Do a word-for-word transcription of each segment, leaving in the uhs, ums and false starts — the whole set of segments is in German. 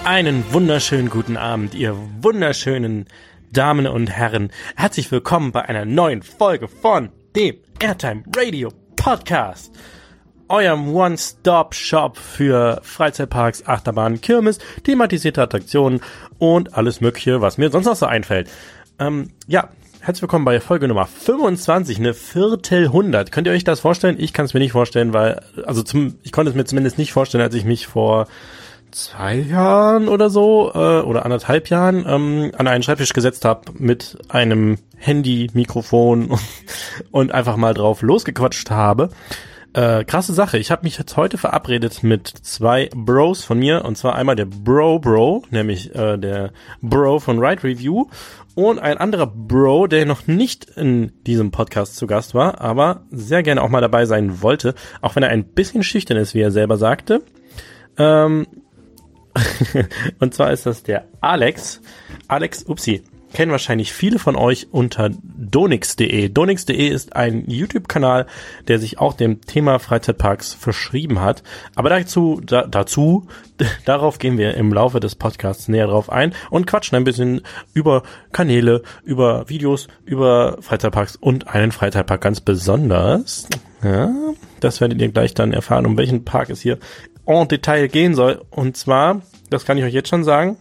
Einen wunderschönen guten Abend, ihr wunderschönen Damen und Herren. Herzlich willkommen bei einer neuen Folge von dem Airtime Radio Podcast. Eurem One-Stop-Shop für Freizeitparks, Achterbahnen, Kirmes, thematisierte Attraktionen und alles Mögliche, was mir sonst noch so einfällt. Ähm, ja, herzlich willkommen bei Folge Nummer fünfundzwanzig, eine Viertelhundert. Könnt ihr euch das vorstellen? Ich kann es mir nicht vorstellen, weil, also zum, ich konnte es mir zumindest nicht vorstellen, als ich mich vor zwei Jahren oder so, äh, oder anderthalb Jahren, ähm, an einen Schreibtisch gesetzt habe mit einem Handy, Mikrofon und, und einfach mal drauf losgequatscht habe. Äh, krasse Sache. Ich habe mich jetzt heute verabredet mit zwei Bros von mir, und zwar einmal der Bro Bro, nämlich äh, der Bro von Ride Review, und ein anderer Bro, der noch nicht in diesem Podcast zu Gast war, aber sehr gerne auch mal dabei sein wollte, auch wenn er ein bisschen schüchtern ist, wie er selber sagte. Ähm, und zwar ist das der Alex. Alex, upsi, kennen wahrscheinlich viele von euch unter donix punkt de. donix punkt de ist ein YouTube-Kanal, der sich auch dem Thema Freizeitparks verschrieben hat. Aber dazu, da, dazu, darauf gehen wir im Laufe des Podcasts näher drauf ein und quatschen ein bisschen über Kanäle, über Videos, über Freizeitparks und einen Freizeitpark ganz besonders. Ja, das werdet ihr gleich dann erfahren, um welchen Park es hier en Detail gehen soll. Und zwar, das kann ich euch jetzt schon sagen,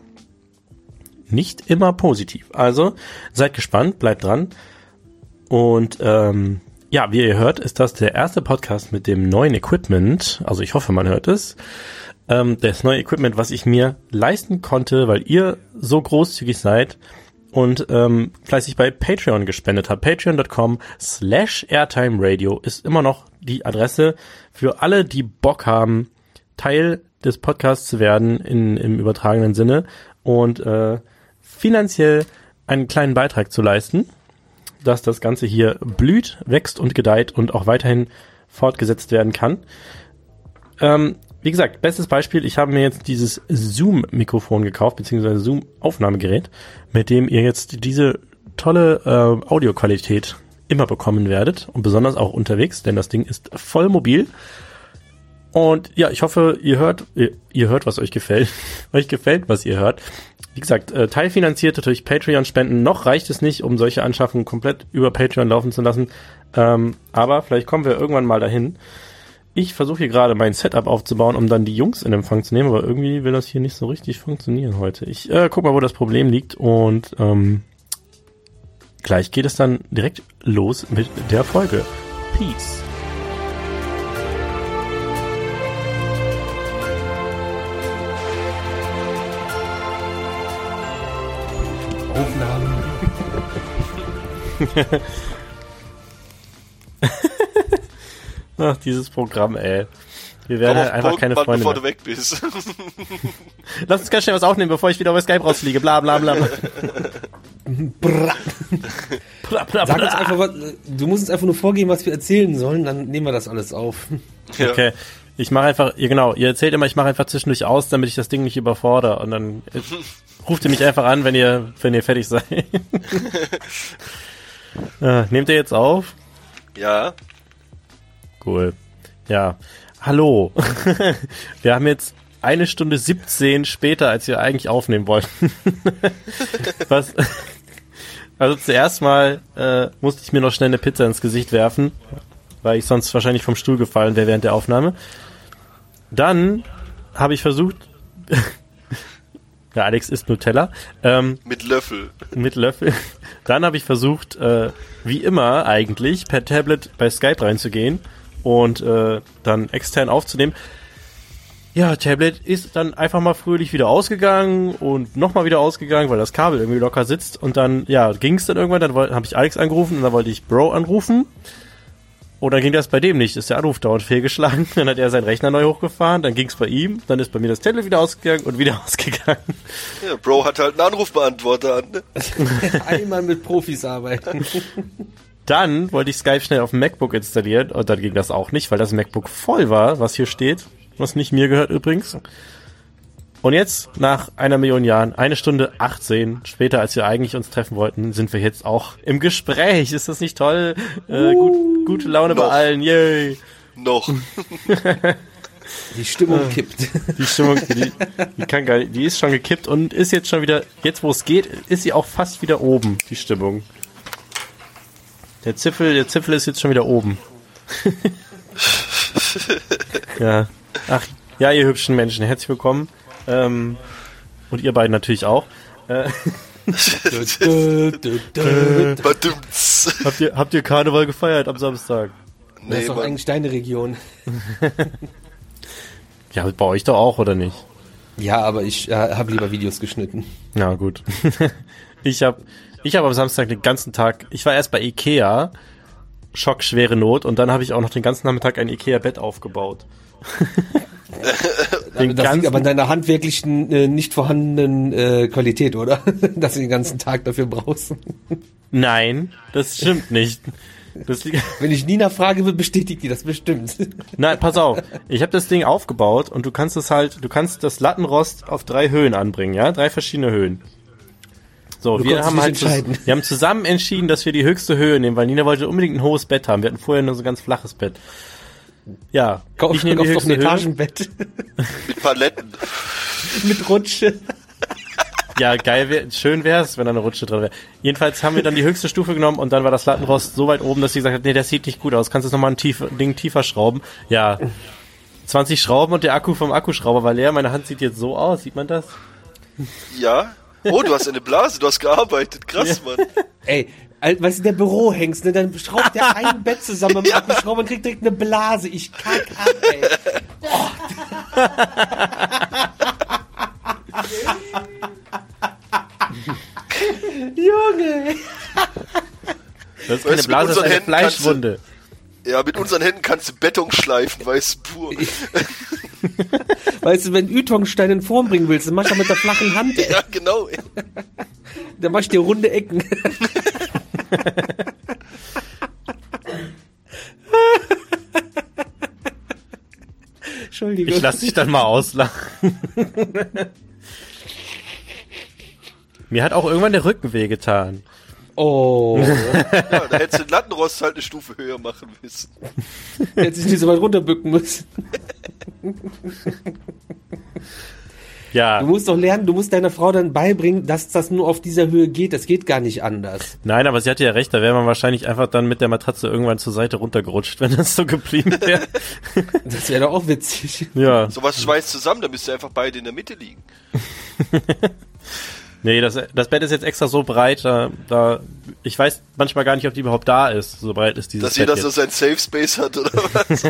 nicht immer positiv. Also seid gespannt, bleibt dran. Und ähm, ja, wie ihr hört, ist das der erste Podcast mit dem neuen Equipment. Also ich hoffe, man hört es. Ähm, das neue Equipment, was ich mir leisten konnte, weil ihr so großzügig seid und ähm, fleißig bei Patreon gespendet habt. Patreon Punkt com slash Airtime Radio ist immer noch die Adresse für alle, die Bock haben, Teil des Podcasts zu werden in, im übertragenen Sinne und äh, finanziell einen kleinen Beitrag zu leisten, dass das Ganze hier blüht, wächst und gedeiht und auch weiterhin fortgesetzt werden kann. Ähm, wie gesagt, bestes Beispiel, ich habe mir jetzt dieses Zoom-Mikrofon gekauft, beziehungsweise Zoom-Aufnahmegerät, mit dem ihr jetzt diese tolle äh, Audioqualität immer bekommen werdet und besonders auch unterwegs, denn das Ding ist voll mobil. Und ja, ich hoffe, ihr hört, ihr, ihr hört, was euch gefällt. Euch gefällt, was ihr hört. Wie gesagt, äh, teilfinanziert durch Patreon-Spenden. Noch reicht es nicht, um solche Anschaffungen komplett über Patreon laufen zu lassen. Ähm, aber vielleicht kommen wir irgendwann mal dahin. Ich versuche hier gerade mein Setup aufzubauen, um dann die Jungs in Empfang zu nehmen. Aber irgendwie will das hier nicht so richtig funktionieren heute. Ich äh, guck mal, wo das Problem liegt. Und ähm, gleich geht es dann direkt los mit der Folge. Peace. Aufnahmen. Ach, dieses Programm, ey. Wir werden halt einfach keine Freunde bevor mehr. du weg bist. Lass uns ganz schnell was aufnehmen, bevor ich wieder über Skype rausfliege. Bla bla bla. Bra. bla, bla, Sag bla. uns einfach, was, du musst uns einfach nur vorgeben, was wir erzählen sollen, dann nehmen wir das alles auf. Ja. Okay. Ich mache einfach, ihr genau, ihr erzählt immer, ich mache einfach zwischendurch aus, damit ich das Ding nicht überfordere. Und dann äh, ruft ihr mich einfach an, wenn ihr, wenn ihr fertig seid. äh, nehmt ihr jetzt auf? Ja. Cool. Ja. Hallo. Wir haben jetzt eine Stunde siebzehn später, als wir eigentlich aufnehmen wollten. Was? Also zuerst mal äh, musste ich mir noch schnell eine Pizza ins Gesicht werfen, weil ich sonst wahrscheinlich vom Stuhl gefallen wäre während der Aufnahme. Dann habe ich versucht, ja, Alex isst Nutella. Ähm, Mit Löffel. mit Löffel. Dann habe ich versucht, äh, wie immer eigentlich, per Tablet bei Skype reinzugehen und äh, dann extern aufzunehmen. Ja, Tablet ist dann einfach mal fröhlich wieder ausgegangen und nochmal wieder ausgegangen, weil das Kabel irgendwie locker sitzt. Und dann, ja, ging es dann irgendwann, dann habe ich Alex angerufen und dann wollte ich Bro anrufen. Und dann ging das bei dem nicht, ist der Anruf dauernd fehlgeschlagen. Dann hat er seinen Rechner neu hochgefahren, dann ging es bei ihm, dann ist bei mir das Tablet wieder ausgegangen und wieder ausgegangen. Ja, Bro hat halt einen Anrufbeantworter an. Ne? Einmal mit Profis arbeiten. Dann wollte ich Skype schnell auf dem MacBook installieren und dann ging das auch nicht, weil das MacBook voll war, was hier steht, was nicht mir gehört übrigens. Und jetzt, nach einer Million Jahren, eine Stunde achtzehn später, als wir eigentlich uns treffen wollten, sind wir jetzt auch im Gespräch. Ist das nicht toll? Äh, gut, gute Laune Noch. bei allen, yay. Noch. Die Stimmung kippt. Die Stimmung, die, die kann gar nicht, die ist schon gekippt und ist jetzt schon wieder, jetzt wo es geht, ist sie auch fast wieder oben, die Stimmung. Der Zipfel, der Zipfel ist jetzt schon wieder oben. Ja. Ach, ja, ihr hübschen Menschen, herzlich willkommen. Ähm, und ihr beiden natürlich auch. Äh, habt ihr, habt ihr Karneval gefeiert am Samstag? Nee, das ist doch eigentlich deine Region. Ja, bei euch doch auch, oder nicht? Ja, aber ich äh, habe lieber Videos geschnitten. Na gut. Ich habe ich hab am Samstag den ganzen Tag, ich war erst bei Ikea, schockschwere Not, und dann habe ich auch noch den ganzen Nachmittag ein Ikea-Bett aufgebaut. Den das liegt aber in deiner handwerklichen, äh, nicht vorhandenen äh, Qualität, oder? Dass du den ganzen Tag dafür brauchst. Nein, das stimmt nicht. Das Wenn ich Nina frage, bestätigt die das bestimmt. Nein, pass auf. Ich habe das Ding aufgebaut und du kannst es halt, du kannst das Lattenrost auf drei Höhen anbringen, ja? Drei verschiedene Höhen. So, du wir haben halt, wir haben zusammen entschieden, dass wir die höchste Höhe nehmen, weil Nina wollte unbedingt ein hohes Bett haben. Wir hatten vorher nur so ein ganz flaches Bett. Ja, Kauf, ich nehme die höchste ein Etagenbett. Mit Paletten. Mit Rutsche. Ja, geil, wär, schön wär's, wenn da eine Rutsche drin wäre. Jedenfalls haben wir dann die höchste Stufe genommen und dann war das Lattenrost so weit oben, dass sie gesagt hat, nee, das sieht nicht gut aus, kannst du nochmal ein tief, Ding tiefer schrauben? Ja, zwanzig Schrauben und der Akku vom Akkuschrauber war leer, meine Hand sieht jetzt so aus, sieht man das? Ja. Oh, du hast eine Blase, du hast gearbeitet, krass, ja. Mann. Ey, weißt du, der Bürohengst, ne, dann schraubt der ein Bett zusammen mit dem Akkuschrauber und kriegt direkt eine Blase, ich kack ab, ey. Oh. Junge! Das ist keine weißt, Blase, das ist eine Fleischwunde. Du, ja, mit unseren Händen kannst du Beton schleifen, weißt du, pur. Weißt du, wenn Ytongstein in Form bringen willst, dann mach ich mit der flachen Hand. Ey. Ja, genau. Dann mach ich dir runde Ecken. Entschuldigung. Ich lass dich dann mal auslachen. Mir hat auch irgendwann der Rücken wehgetan. Oh. Ja, da hättest du den Lattenrost halt eine Stufe höher machen müssen. Hättest du nicht so weit runterbücken müssen. Ja. Du musst doch lernen, du musst deiner Frau dann beibringen, dass das nur auf dieser Höhe geht. Das geht gar nicht anders. Nein, aber sie hatte ja recht, da wäre man wahrscheinlich einfach dann mit der Matratze irgendwann zur Seite runtergerutscht, wenn das so geblieben wäre. Das wäre doch auch witzig. Ja. Sowas schweißt zusammen, dann müsst ihr einfach beide in der Mitte liegen. Nee, das, das Bett ist jetzt extra so breit, da, da, ich weiß manchmal gar nicht, ob die überhaupt da ist, so breit ist dieses Dass Bett jeder so jetzt. sein Safe Space hat, oder was?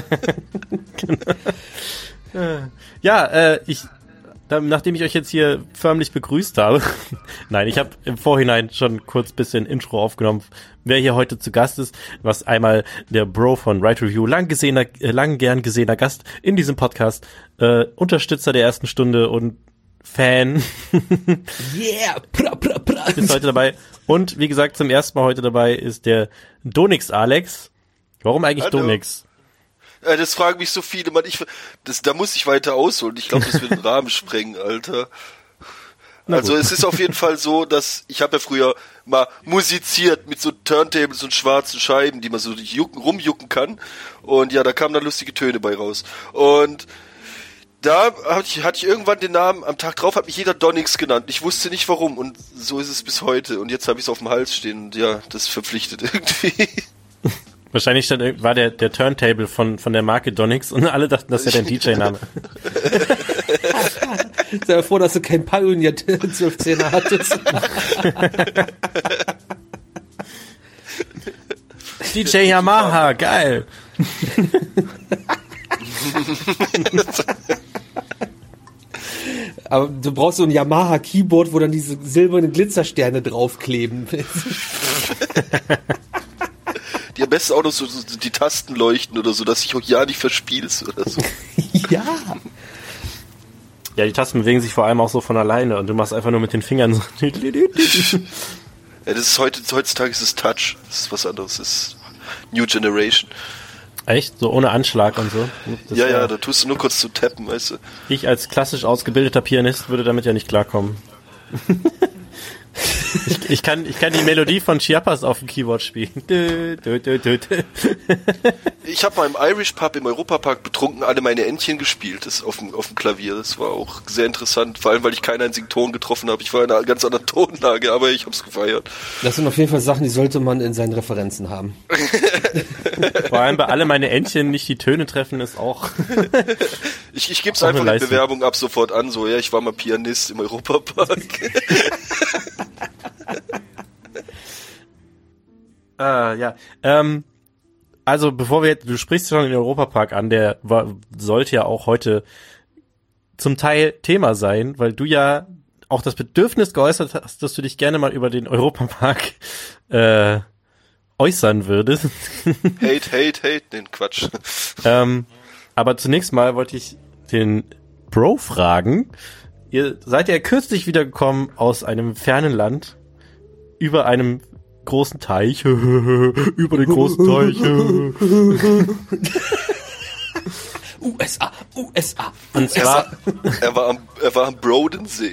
Genau. Ja, äh, ich, da, nachdem ich euch jetzt hier förmlich begrüßt habe, nein, ich habe im Vorhinein schon kurz bisschen Intro aufgenommen, wer hier heute zu Gast ist, was einmal der Bro von Right Review, lang gesehener, äh, lang gern gesehener Gast in diesem Podcast, äh, Unterstützer der ersten Stunde und Fan. Yeah! Pra, pra, pra. Ist heute dabei. Und wie gesagt, zum ersten Mal heute dabei ist der Donix Alex. Warum eigentlich Hallo. Donix? Ja, das fragen mich so viele, Mann. Ich, das, da muss ich weiter ausholen. Ich glaube, das wird den Rahmen sprengen, Alter. Also es ist auf jeden Fall so, dass ich habe ja früher mal musiziert mit so Turntables und schwarzen Scheiben, die man so jucken, rumjucken kann. Und ja, da kamen dann lustige Töne bei raus. Und da hatte ich, hatte ich irgendwann den Namen, am Tag drauf hat mich jeder Donix genannt. Ich wusste nicht warum und so ist es bis heute. Und jetzt habe ich es auf dem Hals stehen und ja, das verpflichtet irgendwie. Wahrscheinlich stand, war der, der Turntable von, von der Marke Donix und alle dachten, das wäre dein D J-Name. Sei froh, dass du kein Pioneer zwölf Zehner hattest. D J Yamaha, geil. Aber du brauchst so ein Yamaha-Keyboard, wo dann diese silbernen Glitzersterne draufkleben. Die am besten auch noch so, so die Tasten leuchten oder so, dass sich auch ja nicht verspielst oder so. Ja. Ja, die Tasten bewegen sich vor allem auch so von alleine und du machst einfach nur mit den Fingern so. Ja, das ist heute, heutzutage ist es Touch. Das ist was anderes. Das ist New Generation. Echt? So ohne Anschlag und so? Das ja, wär, ja, da tust du nur kurz zu tappen, weißt du. Ich als klassisch ausgebildeter Pianist würde damit ja nicht klarkommen. ich, ich, kann, ich kann die Melodie von Chiapas auf dem Keyboard spielen. Dö, dö, dö, dö, dö. Ich habe mal im Irish Pub im Europapark betrunken alle meine Entchen gespielt, das auf dem, auf dem Klavier. Das war auch sehr interessant, vor allem, weil ich keinen einzigen Ton getroffen habe. Ich war in einer ganz anderen Tonlage, aber ich habe es gefeiert. Das sind auf jeden Fall Sachen, die sollte man in seinen Referenzen haben. Vor allem bei alle meine Entchen nicht die Töne treffen, ist auch... ich ich gebe es einfach in Bewerbung ab sofort an, so, ja, ich war mal Pianist im Europapark. äh, ja, ähm... Also, bevor wir jetzt, du sprichst schon den Europapark an, der war, sollte ja auch heute zum Teil Thema sein, weil du ja auch das Bedürfnis geäußert hast, dass du dich gerne mal über den Europapark äh, äußern würdest. Hate, hate, hate, den Quatsch. ähm, aber zunächst mal wollte ich den Bro fragen, ihr seid ja kürzlich wiedergekommen aus einem fernen Land über einem großen Teich, über den großen Teich. U S A, U S A. Und zwar, er war am, er war am Brodensee.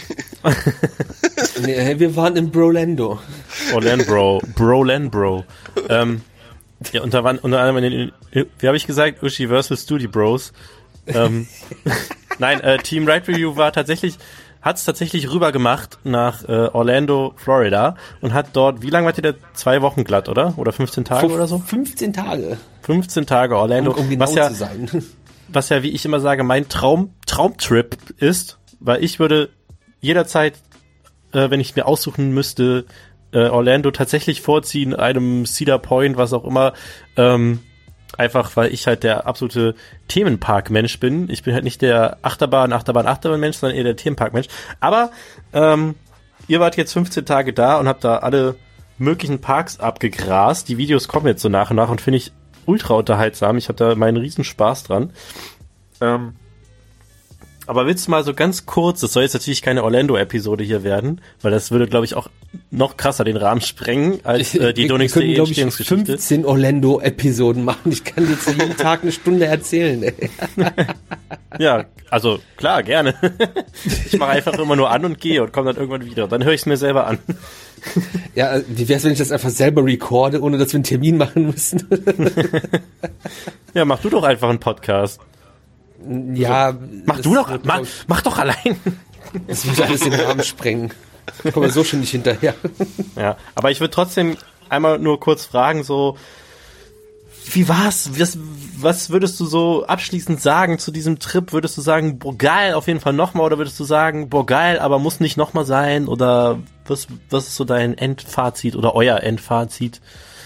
Nee, wir waren in Brolando. Orlando, Brolanbro. Ähm, ja, unter, unter anderem in den, wie habe ich gesagt, Ushiversal Studio Bros. Ähm, nein, äh, Team Ride Review war tatsächlich hat es tatsächlich rüber gemacht nach äh, Orlando, Florida und hat dort, wie lange wart ihr da? Zwei Wochen glatt, oder? Oder fünfzehn Tage oder so? fünfzehn Tage. fünfzehn Tage Orlando. Um, um genau was ja, zu sein. Was ja, wie ich immer sage, mein Traum, Traumtrip ist, weil ich würde jederzeit, äh, wenn ich mir aussuchen müsste, äh, Orlando tatsächlich vorziehen, einem Cedar Point, was auch immer, ähm, einfach, weil ich halt der absolute Themenpark-Mensch bin. Ich bin halt nicht der Achterbahn, Achterbahn, Achterbahn-Mensch, sondern eher der Themenpark-Mensch. Aber ähm, ihr wart jetzt fünfzehn Tage da und habt da alle möglichen Parks abgegrast. Die Videos kommen jetzt so nach und nach und finde ich ultra unterhaltsam. Ich habe da meinen riesen Spaß dran. Ähm, aber willst du mal so ganz kurz, das soll jetzt natürlich keine Orlando-Episode hier werden, weil das würde, glaube ich, auch noch krasser den Rahmen sprengen als äh, die Donix.de Entstehungsgeschichte. fünfzehn Orlando-Episoden machen. Ich kann dir zu jedem Tag eine Stunde erzählen. Ey. Ja, also klar, gerne. Ich mache einfach immer nur an und gehe und komme dann irgendwann wieder. Dann höre ich es mir selber an. Ja, wie wär's, wenn ich das einfach selber recorde, ohne dass wir einen Termin machen müssen? Ja, mach du doch einfach einen Podcast. Ja, so, mach du doch, mach, mach doch allein. Das würde alles in den Rahmen sprengen. Ich komme so schon nicht hinterher. Ja, aber ich würde trotzdem einmal nur kurz fragen, so, wie war's? Was, was würdest du so abschließend sagen zu diesem Trip? Würdest du sagen, boah, geil, auf jeden Fall nochmal? Oder würdest du sagen, boah, geil, aber muss nicht nochmal sein? Oder was, was ist so dein Endfazit oder euer Endfazit?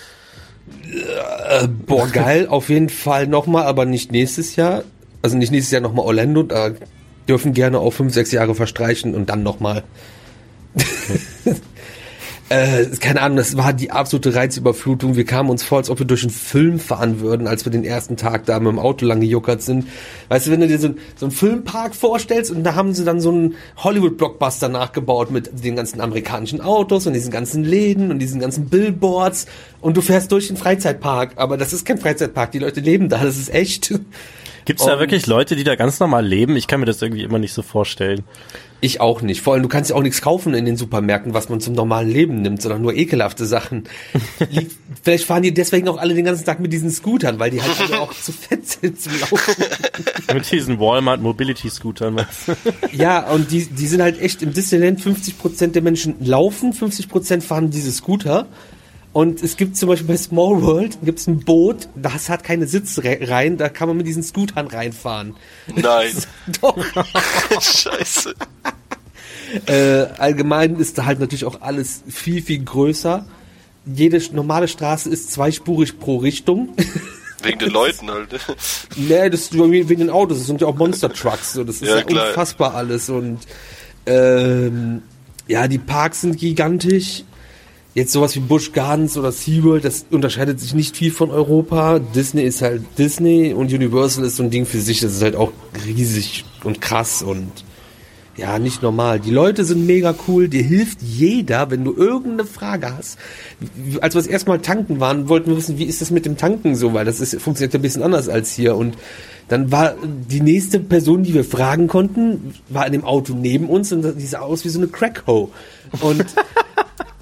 Äh, boah, geil, auf jeden Fall nochmal, aber nicht nächstes Jahr. Also nicht nächstes Jahr nochmal Orlando, da dürfen gerne auch fünf, sechs Jahre verstreichen und dann nochmal. Okay. äh, keine Ahnung, das war die absolute Reizüberflutung. Wir kamen uns vor, als ob wir durch einen Film fahren würden, als wir den ersten Tag da mit dem Auto lang gejuckert sind. Weißt du, wenn du dir so, so einen Filmpark vorstellst und da haben sie dann so einen Hollywood-Blockbuster nachgebaut mit den ganzen amerikanischen Autos und diesen ganzen Läden und diesen ganzen Billboards und du fährst durch den Freizeitpark, aber das ist kein Freizeitpark, die Leute leben da, das ist echt. Gibt's da wirklich Leute, die da ganz normal leben? Ich kann mir das irgendwie immer nicht so vorstellen. Ich auch nicht. Vor allem, du kannst ja auch nichts kaufen in den Supermärkten, was man zum normalen Leben nimmt, sondern nur ekelhafte Sachen. Vielleicht fahren die deswegen auch alle den ganzen Tag mit diesen Scootern, weil die halt alle auch zu fett sind zum Laufen. Mit diesen Walmart Mobility Scootern, weißt du? Ja, und die, die sind halt echt im Disneyland, fünfzig Prozent der Menschen laufen, fünfzig Prozent fahren diese Scooter. Und es gibt zum Beispiel bei Small World gibt's ein Boot, das hat keine Sitzreihen, da kann man mit diesen Scootern reinfahren. Nein. Doch. Scheiße. Äh, allgemein ist da halt natürlich auch alles viel, viel größer. Jede normale Straße ist zweispurig pro Richtung. Wegen den Leuten halt. Nee, das ist wegen den Autos, das sind ja auch Monster Trucks, so, das ist ja, ja unfassbar alles. Und ähm, ja, die Parks sind gigantisch. Jetzt sowas wie Busch Gardens oder SeaWorld, das unterscheidet sich nicht viel von Europa. Disney ist halt Disney und Universal ist so ein Ding für sich, das ist halt auch riesig und krass und ja, nicht normal. Die Leute sind mega cool, dir hilft jeder, wenn du irgendeine Frage hast. Als wir das erste Mal tanken waren, wollten wir wissen, wie ist das mit dem Tanken so, weil das ist, funktioniert ein bisschen anders als hier und dann war die nächste Person, die wir fragen konnten, war in dem Auto neben uns und die sah aus wie so eine Crack-Ho. Und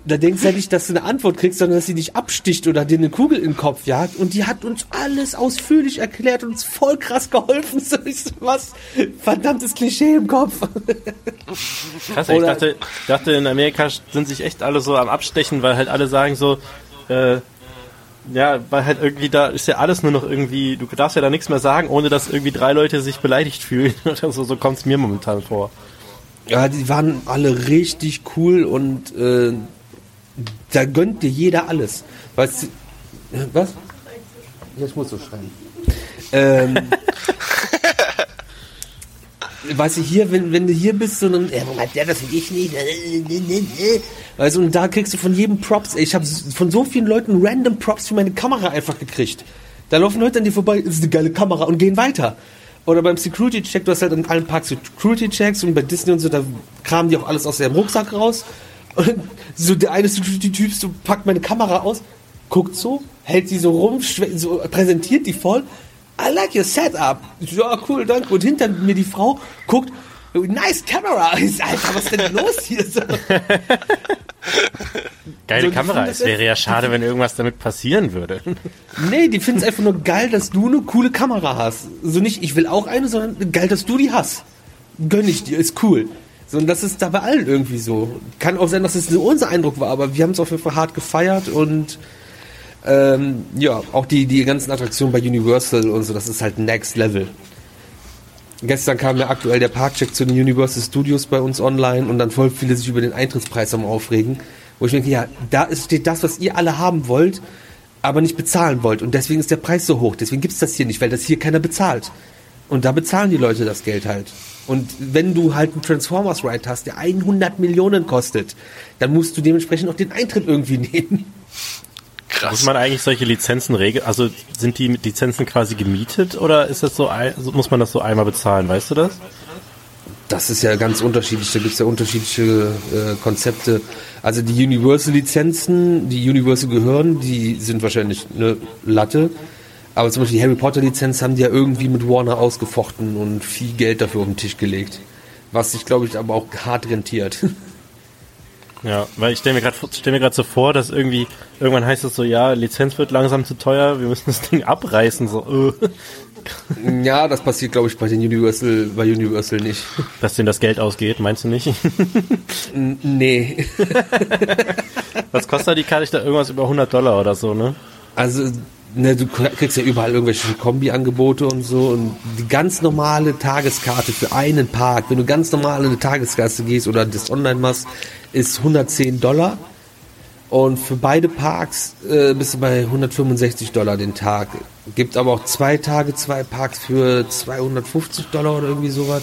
da denkst du ja nicht, dass du eine Antwort kriegst, sondern dass sie dich absticht oder dir eine Kugel in den Kopf jagt. Und die hat uns alles ausführlich erklärt und uns voll krass geholfen. So ich so, was verdammtes Klischee im Kopf. Krass, ich dachte, dachte, in Amerika sind sich echt alle so am Abstechen, weil halt alle sagen so, äh, ja, weil halt irgendwie da ist ja alles nur noch irgendwie, du darfst ja da nichts mehr sagen, ohne dass irgendwie drei Leute sich beleidigt fühlen oder so, so kommt es mir momentan vor. Ja, die waren alle richtig cool und äh, da gönnt dir jeder alles. Weißt du, was? Ja, ich muss so schreien. Ähm, weißt du, hier, wenn, wenn du hier bist, so ein, ja, der, das will ich nicht. Weißt du, und da kriegst du von jedem Props. Ich habe von so vielen Leuten random Props für meine Kamera einfach gekriegt. Da laufen Leute an dir vorbei, das ist eine geile Kamera und gehen weiter. Oder beim Security-Check, du hast halt in allen Parks Security-Checks und bei Disney und so, da kramen die auch alles aus ihrem Rucksack raus. Und so der eine Security-Typ so packt meine Kamera aus, guckt so, hält sie so rum, so, präsentiert die voll. I like your setup. Ja, cool, danke. Und hinter mir die Frau guckt, nice camera. Alter, was ist denn los hier? So. Geile so, Kamera. Es wäre ja schade, wenn irgendwas damit passieren würde. Nee, die finden es einfach nur geil, dass du eine coole Kamera hast. So nicht, ich will auch eine, sondern geil, dass du die hast. Gönn ich dir, ist cool. So, und das ist da bei allen irgendwie so. Kann auch sein, dass es nur unser Eindruck war, aber wir haben es auf jeden Fall hart gefeiert und ähm, ja, auch die, die ganzen Attraktionen bei Universal und so, das ist halt Next Level. Gestern kam ja aktuell der Parkcheck zu den Universal Studios bei uns online und dann voll viele sich über den Eintrittspreis am Aufregen. Wo ich denke, ja, da steht das, was ihr alle haben wollt, aber nicht bezahlen wollt. Und deswegen ist der Preis so hoch. Deswegen gibt's das hier nicht, weil das hier keiner bezahlt. Und da bezahlen die Leute das Geld halt. Und wenn du halt einen Transformers-Ride hast, der hundert Millionen kostet, dann musst du dementsprechend auch den Eintritt irgendwie nehmen. Krass. Muss man eigentlich solche Lizenzen regeln? Also sind die Lizenzen quasi gemietet oder ist das so, ein, muss man das so einmal bezahlen? Weißt du das? Das ist ja ganz unterschiedlich. Da gibt es ja unterschiedliche äh, Konzepte. Also die Universal-Lizenzen, die Universal gehören, die sind wahrscheinlich eine Latte. Aber zum Beispiel die Harry Potter-Lizenz haben die ja irgendwie mit Warner ausgefochten und viel Geld dafür auf den Tisch gelegt. Was sich, glaube ich, aber auch hart rentiert. Ja, weil ich stelle mir gerade stell mir gerade so vor, dass irgendwie, irgendwann heißt es so, ja, Lizenz wird langsam zu teuer, wir müssen das Ding abreißen, so. Äh. Ja, das passiert, glaube ich, bei den Universal, bei Universal nicht. Dass denen das Geld ausgeht, meinst du nicht? N- nee. Was kostet die Karte? Ich da irgendwas über hundert Dollar oder so, ne? Also, ne, du kriegst ja überall irgendwelche Kombi-Angebote und so und die ganz normale Tageskarte für einen Park, wenn du ganz normal in eine Tageskasse gehst oder das online machst, ist hundertzehn Dollar und für beide Parks äh, bist du bei hundertfünfundsechzig Dollar den Tag. Gibt aber auch zwei Tage, zwei Parks für zweihundertfünfzig Dollar oder irgendwie sowas.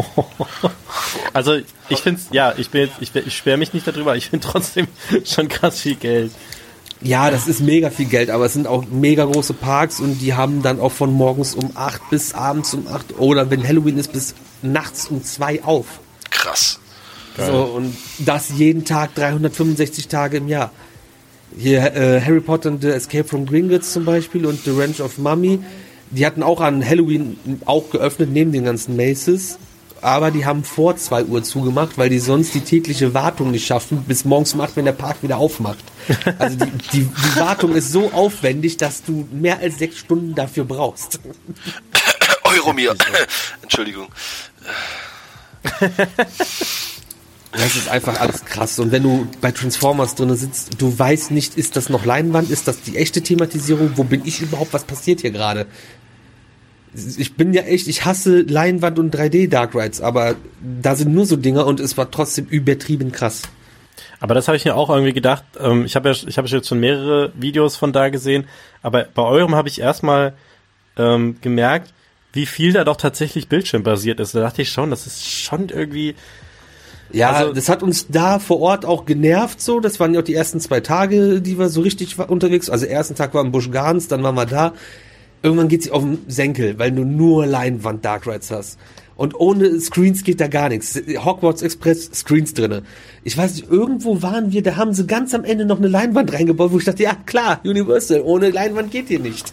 Also ich finde es, ja, ich bin jetzt, ich, ich sperre mich nicht darüber, ich finde trotzdem schon krass viel Geld. Ja, das ist mega viel Geld, aber es sind auch mega große Parks und die haben dann auch von morgens um acht bis abends um acht oder wenn Halloween ist, bis nachts um zwei auf. Krass. Geil. So, und das jeden Tag, dreihundertfünfundsechzig Tage im Jahr. Hier äh, Harry Potter and the Escape from Gringotts zum Beispiel und The Revenge of Mummy, die hatten auch an Halloween auch geöffnet, neben den ganzen Maces, aber die haben vor zwei Uhr zugemacht, weil die sonst die tägliche Wartung nicht schaffen, bis morgens um acht, wenn der Park wieder aufmacht. Also die, die, die Wartung ist so aufwendig, dass du mehr als sechs Stunden dafür brauchst. Euromir. Entschuldigung. Das ist einfach alles krass. Und wenn du bei Transformers drin sitzt, du weißt nicht, ist das noch Leinwand, ist das die echte Thematisierung, wo bin ich überhaupt, was passiert hier gerade? Ich bin ja echt, ich hasse Leinwand und drei D Dark Rides, aber da sind nur so Dinger und es war trotzdem übertrieben krass. Aber das habe ich mir auch irgendwie gedacht, ähm, ich habe ja, ich habe jetzt schon mehrere Videos von da gesehen, aber bei eurem habe ich erstmal ähm, gemerkt, wie viel da doch tatsächlich bildschirmbasiert ist. Da dachte ich schon, das ist schon irgendwie... Ja, also, das hat uns da vor Ort auch genervt so. Das waren ja auch die ersten zwei Tage, die wir so richtig unterwegs. Also ersten Tag war im Busch Gardens, dann waren wir da. Irgendwann geht's auf den Senkel, weil du nur Leinwand Dark Rides hast. Und ohne Screens geht da gar nichts. Hogwarts Express, Screens drinne. Ich weiß nicht, irgendwo waren wir, da haben sie ganz am Ende noch eine Leinwand reingebaut, wo ich dachte, ja klar, Universal, ohne Leinwand geht hier nicht.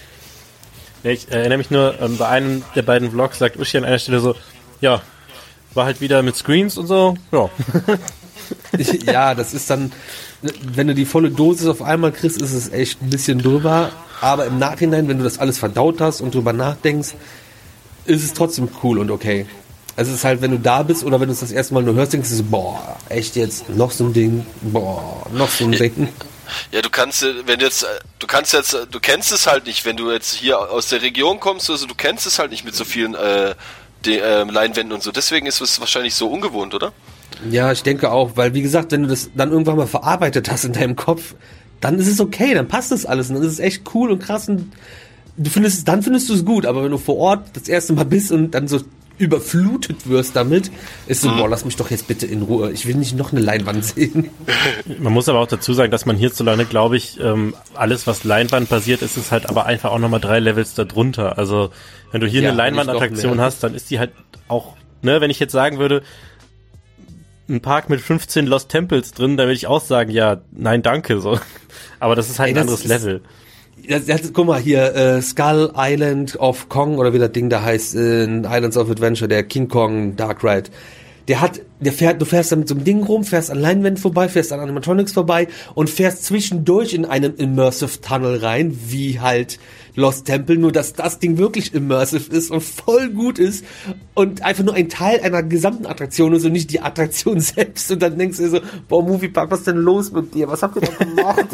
Ich erinnere mich nur, ähm, bei einem der beiden Vlogs sagt Uschi an einer Stelle so, ja, war halt wieder mit Screens und so, ja. Ja, das ist dann, wenn du die volle Dosis auf einmal kriegst, ist es echt ein bisschen drüber. Aber im Nachhinein, wenn du das alles verdaut hast und drüber nachdenkst, ist es trotzdem cool und okay. Also es ist halt, wenn du da bist oder wenn du es das erste Mal nur hörst, denkst du so, boah, echt jetzt, noch so ein Ding, boah, noch so ein Ding. Ja, du kannst, wenn du jetzt, du kannst jetzt, du kennst es halt nicht, wenn du jetzt hier aus der Region kommst, also du kennst es halt nicht mit so vielen äh, die, äh, Leinwänden und so. Deswegen ist es wahrscheinlich so ungewohnt, oder? Ja, ich denke auch, weil wie gesagt, wenn du das dann irgendwann mal verarbeitet hast in deinem Kopf, dann ist es okay, dann passt das alles und dann ist es echt cool und krass und du findest, dann findest du es gut, aber wenn du vor Ort das erste Mal bist und dann so überflutet wirst damit, ist so, mhm. boah, lass mich doch jetzt bitte in Ruhe. Ich will nicht noch eine Leinwand sehen. Man muss aber auch dazu sagen, dass man hierzulande, glaube ich, ähm, alles, was Leinwand basiert, ist es halt aber einfach auch nochmal drei Levels darunter. Also, wenn du hier ja, eine Leinwandattraktion hast, dann ist die halt auch, ne, wenn ich jetzt sagen würde, ein Park mit fünfzehn Lost Temples drin, da würde ich auch sagen, ja, nein, danke, so. Aber das ist halt Ey, ein anderes ist, Level. Das, das, guck mal hier, äh, Skull Island of Kong oder wie das Ding da heißt, äh, Islands of Adventure, der King Kong Dark Ride. Der hat, der fährt, du fährst da mit so einem Ding rum, fährst an Leinwänden vorbei, fährst an Animatronics vorbei und fährst zwischendurch in einen Immersive Tunnel rein, wie halt Lost Temple, nur dass das Ding wirklich immersive ist und voll gut ist und einfach nur ein Teil einer gesamten Attraktion ist und nicht die Attraktion selbst. Und dann denkst du dir so, boah, Moviepark, was ist denn los mit dir? Was habt ihr da gemacht?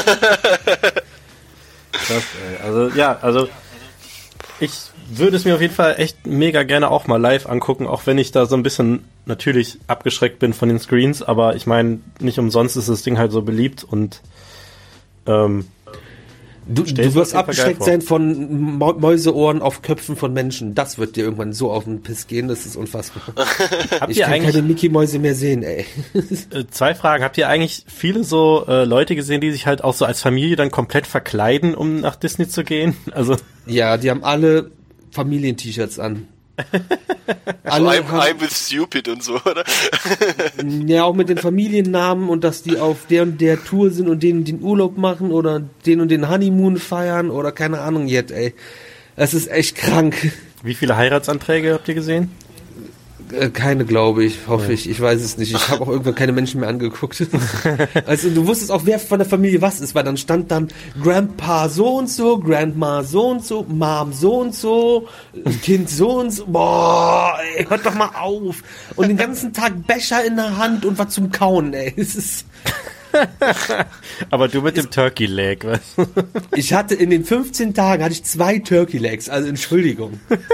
Krass, ey. Also, ja, also ich würde es mir auf jeden Fall echt mega gerne auch mal live angucken, auch wenn ich da so ein bisschen natürlich abgeschreckt bin von den Screens, aber ich meine, nicht umsonst ist das Ding halt so beliebt und ähm, Du, du wirst abgeschreckt sein von Mäuseohren auf Köpfen von Menschen. Das wird dir irgendwann so auf den Piss gehen, das ist unfassbar. Habt ich ihr kann eigentlich keine Mickey-Mäuse mehr sehen, ey. Zwei Fragen. Habt ihr eigentlich viele so äh, Leute gesehen, die sich halt auch so als Familie dann komplett verkleiden, um nach Disney zu gehen? Also ja, die haben alle Familien-T-Shirts an. Also I'm, I'm with stupid und so, oder? Ja, auch mit den Familiennamen und dass die auf der und der Tour sind und den den Urlaub machen oder den und den Honeymoon feiern oder keine Ahnung jetzt, ey. Es ist echt krank. Wie viele Heiratsanträge habt ihr gesehen? Keine, glaube ich, hoffe ja. ich. Ich weiß es nicht. Ich habe auch irgendwann keine Menschen mehr angeguckt. Also du wusstest auch, wer von der Familie was ist, weil dann stand dann Grandpa so und so, Grandma so und so, Mom so und so, Kind so und so. Boah, ey, hört doch mal auf. Und den ganzen Tag Becher in der Hand und was zum Kauen, ey. Es ist... Aber du mit dem Turkey Leg, was? Ich hatte in den fünfzehn Tagen hatte ich zwei Turkey Legs, also Entschuldigung.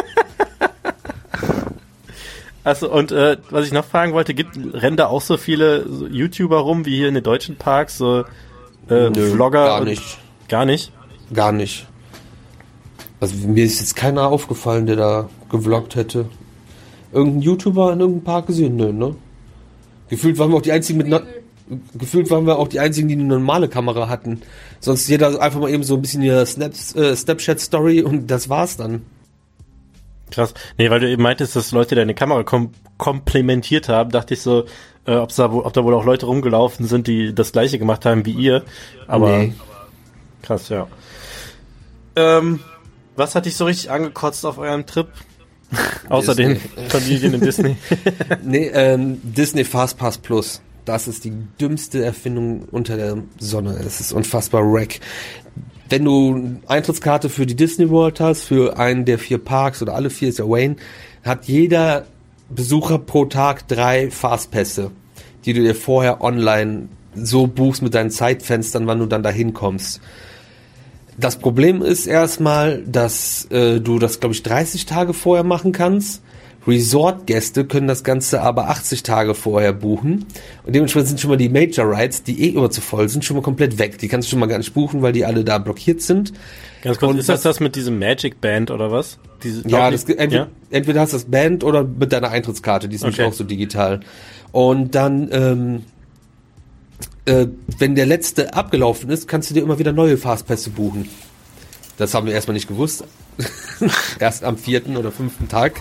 Also und äh, was ich noch fragen wollte, gibt rennen da auch so viele so YouTuber rum wie hier in den deutschen Parks, so äh, Nö, Vlogger? Gar nicht. Und, gar nicht? Gar nicht. Also mir ist jetzt keiner aufgefallen, der da gevloggt hätte. Irgendein YouTuber in irgendeinem Park gesehen? Nö, ne? Gefühlt waren wir auch die einzigen mit na- Gefühlt waren wir auch die einzigen, die eine normale Kamera hatten. Sonst jeder einfach mal eben so ein bisschen ihre Snaps, äh, Snapchat-Story und das war's dann. Krass. Nee, weil du eben meintest, dass Leute deine Kamera kom- komplimentiert haben, dachte ich so, äh, ob's da, wo, ob da wohl auch Leute rumgelaufen sind, die das Gleiche gemacht haben wie ihr. Aber nee. Krass, ja. Ähm, was hat dich so richtig angekotzt auf eurem Trip? Außer den Familien in Disney. Nee, ähm, Disney Fastpass Plus. Das ist die dümmste Erfindung unter der Sonne. Es ist unfassbar wack. Wenn du eine Eintrittskarte für die Disney World hast, für einen der vier Parks oder alle vier, ist ja Wayne, hat jeder Besucher pro Tag drei Fastpässe, die du dir vorher online so buchst mit deinen Zeitfenstern, wann du dann dahin kommst. Das Problem ist erstmal, dass äh, du das, glaube ich, dreißig Tage vorher machen kannst. Resort-Gäste können das Ganze aber achtzig Tage vorher buchen. Und dementsprechend sind schon mal die Major Rides, die eh immer zu voll sind, schon mal komplett weg. Die kannst du schon mal gar nicht buchen, weil die alle da blockiert sind. Ganz kurz, und ist das das mit diesem Magic Band oder was? Diese, ja, das, entweder, ja, entweder hast du das Band oder mit deiner Eintrittskarte. Die ist nämlich okay. Auch so digital. Und dann, ähm, äh, wenn der letzte abgelaufen ist, kannst du dir immer wieder neue Fastpässe buchen. Das haben wir erstmal nicht gewusst. Erst am vierten oder fünften Tag.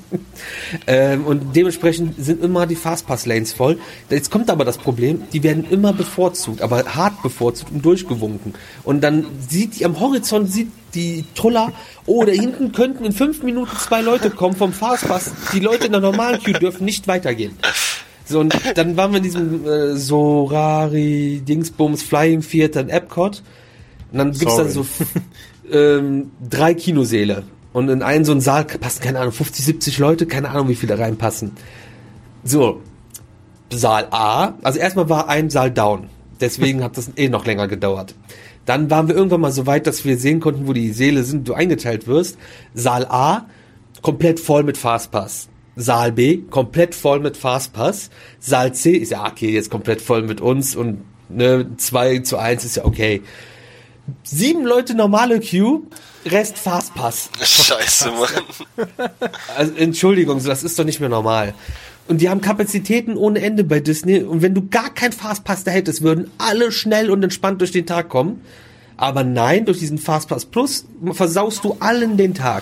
ähm, und dementsprechend sind immer die Fastpass-Lanes voll. Jetzt kommt aber das Problem, die werden immer bevorzugt, aber hart bevorzugt und durchgewunken. Und dann sieht die am Horizont, sieht die Truller, oh, da hinten könnten in fünf Minuten zwei Leute kommen vom Fastpass. Die Leute in der normalen Queue dürfen nicht weitergehen. So, und dann waren wir in diesem äh, Sorari, Dingsbums, Flying Theater in Epcot. Und dann gibt's Sorry. dann so ähm, drei Kinosäle. Und in einen so einen Saal passen, keine Ahnung, fünfzig, siebzig Leute, keine Ahnung, wie viele da reinpassen. So, Saal A, also erstmal war ein Saal down. Deswegen hat das eh noch länger gedauert. Dann waren wir irgendwann mal so weit, dass wir sehen konnten, wo die Säle sind, du eingeteilt wirst. Saal A, komplett voll mit Fastpass. Saal B, komplett voll mit Fastpass. Saal C ist ja, okay, jetzt komplett voll mit uns und ne, zwei zu eins ist ja okay. Sieben Leute normale Queue, Rest Fastpass. Scheiße, Mann. Also, Entschuldigung, das ist doch nicht mehr normal. Und die haben Kapazitäten ohne Ende bei Disney. Und wenn du gar kein Fastpass da hättest, würden alle schnell und entspannt durch den Tag kommen. Aber nein, durch diesen Fastpass Plus versaust du allen den Tag.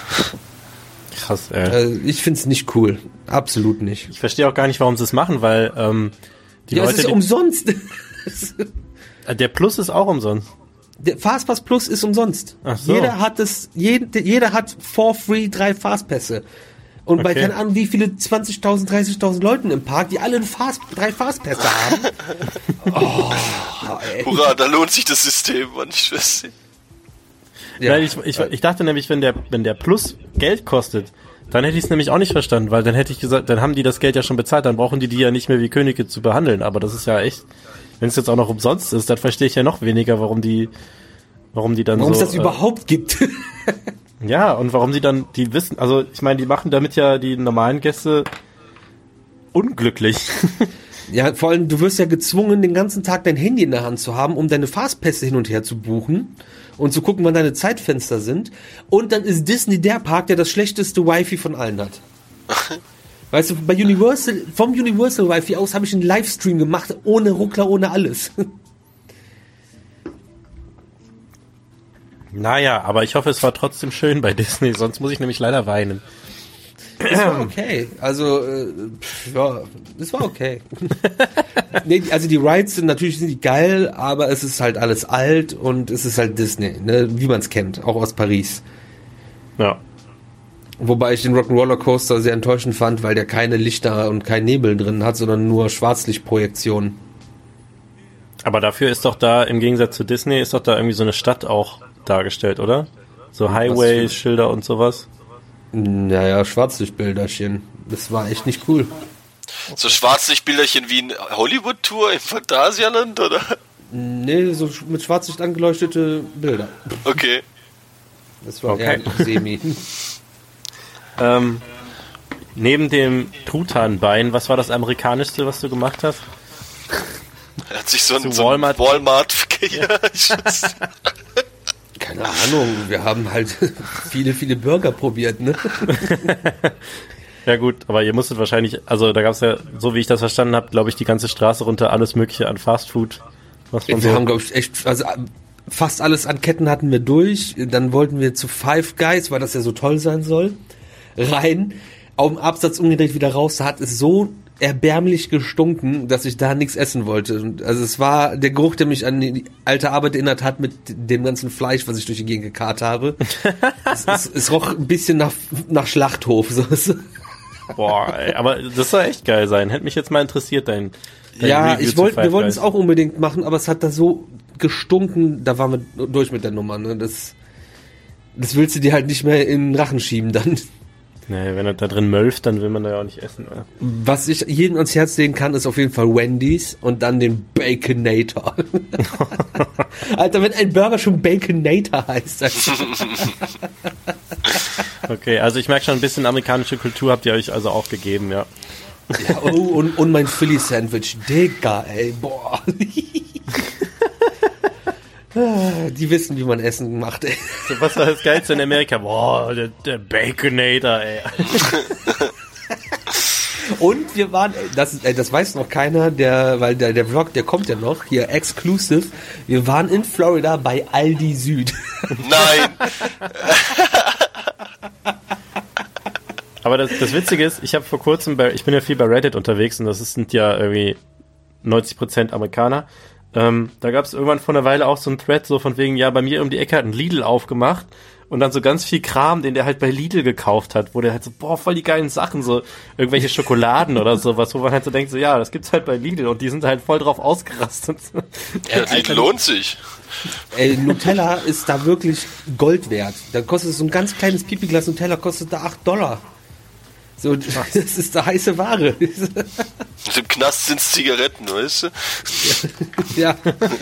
Krass, ey. Also ich find's nicht cool. Absolut nicht. Ich verstehe auch gar nicht, warum sie es machen, weil ähm, die ja, Leute... es ist die, umsonst. Der Plus ist auch umsonst. Der Fastpass Plus ist umsonst. Ach so. Jeder hat es, jeder, jeder hat for free drei Fastpässe. Und okay. bei keine Ahnung wie viele zwanzigtausend, dreißigtausend Leuten im Park, die alle Fast, drei Fastpässe haben. Oh, hurra, da lohnt sich das System, Mann, ich weiß nicht. Ja, ich, ich, ich dachte nämlich, wenn der, wenn der Plus Geld kostet, dann hätte ich es nämlich auch nicht verstanden, weil dann hätte ich gesagt, dann haben die das Geld ja schon bezahlt, dann brauchen die die ja nicht mehr wie Könige zu behandeln. Aber das ist ja echt, wenn es jetzt auch noch umsonst ist, dann verstehe ich ja noch weniger, warum die, warum die dann warum so... Warum es das äh, überhaupt gibt. Ja, und warum die dann, die wissen, also ich meine, die machen damit ja die normalen Gäste unglücklich. Ja, vor allem, du wirst ja gezwungen, den ganzen Tag dein Handy in der Hand zu haben, um deine Fastpässe hin und her zu buchen und zu gucken, wann deine Zeitfenster sind. Und dann ist Disney der Park, der das schlechteste Wi-Fi von allen hat. Weißt du, bei Universal, vom Universal Wi-Fi aus habe ich einen Livestream gemacht, ohne Ruckler, ohne alles. Naja, aber ich hoffe, es war trotzdem schön bei Disney, sonst muss ich nämlich leider weinen. Es war okay. Also, äh, pff, ja, es war okay. Nee, also die Rides sind natürlich sind die geil, aber es ist halt alles alt und es ist halt Disney, ne, wie man es kennt, auch aus Paris. Ja. Wobei ich den Rock'n'Roller Coaster sehr enttäuschend fand, weil der keine Lichter und kein Nebel drin hat, sondern nur Schwarzlichtprojektionen. Aber dafür ist doch da, im Gegensatz zu Disney, ist doch da irgendwie so eine Stadt auch dargestellt, oder? So Highway-Schilder und sowas. Naja, Schwarzlichtbilderchen. Das war echt nicht cool. So Schwarzlichtbilderchen wie in Hollywood-Tour im Phantasialand, oder? Nee, so mit Schwarzlicht angeleuchtete Bilder. Okay. Das war okay. eher semi. ähm, neben dem Truthahnbein, was war das amerikanischste, was du gemacht hast? Er hat sich so ein so Walmart... Walmart ja, keine Ahnung, wir haben halt viele, viele Burger probiert, ne? Ja gut, aber ihr musstet wahrscheinlich, also da gab es ja, so wie ich das verstanden habe, glaube ich, die ganze Straße runter alles mögliche an Fastfood. Was man wir so haben, glaube ich, echt, also fast alles an Ketten hatten wir durch. Dann wollten wir zu Five Guys, weil das ja so toll sein soll, rein. Auf dem Absatz umgedreht wieder raus, da hat es so erbärmlich gestunken, dass ich da nichts essen wollte. Und also es war der Geruch, der mich an die alte Arbeit erinnert hat mit dem ganzen Fleisch, was ich durch die Gegend gekarrt habe. es, es, es roch ein bisschen nach, nach Schlachthof. So. Boah, ey, aber das soll echt geil sein. Hätte mich jetzt mal interessiert, dein, dein Ja, Review ich wollte, wir wollten Guys. es auch unbedingt machen, aber es hat da so gestunken, da waren wir durch mit der Nummer. Ne? Das, das willst du dir halt nicht mehr in den Rachen schieben dann. Nee, wenn er da drin mölft, dann will man da ja auch nicht essen. Oder? Was ich jedem ans Herz legen kann, ist auf jeden Fall Wendy's und dann den Baconator. Alter, wenn ein Burger schon Baconator heißt. Okay, also ich merke schon, ein bisschen amerikanische Kultur habt ihr euch also auch gegeben, ja. Ja, oh, und, und mein Philly-Sandwich. Digga, ey, boah. Die wissen, wie man Essen macht, ey. So, was war das Geilste in Amerika? Boah, der, der Baconator, ey. Und wir waren, das, das weiß noch keiner, der, weil der, der Vlog, der kommt ja noch, hier exclusive. Wir waren in Florida bei Aldi Süd. Nein! Aber das, das Witzige ist, ich habe vor kurzem, bei, ich bin ja viel bei Reddit unterwegs und das sind ja irgendwie neunzig Prozent Amerikaner. Ähm, da gab es irgendwann vor einer Weile auch so ein Thread, so von wegen, ja, bei mir um die Ecke hat ein Lidl aufgemacht und dann so ganz viel Kram, den der halt bei Lidl gekauft hat, wo der halt so, boah, voll die geilen Sachen, so irgendwelche Schokoladen oder sowas, wo man halt so denkt, so, ja, das gibt's halt bei Lidl und die sind halt voll drauf ausgerastet. Ja, Lidl lohnt sich. Ey, Nutella ist da wirklich Gold wert. Da kostet so ein ganz kleines Pipi-Glas Nutella, kostet da acht Dollar. So, das ist da heiße Ware. Und im Knast sind's Zigaretten, weißt du? Ja.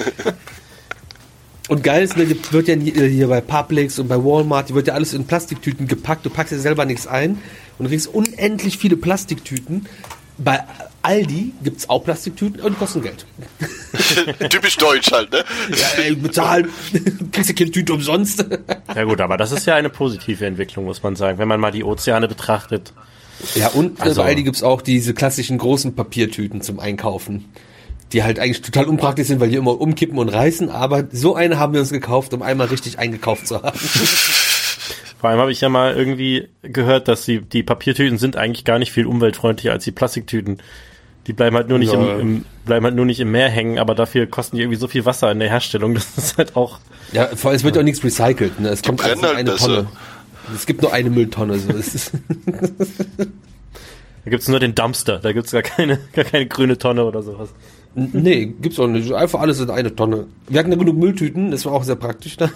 Und geil ist, ne, wird ja hier bei Publix und bei Walmart, die wird ja alles in Plastiktüten gepackt. Du packst ja selber nichts ein und kriegst unendlich viele Plastiktüten. Bei Aldi gibt's auch Plastiktüten und die kosten Geld. Typisch deutsch halt, ne? Ja, ey, bezahl, kriegst du keine Tüte umsonst. Ja gut, aber das ist ja eine positive Entwicklung, muss man sagen, wenn man mal die Ozeane betrachtet. Ja, und also, bei Aldi gibt's auch diese klassischen großen Papiertüten zum Einkaufen, die halt eigentlich total unpraktisch sind, weil die immer umkippen und reißen, aber so eine haben wir uns gekauft, um einmal richtig eingekauft zu haben. Vor allem habe ich ja mal irgendwie gehört, dass die, die Papiertüten sind eigentlich gar nicht viel umweltfreundlicher als die Plastiktüten. Die bleiben halt nur nicht ja. im, im bleiben halt nur nicht im Meer hängen, aber dafür kosten die irgendwie so viel Wasser in der Herstellung, das ist halt auch. Ja, vor allem es wird ja auch nichts recycelt, ne? Es kommt einfach halt eine besser. Tonne. Es gibt nur eine Mülltonne, so ist es. Da gibt's nur den Dumpster, da gibt's gar keine, gar keine grüne Tonne oder sowas. Nee, gibt's auch nicht. Einfach alles in eine Tonne. Wir hatten ja genug Mülltüten, das war auch sehr praktisch. Ne?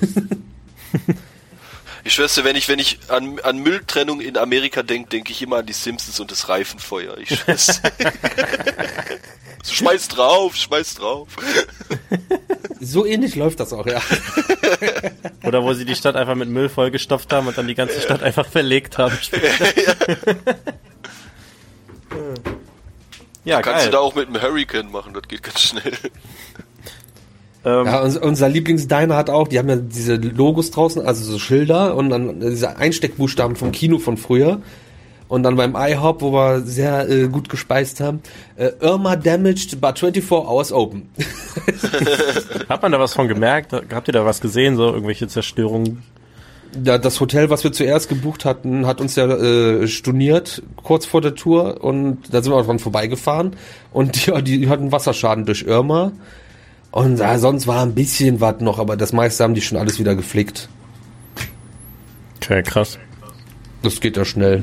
Ich schwör's dir, wenn ich, wenn ich an, an Mülltrennung in Amerika denke, denke ich immer an die Simpsons und das Reifenfeuer. Ich schwör's. So, schmeiß drauf, schmeiß drauf. So ähnlich läuft das auch, ja. Oder wo sie die Stadt einfach mit Müll vollgestopft haben und dann die ganze Stadt einfach verlegt haben. Ja, kannst geil. Du da auch mit einem Hurricane machen, das geht ganz schnell. Ja, unser Lieblingsdiner hat auch, die haben ja diese Logos draußen, also so Schilder und dann diese Einsteckbuchstaben vom Kino von früher. Und dann beim IHOP, wo wir sehr äh, gut gespeist haben, äh, Irma damaged but twenty-four hours open. Hat man da was von gemerkt? Habt ihr da was gesehen, so irgendwelche Zerstörungen? Ja, das Hotel, was wir zuerst gebucht hatten, hat uns ja äh, storniert, kurz vor der Tour. Und da sind wir auch dran vorbeigefahren. Und ja, die hatten Wasserschaden durch Irma. Und ja, sonst war ein bisschen was noch, aber das meiste haben die schon alles wieder geflickt. Okay, krass. Das geht ja schnell.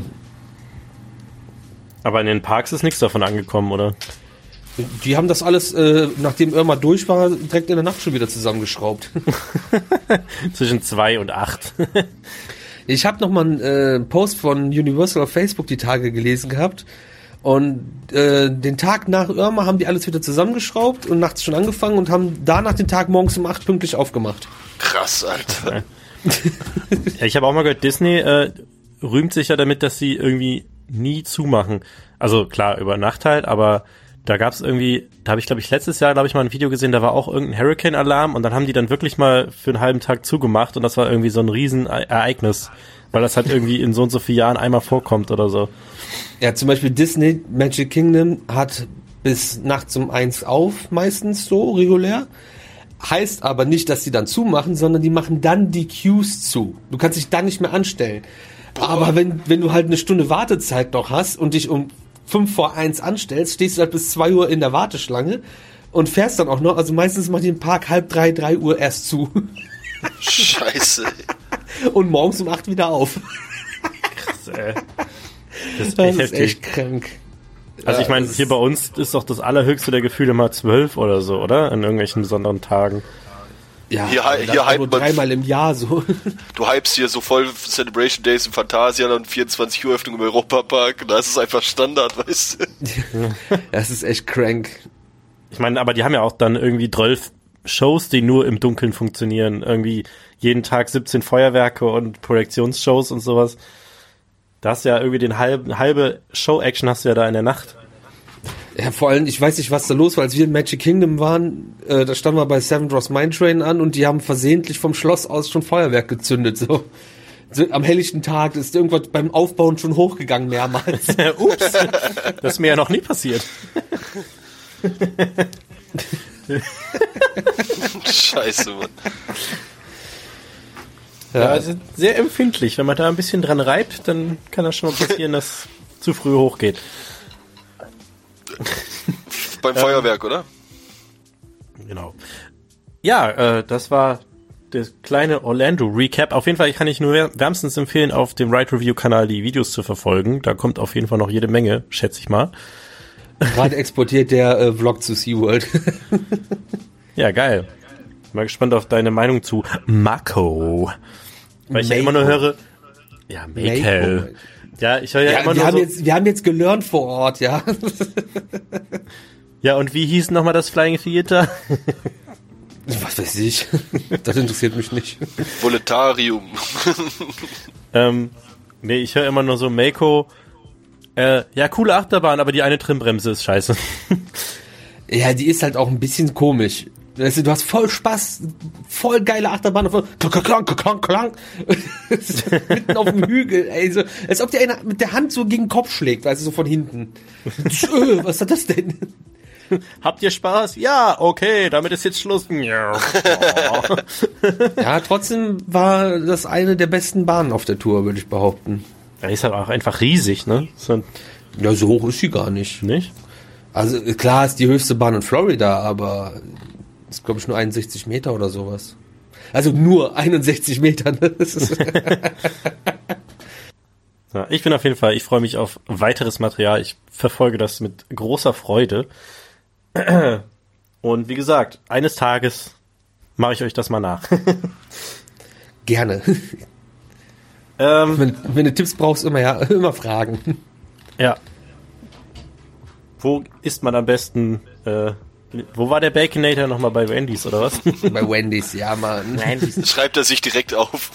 Aber in den Parks ist nichts davon angekommen, oder? Die haben das alles, äh, nachdem Irma durch war, direkt in der Nacht schon wieder zusammengeschraubt. Zwischen zwei und acht. Ich habe nochmal einen äh, Post von Universal auf Facebook die Tage gelesen gehabt. Und äh, den Tag nach Irma haben die alles wieder zusammengeschraubt und nachts schon angefangen und haben danach den Tag morgens um acht pünktlich aufgemacht. Krass, Alter. Ja, ich habe auch mal gehört, Disney äh, rühmt sich ja damit, dass sie irgendwie nie zumachen. Also klar, über Nacht halt, aber da gab's irgendwie, da habe ich glaube ich letztes Jahr, glaube ich, mal ein Video gesehen, da war auch irgendein Hurricane-Alarm und dann haben die dann wirklich mal für einen halben Tag zugemacht und das war irgendwie so ein Riesenereignis, weil das halt irgendwie in so und so vielen Jahren einmal vorkommt oder so. Ja, zum Beispiel Disney Magic Kingdom hat bis nachts um eins auf, meistens so, regulär. Heißt aber nicht, dass die dann zumachen, sondern die machen dann die Queues zu. Du kannst dich dann nicht mehr anstellen. Boah. Aber wenn, wenn du halt eine Stunde Wartezeit noch hast und dich um fünf vor eins anstellst, stehst du halt bis zwei Uhr in der Warteschlange und fährst dann auch noch. Also meistens macht den Park halb drei, drei Uhr erst zu. Scheiße. Und morgens um acht wieder auf. Krass, ey. Das ist, das ist echt krank. Also ich meine, hier bei uns ist doch das allerhöchste der Gefühle mal zwölf oder so, oder? An irgendwelchen besonderen Tagen. Ja, hier, hier hypt man dreimal im Jahr so. Du hypst hier so voll Celebration Days im Phantasialand und vierundzwanzig Uhr Öffnung im Europapark. Da ist es einfach Standard, weißt du? Das ist echt crank. Ich meine, aber die haben ja auch dann irgendwie zwölf Shows, die nur im Dunkeln funktionieren. Irgendwie jeden Tag siebzehn Feuerwerke und Projektionsshows und sowas. Da hast du ja irgendwie den halben, halbe Show-Action hast du ja da in der Nacht. Ja, vor allem, ich weiß nicht, was da los war. Als wir in Magic Kingdom waren, äh, da standen wir bei Seven Dwarfs Mine Train an und die haben versehentlich vom Schloss aus schon Feuerwerk gezündet. So, so am helllichten Tag ist irgendwas beim Aufbauen schon hochgegangen mehrmals. Ups, das ist mir ja noch nie passiert. Scheiße, Mann. Ja, also sehr empfindlich. Wenn man da ein bisschen dran reibt, dann kann das schon mal passieren, dass zu früh hochgeht. Beim Feuerwerk, oder? Genau. Ja, äh, das war das kleine Orlando-Recap. Auf jeden Fall kann ich nur wärmstens empfehlen, auf dem Ride-Review-Kanal die Videos zu verfolgen. Da kommt auf jeden Fall noch jede Menge, schätze ich mal. Gerade exportiert der äh, Vlog zu SeaWorld. Ja, geil. Mal gespannt auf deine Meinung zu Mako. Weil ich Mako. ja immer nur höre... Ja, Mako. Ja, ich höre ja, ja immer wir nur haben so... Jetzt, wir haben jetzt gelernt vor Ort, ja. Ja, und wie hieß nochmal das Flying Theater? Was weiß ich. Das interessiert mich nicht. Voletarium. ähm, nee, ich höre immer nur so Mako. Äh, ja, coole Achterbahn, aber die eine Trimbremse ist scheiße. Ja, die ist halt auch ein bisschen komisch. Weißt du, du hast voll Spaß, voll geile Achterbahn, voll klang, klang, klang, klang. Mitten auf dem Hügel, ey, so, als ob der einer mit der Hand so gegen den Kopf schlägt, weißt du, so von hinten. Was hat das denn? Habt ihr Spaß? Ja, okay, damit ist jetzt Schluss. Ja, ja, trotzdem war das eine der besten Bahnen auf der Tour, würde ich behaupten. Ja, ist halt auch einfach riesig, ne? So ja, so hoch ist sie gar nicht. Nicht? Also klar ist die höchste Bahn in Florida, aber ist, glaube ich, nur einundsechzig Meter oder sowas. Also nur einundsechzig Meter. Ne? Das ist ja, ich bin auf jeden Fall, ich freue mich auf weiteres Material. Ich verfolge das mit großer Freude. Und wie gesagt, eines Tages mache ich euch das mal nach. Gerne. Ähm, wenn, wenn du Tipps brauchst, immer ja, immer fragen. Ja. Wo isst man am besten, äh, wo war der Baconator nochmal, bei Wendy's oder was? Bei Wendy's, ja, Mann. Wendy's. Schreibt er sich direkt auf.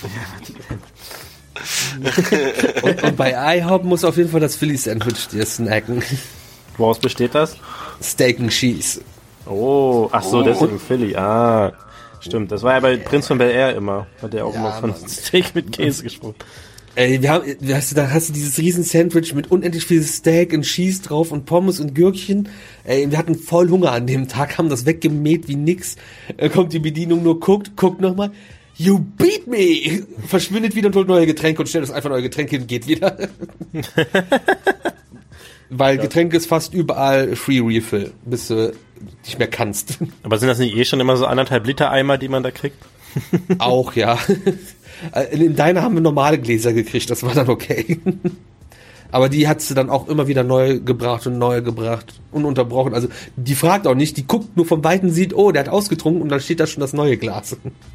und, und bei IHOP muss auf jeden Fall das Philly-Sandwich dir snacken. Woraus besteht das? Steak and Cheese. Oh, ach so, oh. deswegen Philly, ah. Stimmt, das war ja bei Prinz von Bel-Air immer. Hat der auch ja, immer von Mann. Steak mit Käse gesprochen. Ey, wir haben, hast du, da hast du dieses riesen Sandwich mit unendlich viel Steak und Cheese drauf und Pommes und Gürkchen. Ey, wir hatten voll Hunger an dem Tag, haben das weggemäht wie nix. Äh, kommt die Bedienung nur, guckt, guckt nochmal. You beat me! Verschwindet wieder und holt neue Getränke und stellt uns einfach neue Getränke hin und geht wieder. Weil ja. Getränke ist fast überall Free Refill, bis du nicht mehr kannst. Aber sind das nicht eh schon immer so anderthalb Liter Eimer, die man da kriegt? Auch, ja. In deiner haben wir normale Gläser gekriegt, das war dann okay. Aber die hat sie dann auch immer wieder neu gebracht und neu gebracht, ununterbrochen. Also die fragt auch nicht, die guckt nur vom Weiten, sieht, oh, der hat ausgetrunken und dann steht da schon das neue Glas.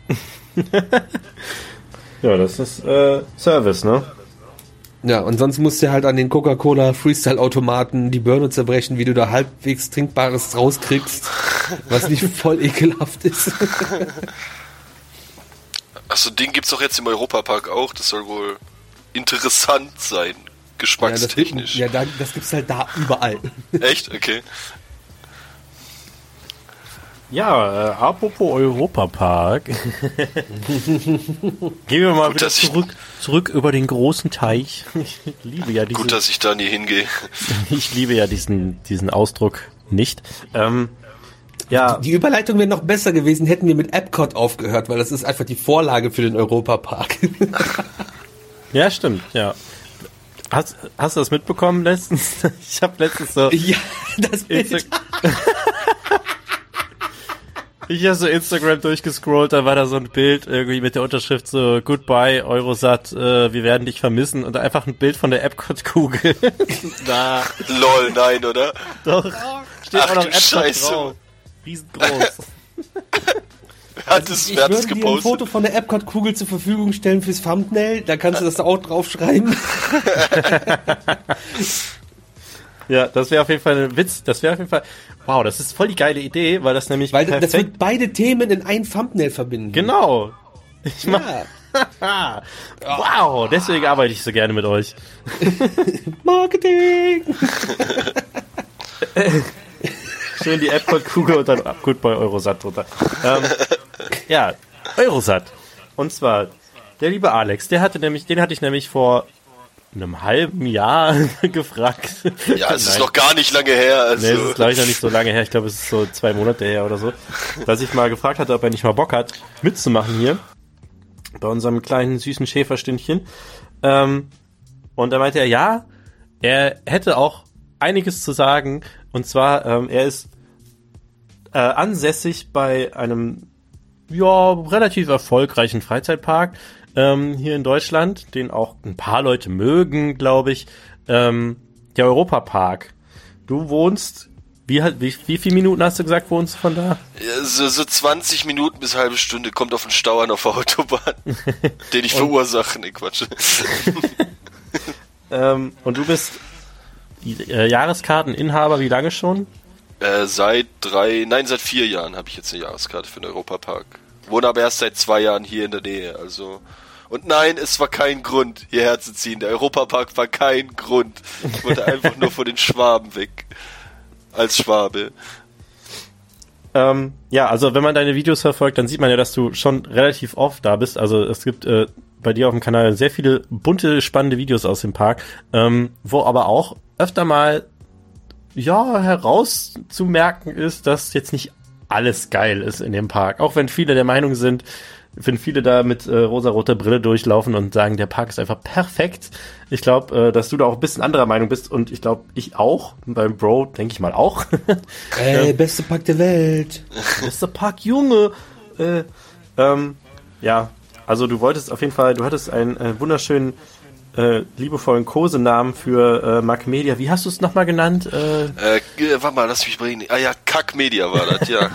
Ja, das ist äh, Service, ne? Ja, und sonst musst du halt an den Coca-Cola Freestyle-Automaten die Birne zerbrechen, wie du da halbwegs Trinkbares rauskriegst, was nicht voll ekelhaft ist. Achso, den gibt's doch jetzt im Europapark auch, das soll wohl interessant sein, geschmackstechnisch. Ja, das, ja, das gibt's halt da überall. Echt? Okay. Ja, äh, apropos Europapark. Gehen wir mal Gut, wieder zurück, zurück über den großen Teich. Ich liebe ja diesen, Gut, dass ich da nie hingehe. Ich liebe ja diesen, diesen Ausdruck nicht. Ähm, ja. Die, die Überleitung wäre noch besser gewesen, hätten wir mit Epcot aufgehört, weil das ist einfach die Vorlage für den Europapark. Ja, stimmt, ja. Hast, hast du das mitbekommen letztens? Ich habe letztens so... Ja, das Bild. Ich habe so Instagram durchgescrollt, da war da so ein Bild irgendwie mit der Unterschrift so Goodbye Eurosat, äh, wir werden dich vermissen und einfach ein Bild von der Epcot-Kugel. Na. Lol, nein, oder? Doch. Steht Ach, auch noch du Epcot Scheiße. drauf. Riesengroß. Wer hat das, ich wer hat das würde dir ein gepostet? Foto von der Epcot-Kugel zur Verfügung stellen fürs Thumbnail, da kannst du das auch draufschreiben. Ja, das wäre auf jeden Fall ein Witz. Das wäre auf jeden Fall... Wow, das ist voll die geile Idee, weil das nämlich Weil perfekt... das wird beide Themen in ein Thumbnail verbinden. Genau. Ich mach... Ja. Wow, deswegen arbeite ich so gerne mit euch. Marketing! Schön die Epcot-Kugel und dann gut bei Eurosat drunter. Ähm, ja, Eurosat. Und zwar der liebe Alex, der hatte nämlich, den hatte ich nämlich vor einem halben Jahr gefragt. Ja, es ist noch gar nicht lange her. Also. Nee, es ist glaube ich noch nicht so lange her. Ich glaube, es ist so zwei Monate her oder so. Dass ich mal gefragt hatte, ob er nicht mal Bock hat, mitzumachen hier. Bei unserem kleinen, süßen Schäferstündchen. Ähm, und da meinte er, ja, er hätte auch einiges zu sagen. Und zwar, ähm, er ist äh, ansässig bei einem, ja, relativ erfolgreichen Freizeitpark. Ähm, hier in Deutschland, den auch ein paar Leute mögen, glaube ich, ähm, der Europapark. Du wohnst, wie, wie, wie viele Minuten hast du gesagt, wohnst du von da? Ja, so, so zwanzig Minuten bis eine halbe Stunde, kommt auf den Stau an auf der Autobahn, den ich verursache, ne Quatsch. ähm, und du bist äh, Jahreskarteninhaber, wie lange schon? Äh, seit drei, nein, seit vier Jahren habe ich jetzt eine Jahreskarte für den Europapark. Wohne aber erst seit zwei Jahren hier in der Nähe, also... Und nein, es war kein Grund, hierher zu ziehen. Der Europapark war kein Grund. Ich wollte einfach nur von den Schwaben weg. Als Schwabe. Ähm, ja, also wenn man deine Videos verfolgt, dann sieht man ja, dass du schon relativ oft da bist. Also es gibt äh, bei dir auf dem Kanal sehr viele bunte, spannende Videos aus dem Park, ähm, wo aber auch öfter mal ja herauszumerken ist, dass jetzt nicht alles geil ist in dem Park. Auch wenn viele der Meinung sind, wenn viele da mit äh, rosa-roter Brille durchlaufen und sagen, der Park ist einfach perfekt. Ich glaube, äh, dass du da auch ein bisschen anderer Meinung bist und ich glaube, ich auch. Beim Bro denke ich mal auch. Ey, ähm, beste Park der Welt. Bester Park, Junge. Äh, ähm, ja, also du wolltest auf jeden Fall, du hattest einen äh, wunderschönen, äh, liebevollen Kosenamen für äh, Mac Media. Wie hast du es nochmal genannt? Äh, äh, warte mal, lass mich bringen. Ah ja, Kack Media war das, ja.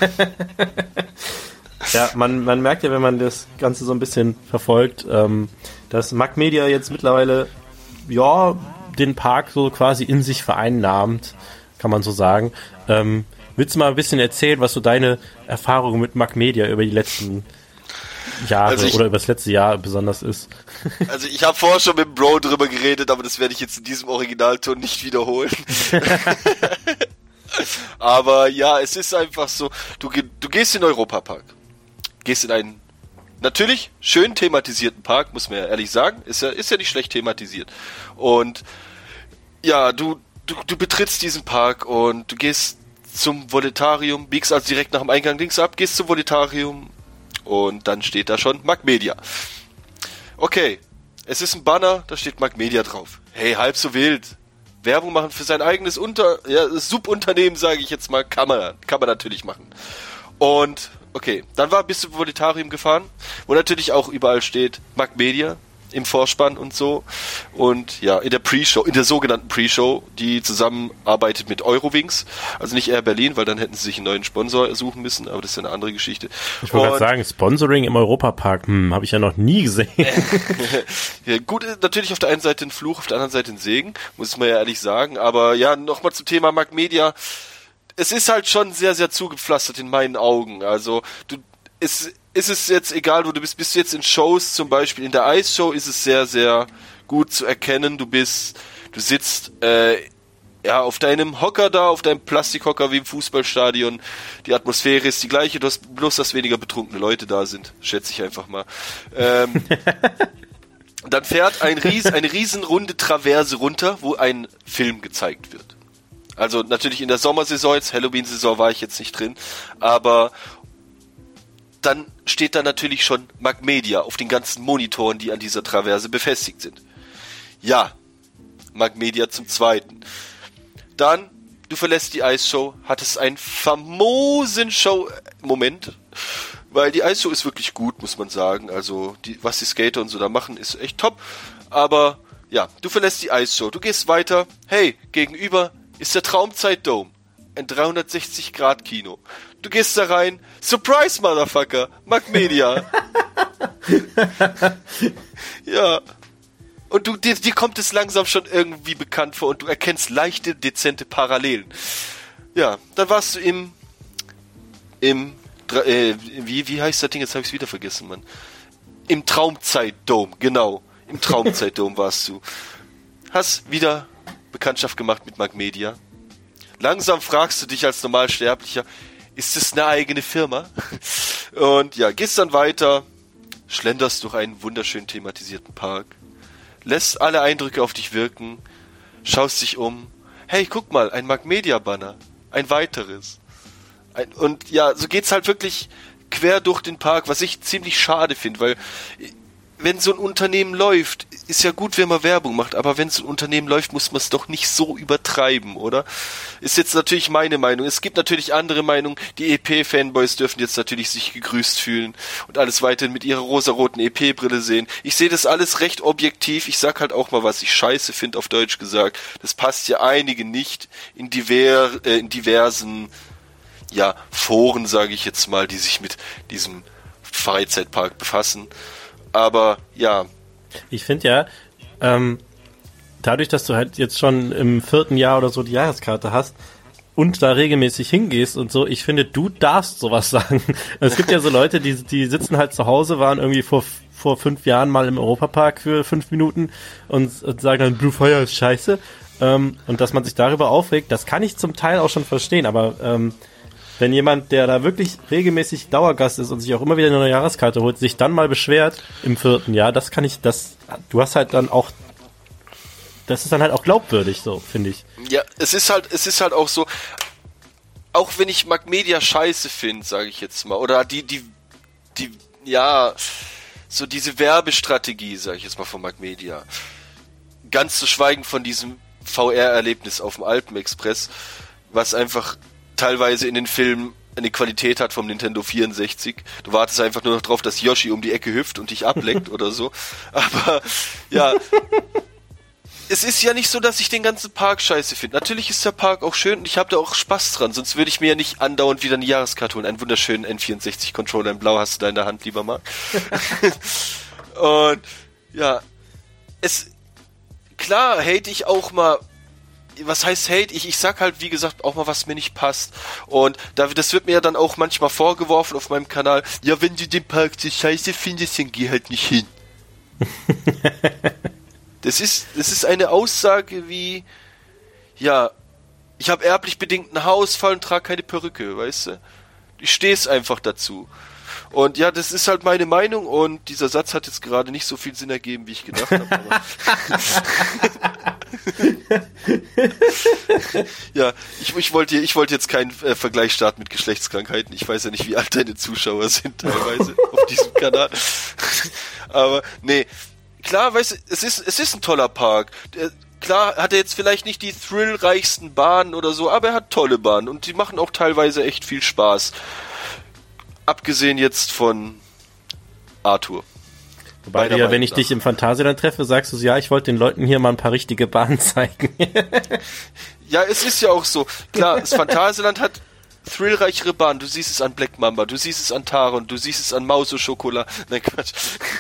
Ja, man, man merkt ja, wenn man das Ganze so ein bisschen verfolgt, ähm, dass Mac Media jetzt mittlerweile, ja, den Park so quasi in sich vereinnahmt, kann man so sagen. Ähm, willst du mal ein bisschen erzählen, was so deine Erfahrungen mit Mac Media über die letzten Jahre also ich, oder über das letzte Jahr besonders ist? Also ich habe vorher schon mit dem Bro drüber geredet, aber das werde ich jetzt in diesem Originalton nicht wiederholen. Aber ja, es ist einfach so, du, du gehst in den Europapark. Gehst in einen natürlich schön thematisierten Park, muss man ja ehrlich sagen, ist ja, ist ja nicht schlecht thematisiert. Und ja, du, du, du betrittst diesen Park und du gehst zum Voletarium, biegst also direkt nach dem Eingang links ab, gehst zum Voletarium und dann steht da schon Mac Media. Okay, es ist ein Banner, da steht Mac Media drauf. Hey, halb so wild. Werbung machen für sein eigenes Unter, ja, Subunternehmen, sage ich jetzt mal, kann man, kann man natürlich machen. Und okay, dann war bis zum Voletarium gefahren, wo natürlich auch überall steht Mac Media im Vorspann und so. Und ja, in der Pre-Show, in der sogenannten Pre-Show, die zusammenarbeitet mit Eurowings, also nicht Air Berlin, weil dann hätten sie sich einen neuen Sponsor suchen müssen, aber das ist ja eine andere Geschichte. Ich wollte gerade sagen, Sponsoring im Europapark, hm, habe ich ja noch nie gesehen. Ja, gut, natürlich auf der einen Seite ein Fluch, auf der anderen Seite ein Segen, muss man ja ehrlich sagen, aber ja, nochmal zum Thema Mac Media. Es ist halt schon sehr, sehr zugepflastert in meinen Augen. Also, du, es, ist es jetzt egal, wo du bist, bist du jetzt in Shows, zum Beispiel in der Eisshow ist es sehr, sehr gut zu erkennen. Du bist, du sitzt, äh, ja, auf deinem Hocker da, auf deinem Plastikhocker wie im Fußballstadion. Die Atmosphäre ist die gleiche, du hast bloß, dass weniger betrunkene Leute da sind. Schätze ich einfach mal. Ähm, dann fährt ein Ries, eine riesenrunde Traverse runter, wo ein Film gezeigt wird. Also natürlich in der Sommersaison, jetzt Halloween-Saison war ich jetzt nicht drin, aber dann steht da natürlich schon Mac Media auf den ganzen Monitoren, die an dieser Traverse befestigt sind. Ja, Mac Media zum Zweiten. Dann, du verlässt die Eisshow, hattest einen famosen Show-Moment, weil die Eisshow ist wirklich gut, muss man sagen. Also, die, was die Skater und so da machen, ist echt top. Aber, ja, du verlässt die Eisshow, du gehst weiter, hey, gegenüber ist der Traumzeit-Dome. Ein dreihundertsechzig Grad Kino. Du gehst da rein, Surprise, Motherfucker, Mac Media. Ja. Und du, dir, dir kommt es langsam schon irgendwie bekannt vor und du erkennst leichte, dezente Parallelen. Ja, dann warst du im, im, äh, wie, wie heißt das Ding? Jetzt habe ich es wieder vergessen, Mann. Im Traumzeit-Dome, genau. Im Traumzeit-Dome warst du. Hast wieder Bekanntschaft gemacht mit Mac Media. Langsam fragst du dich als Normalsterblicher, ist das eine eigene Firma? Und ja, gehst dann weiter, schlenderst durch einen wunderschön thematisierten Park, lässt alle Eindrücke auf dich wirken, schaust dich um, hey, guck mal, ein Magmedia-Banner, ein weiteres. Ein, und ja, so geht's halt wirklich quer durch den Park, was ich ziemlich schade finde, weil wenn so ein Unternehmen läuft, ist ja gut, wenn man Werbung macht, aber wenn so ein Unternehmen läuft, muss man es doch nicht so übertreiben, oder? Ist jetzt natürlich meine Meinung. Es gibt natürlich andere Meinungen. Die E P-Fanboys dürfen jetzt natürlich sich gegrüßt fühlen und alles weiterhin mit ihrer rosaroten E P-Brille sehen. Ich sehe das alles recht objektiv. Ich sag halt auch mal, was ich scheiße finde, auf Deutsch gesagt. Das passt ja einigen nicht in, diver, äh, in diversen ja, Foren, sage ich jetzt mal, die sich mit diesem Freizeitpark befassen. Aber ja. Ich finde ja, ähm, dadurch, dass du halt jetzt schon im vierten Jahr oder so die Jahreskarte hast und da regelmäßig hingehst und so, ich finde, du darfst sowas sagen. Es gibt ja so Leute, die die sitzen halt zu Hause, waren irgendwie vor vor fünf Jahren mal im Europapark für fünf Minuten und, und sagen dann, Blue Fire ist scheiße. Ähm, und dass man sich darüber aufregt, das kann ich zum Teil auch schon verstehen, aber ähm, wenn jemand, der da wirklich regelmäßig Dauergast ist und sich auch immer wieder eine neue Jahreskarte holt, sich dann mal beschwert im vierten Jahr, das kann ich, das, du hast halt dann auch, das ist dann halt auch glaubwürdig, so, finde ich. Ja, es ist halt, es ist halt auch so, auch wenn ich Magmedia scheiße finde, sage ich jetzt mal, oder die, die, die, ja, so diese Werbestrategie, sage ich jetzt mal von Magmedia, ganz zu schweigen von diesem V R-Erlebnis auf dem Alpenexpress, was einfach teilweise in den Filmen eine Qualität hat vom Nintendo vierundsechzig. Du wartest einfach nur noch drauf, dass Yoshi um die Ecke hüpft und dich ableckt oder so. Aber ja, es ist ja nicht so, dass ich den ganzen Park scheiße finde. Natürlich ist der Park auch schön und ich habe da auch Spaß dran, sonst würde ich mir ja nicht andauernd wieder eine Jahreskarte holen. Einen wunderschönen N vierundsechzig-Controller in Blau hast du da in der Hand, lieber Marc. Und ja, es klar hate ich auch mal. Was heißt Hate? Ich, ich sag halt, wie gesagt, auch mal, was mir nicht passt. Und da, das wird mir ja dann auch manchmal vorgeworfen auf meinem Kanal. Ja, wenn du den Park so scheiße findest, dann geh halt nicht hin. Das ist, das ist eine Aussage wie, ja, ich habe erblich bedingt einen Haarausfall und trage keine Perücke, weißt du? Ich steh's einfach dazu. Und ja, das ist halt meine Meinung und dieser Satz hat jetzt gerade nicht so viel Sinn ergeben, wie ich gedacht habe. Ja, ich, ich wollte ich wollte jetzt keinen äh, Vergleich starten mit Geschlechtskrankheiten. Ich weiß ja nicht, wie alt deine Zuschauer sind teilweise auf diesem Kanal. Aber nee, klar, weißt du, es ist es ist ein toller Park. Der, klar hat er jetzt vielleicht nicht die thrillreichsten Bahnen oder so, aber er hat tolle Bahnen und die machen auch teilweise echt viel Spaß. Abgesehen jetzt von Arthur. Wobei du ja, wenn ich dich im Phantasialand treffe, sagst du so, ja, ich wollte den Leuten hier mal ein paar richtige Bahnen zeigen. Ja, es ist ja auch so. Klar, das Phantasialand hat thrillreichere Bahnen. Du siehst es an Black Mamba, du siehst es an Taron, du siehst es an Mauso Schokolade. Nein, Quatsch.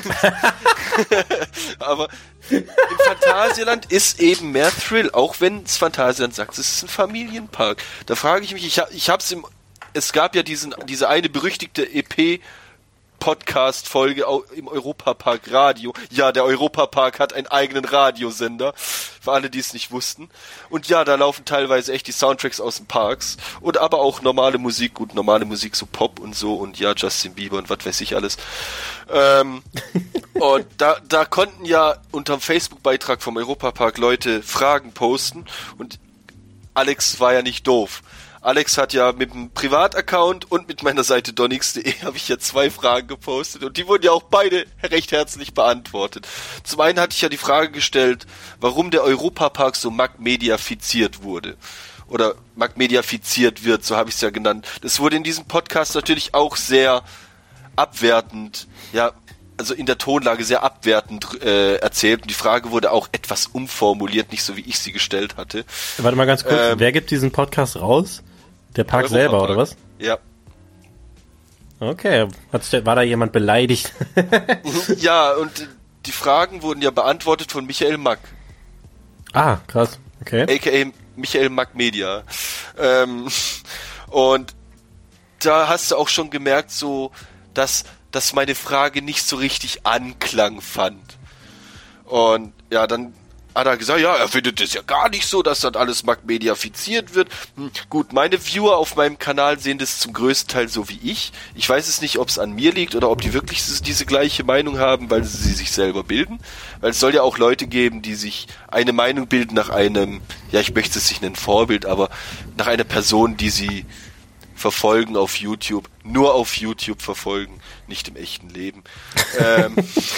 Aber im Phantasialand ist eben mehr Thrill, auch wenn das Phantasialand sagt, es ist ein Familienpark. Da frage ich mich, ich, ich hab's im Es gab ja diesen, diese eine berüchtigte E P-Podcast-Folge im Europapark Radio. Ja, der Europapark hat einen eigenen Radiosender, für alle, die es nicht wussten. Und ja, da laufen teilweise echt die Soundtracks aus den Parks und aber auch normale Musik, gut, normale Musik, so Pop und so und ja, Justin Bieber und was weiß ich alles. Ähm, und da, da konnten ja unterm Facebook-Beitrag vom Europapark Leute Fragen posten und Alex war ja nicht doof. Alex hat ja mit dem Privataccount und mit meiner Seite donix punkt de habe ich ja zwei Fragen gepostet und die wurden ja auch beide recht herzlich beantwortet. Zum einen hatte ich ja die Frage gestellt, warum der Europapark so magmediafiziert wurde. Oder magmediafiziert wird, so habe ich es ja genannt. Das wurde in diesem Podcast natürlich auch sehr abwertend, ja, also in der Tonlage sehr abwertend äh, erzählt und die Frage wurde auch etwas umformuliert, nicht so wie ich sie gestellt hatte. Warte mal ganz kurz, ähm, wer gibt diesen Podcast raus? Der Park Europa selber, Park. Oder was? Ja. Okay, war da jemand beleidigt? Ja, und die Fragen wurden ja beantwortet von Michael Mack. Ah, krass, okay. A K A Michael Mack Media. Ähm, und da hast du auch schon gemerkt, so, dass dass meine Frage nicht so richtig Anklang fand. Und ja, dann hat er gesagt, ja, er findet es ja gar nicht so, dass das alles mediafiziert wird. Hm, gut, meine Viewer auf meinem Kanal sehen das zum größten Teil so wie ich. Ich weiß es nicht, ob es an mir liegt oder ob die wirklich diese gleiche Meinung haben, weil sie sich selber bilden. Weil es soll ja auch Leute geben, die sich eine Meinung bilden nach einem, ja, ich möchte es nicht nennen Vorbild, aber nach einer Person, die sie verfolgen auf YouTube, nur auf YouTube verfolgen, nicht im echten Leben. ähm.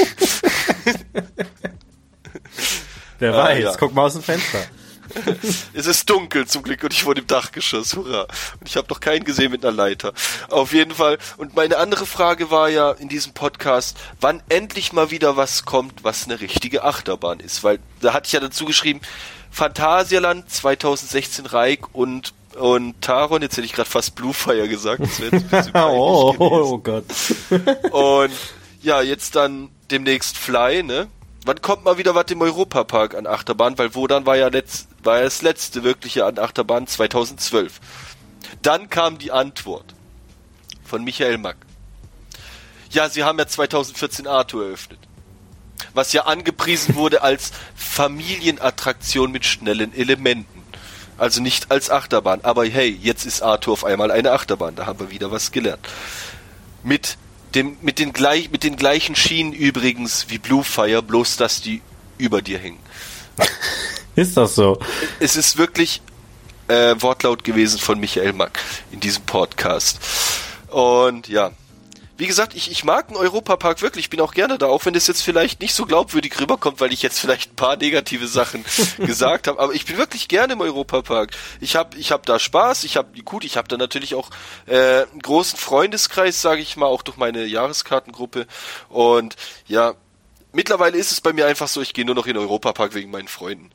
Wer ah, weiß, ja. Guck mal aus dem Fenster. Es ist dunkel zum Glück und ich wohne im Dachgeschoss, hurra. Und ich habe noch keinen gesehen mit einer Leiter. Auf jeden Fall. Und meine andere Frage war ja in diesem Podcast, wann endlich mal wieder was kommt, was eine richtige Achterbahn ist. Weil da hatte ich ja dazu geschrieben, Phantasialand zweitausendsechzehn Reik und und Taron, jetzt hätte ich gerade fast Bluefire gesagt. Das wäre jetzt ein bisschen oh, oh Gott. Und ja, jetzt dann demnächst Fly, ne? Wann kommt mal wieder was im Europapark an Achterbahn? Weil Wodan war ja letzt, war ja das letzte wirkliche an Achterbahn zweitausendzwölf. Dann kam die Antwort von Michael Mack. Ja, sie haben ja zweitausendvierzehn Arthur eröffnet. Was ja angepriesen wurde als Familienattraktion mit schnellen Elementen. Also nicht als Achterbahn. Aber hey, jetzt ist Arthur auf einmal eine Achterbahn. Da haben wir wieder was gelernt. Mit dem, mit den gleich, mit den gleichen Schienen übrigens wie Bluefire, bloß dass die über dir hängen. Ist das so? Es ist wirklich äh, Wortlaut gewesen von Michael Mack in diesem Podcast. Und ja, wie gesagt, ich, ich mag einen Europapark wirklich, ich bin auch gerne da, auch wenn das jetzt vielleicht nicht so glaubwürdig rüberkommt, weil ich jetzt vielleicht ein paar negative Sachen gesagt habe, aber ich bin wirklich gerne im Europapark. Ich habe ich hab da Spaß, ich habe gut, ich habe da natürlich auch äh, einen großen Freundeskreis, sage ich mal, auch durch meine Jahreskartengruppe und ja, mittlerweile ist es bei mir einfach so, ich gehe nur noch in den Europapark wegen meinen Freunden.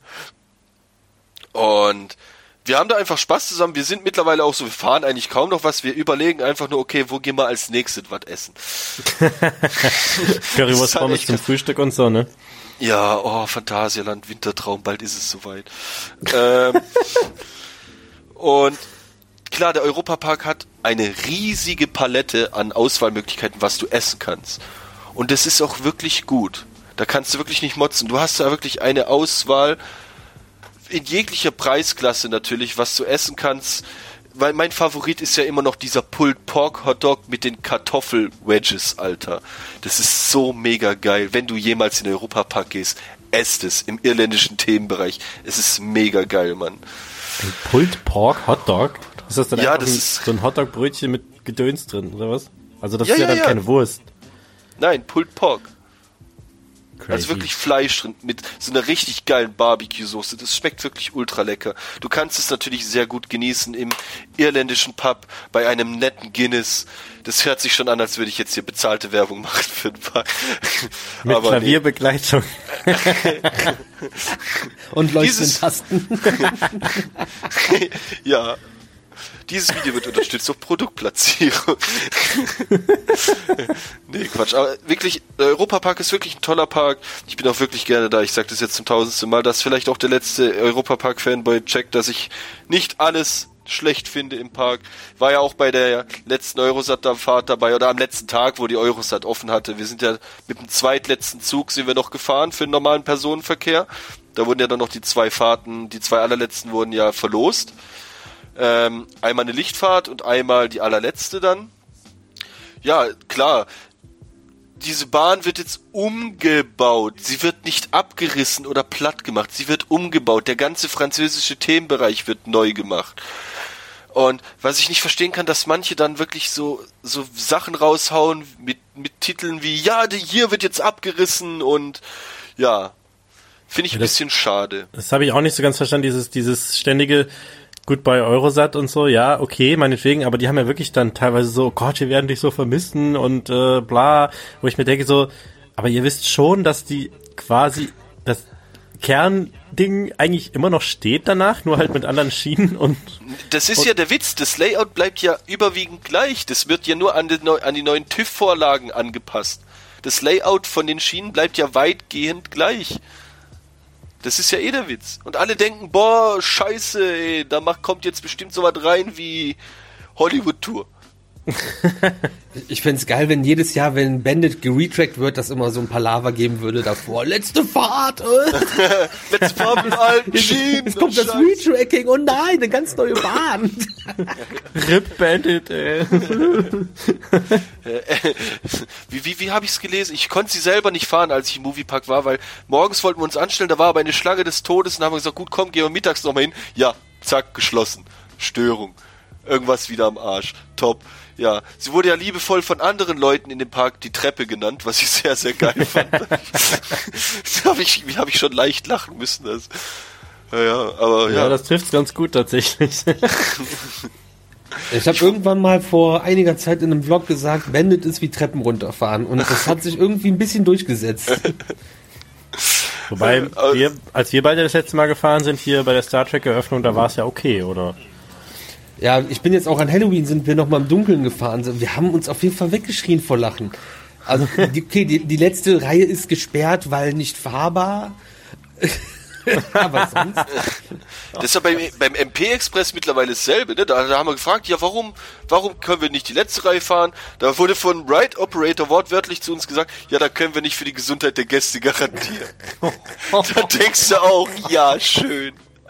Und wir haben da einfach Spaß zusammen. Wir sind mittlerweile auch so, wir fahren eigentlich kaum noch was. Wir überlegen einfach nur, okay, wo gehen wir als nächstes was essen? Currywurst Pommes zum Frühstück und so, ne? Ja, oh, Phantasialand, Wintertraum, bald ist es soweit. ähm, und klar, der Europapark hat eine riesige Palette an Auswahlmöglichkeiten, was du essen kannst. Und das ist auch wirklich gut. Da kannst du wirklich nicht motzen. Du hast da wirklich eine Auswahl in jeglicher Preisklasse natürlich, was du essen kannst, weil mein Favorit ist ja immer noch dieser Pulled Pork Hotdog mit den Kartoffel-Wedges, Alter. Das ist so mega geil. Wenn du jemals in den Europapark gehst, esst es im irländischen Themenbereich. Es ist mega geil, Mann. Ein Pulled Pork Hotdog? Ist das dann ja, einfach das ein, ist so ein Hotdog-Brötchen mit Gedöns drin, oder was? Also das ja, ist ja, ja dann ja. keine Wurst. Nein, Pulled Pork. Crazy. Also wirklich Fleisch drin, mit so einer richtig geilen Barbecue-Soße. Das schmeckt wirklich ultra lecker. Du kannst es natürlich sehr gut genießen im irländischen Pub bei einem netten Guinness. Das hört sich schon an, als würde ich jetzt hier bezahlte Werbung machen für ein paar. Mit Aber Klavierbegleitung. Und leuchtenden Tasten. Ja. Dieses Video wird unterstützt durch Produktplatzierung. Nee, Quatsch. Aber wirklich, der Europapark ist wirklich ein toller Park. Ich bin auch wirklich gerne da. Ich sage das jetzt zum tausendsten Mal, dass vielleicht auch der letzte Europapark-Fanboy checkt, dass ich nicht alles schlecht finde im Park. War ja auch bei der letzten Eurosat-Fahrt dabei oder am letzten Tag, wo die Eurosat offen hatte. Wir sind ja mit dem zweitletzten Zug sind wir noch gefahren für den normalen Personenverkehr. Da wurden ja dann noch die zwei Fahrten, die zwei allerletzten wurden ja verlost. Ähm, einmal eine Lichtfahrt und einmal die allerletzte dann. Ja, klar. Diese Bahn wird jetzt umgebaut. Sie wird nicht abgerissen oder platt gemacht. Sie wird umgebaut. Der ganze französische Themenbereich wird neu gemacht. Und was ich nicht verstehen kann, dass manche dann wirklich so so Sachen raushauen mit mit Titeln wie ja, die hier wird jetzt abgerissen und ja, finde ich ein das, bisschen schade. Das habe ich auch nicht so ganz verstanden, dieses dieses ständige. Gut, bei Eurosat und so, ja, okay, meinetwegen, aber die haben ja wirklich dann teilweise so, oh Gott, wir werden dich so vermissen und äh, bla, wo ich mir denke so, aber ihr wisst schon, dass die quasi das Kernding eigentlich immer noch steht danach, nur halt mit anderen Schienen und... Das ist und, ja der Witz, das Layout bleibt ja überwiegend gleich, das wird ja nur an die, an die neuen TÜV-Vorlagen angepasst. Das Layout von den Schienen bleibt ja weitgehend gleich. Das ist ja eh der Witz. Und alle denken, boah, scheiße, ey, da macht, kommt jetzt bestimmt so was rein wie Hollywood-Tour. Ich fände es geil, wenn jedes Jahr, wenn Bandit geretrackt wird, dass immer so ein Palaver geben würde davor. Letzte Fahrt! Letzte Fahrt mit alten Schienen! Jetzt kommt das Retracking, oh nein, eine ganz neue Bahn! Rip Bandit, ey. Wie, wie, wie habe ich es gelesen? Ich konnte sie selber nicht fahren, als ich im Moviepark war, weil morgens wollten wir uns anstellen, da war aber eine Schlange des Todes und haben wir gesagt, gut, komm, gehen wir mittags nochmal hin. Ja, zack, geschlossen. Störung. Irgendwas wieder am Arsch. Top. Ja, sie wurde ja liebevoll von anderen Leuten in dem Park die Treppe genannt, was ich sehr, sehr geil fand. da habe ich, hab ich schon leicht lachen müssen. Das. Ja, ja, aber ja. Ja, das trifft's ganz gut tatsächlich. Ich habe irgendwann mal vor einiger Zeit in einem Vlog gesagt, Bandit ist wie Treppen runterfahren. Und das hat sich irgendwie ein bisschen durchgesetzt. Wobei, wir, als wir beide das letzte Mal gefahren sind, hier bei der Star Trek-Eröffnung, da war es ja okay, oder? Ja, ich bin jetzt auch an Halloween, sind wir noch mal im Dunkeln gefahren. Wir haben uns auf jeden Fall weggeschrien vor Lachen. Also, die, okay, die, die letzte Reihe ist gesperrt, weil nicht fahrbar. Aber sonst. Das ist ja beim, beim M P-Express mittlerweile dasselbe, ne? Da, da haben wir gefragt, ja, warum, warum können wir nicht die letzte Reihe fahren? Da wurde von Ride Operator wortwörtlich zu uns gesagt, ja, da können wir nicht für die Gesundheit der Gäste garantieren. Da denkst du auch, ja, schön.